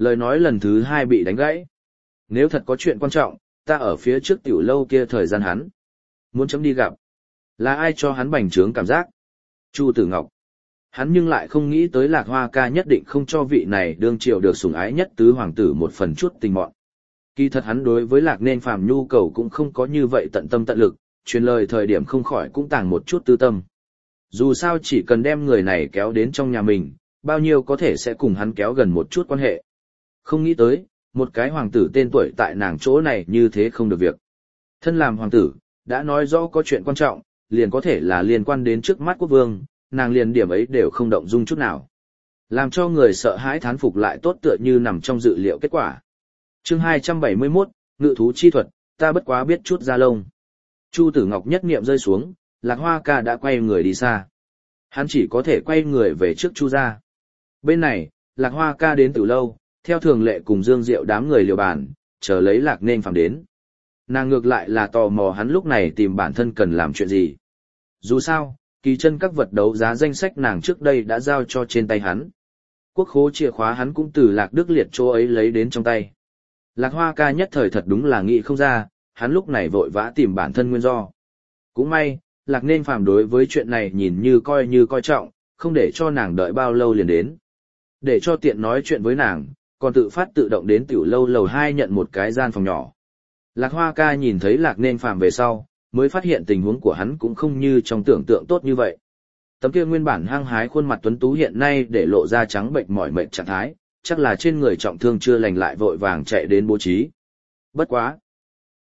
Lời nói lần thứ hai bị đánh gãy. Nếu thật có chuyện quan trọng, ta ở phía trước tiểu lâu kia thời gian hắn. Muốn chấm đi gặp. Là ai cho hắn bành trướng cảm giác? Chu Tử Ngọc. Hắn nhưng lại không nghĩ tới Lạc Hoa ca nhất định không cho vị này đương triều được sủng ái nhất tứ hoàng tử một phần chút tình mọn. Kỳ thật hắn đối với Lạc Nên Phàm nhu cầu cũng không có như vậy tận tâm tận lực, truyền lời thời điểm không khỏi cũng tàng một chút tư tâm. Dù sao chỉ cần đem người này kéo đến trong nhà mình, bao nhiêu có thể sẽ cùng hắn kéo gần một chút quan hệ. Không nghĩ tới, một cái hoàng tử tên tuổi tại nàng chỗ này như thế không được việc. Thân làm hoàng tử, đã nói rõ có chuyện quan trọng, liền có thể là liên quan đến trước mắt quốc vương, nàng liền điểm ấy đều không động dung chút nào. Làm cho người sợ hãi thán phục lại tốt tựa như nằm trong dự liệu kết quả. Chương hai trăm bảy mươi mốt, Ngự thú chi thuật, ta bất quá biết chút da lông. Chu Tử Ngọc nhất niệm rơi xuống, Lạc Hoa ca đã quay người đi xa. Hắn chỉ có thể quay người về trước Chu gia. Bên này, Lạc Hoa ca đến từ lâu, theo thường lệ cùng Dương Diệu đám người liều bàn, chờ lấy Lạc Nên Phàm đến. Nàng ngược lại là tò mò hắn lúc này tìm bản thân cần làm chuyện gì. Dù sao, kỳ chân các vật đấu giá danh sách nàng trước đây đã giao cho trên tay hắn. Quốc khố chìa khóa hắn cũng từ Lạc Đức Liệt chỗ ấy lấy đến trong tay. Lạc Hoa ca nhất thời thật đúng là nghĩ không ra, hắn lúc này vội vã tìm bản thân nguyên do. Cũng may, Lạc Nên Phàm đối với chuyện này nhìn như coi như coi trọng, không để cho nàng đợi bao lâu liền đến. Để cho tiện nói chuyện với nàng, còn tự phát tự động đến tiểu lâu lầu hai nhận một cái gian phòng nhỏ. Lạc Hoa ca nhìn thấy Lạc Nên Phàm về sau, mới phát hiện tình huống của hắn cũng không như trong tưởng tượng tốt như vậy. Tấm kia nguyên bản hăng hái khuôn mặt tuấn tú hiện nay để lộ ra trắng bệnh mỏi mệt trạng thái, chắc là trên người trọng thương chưa lành lại vội vàng chạy đến bố trí. Bất quá,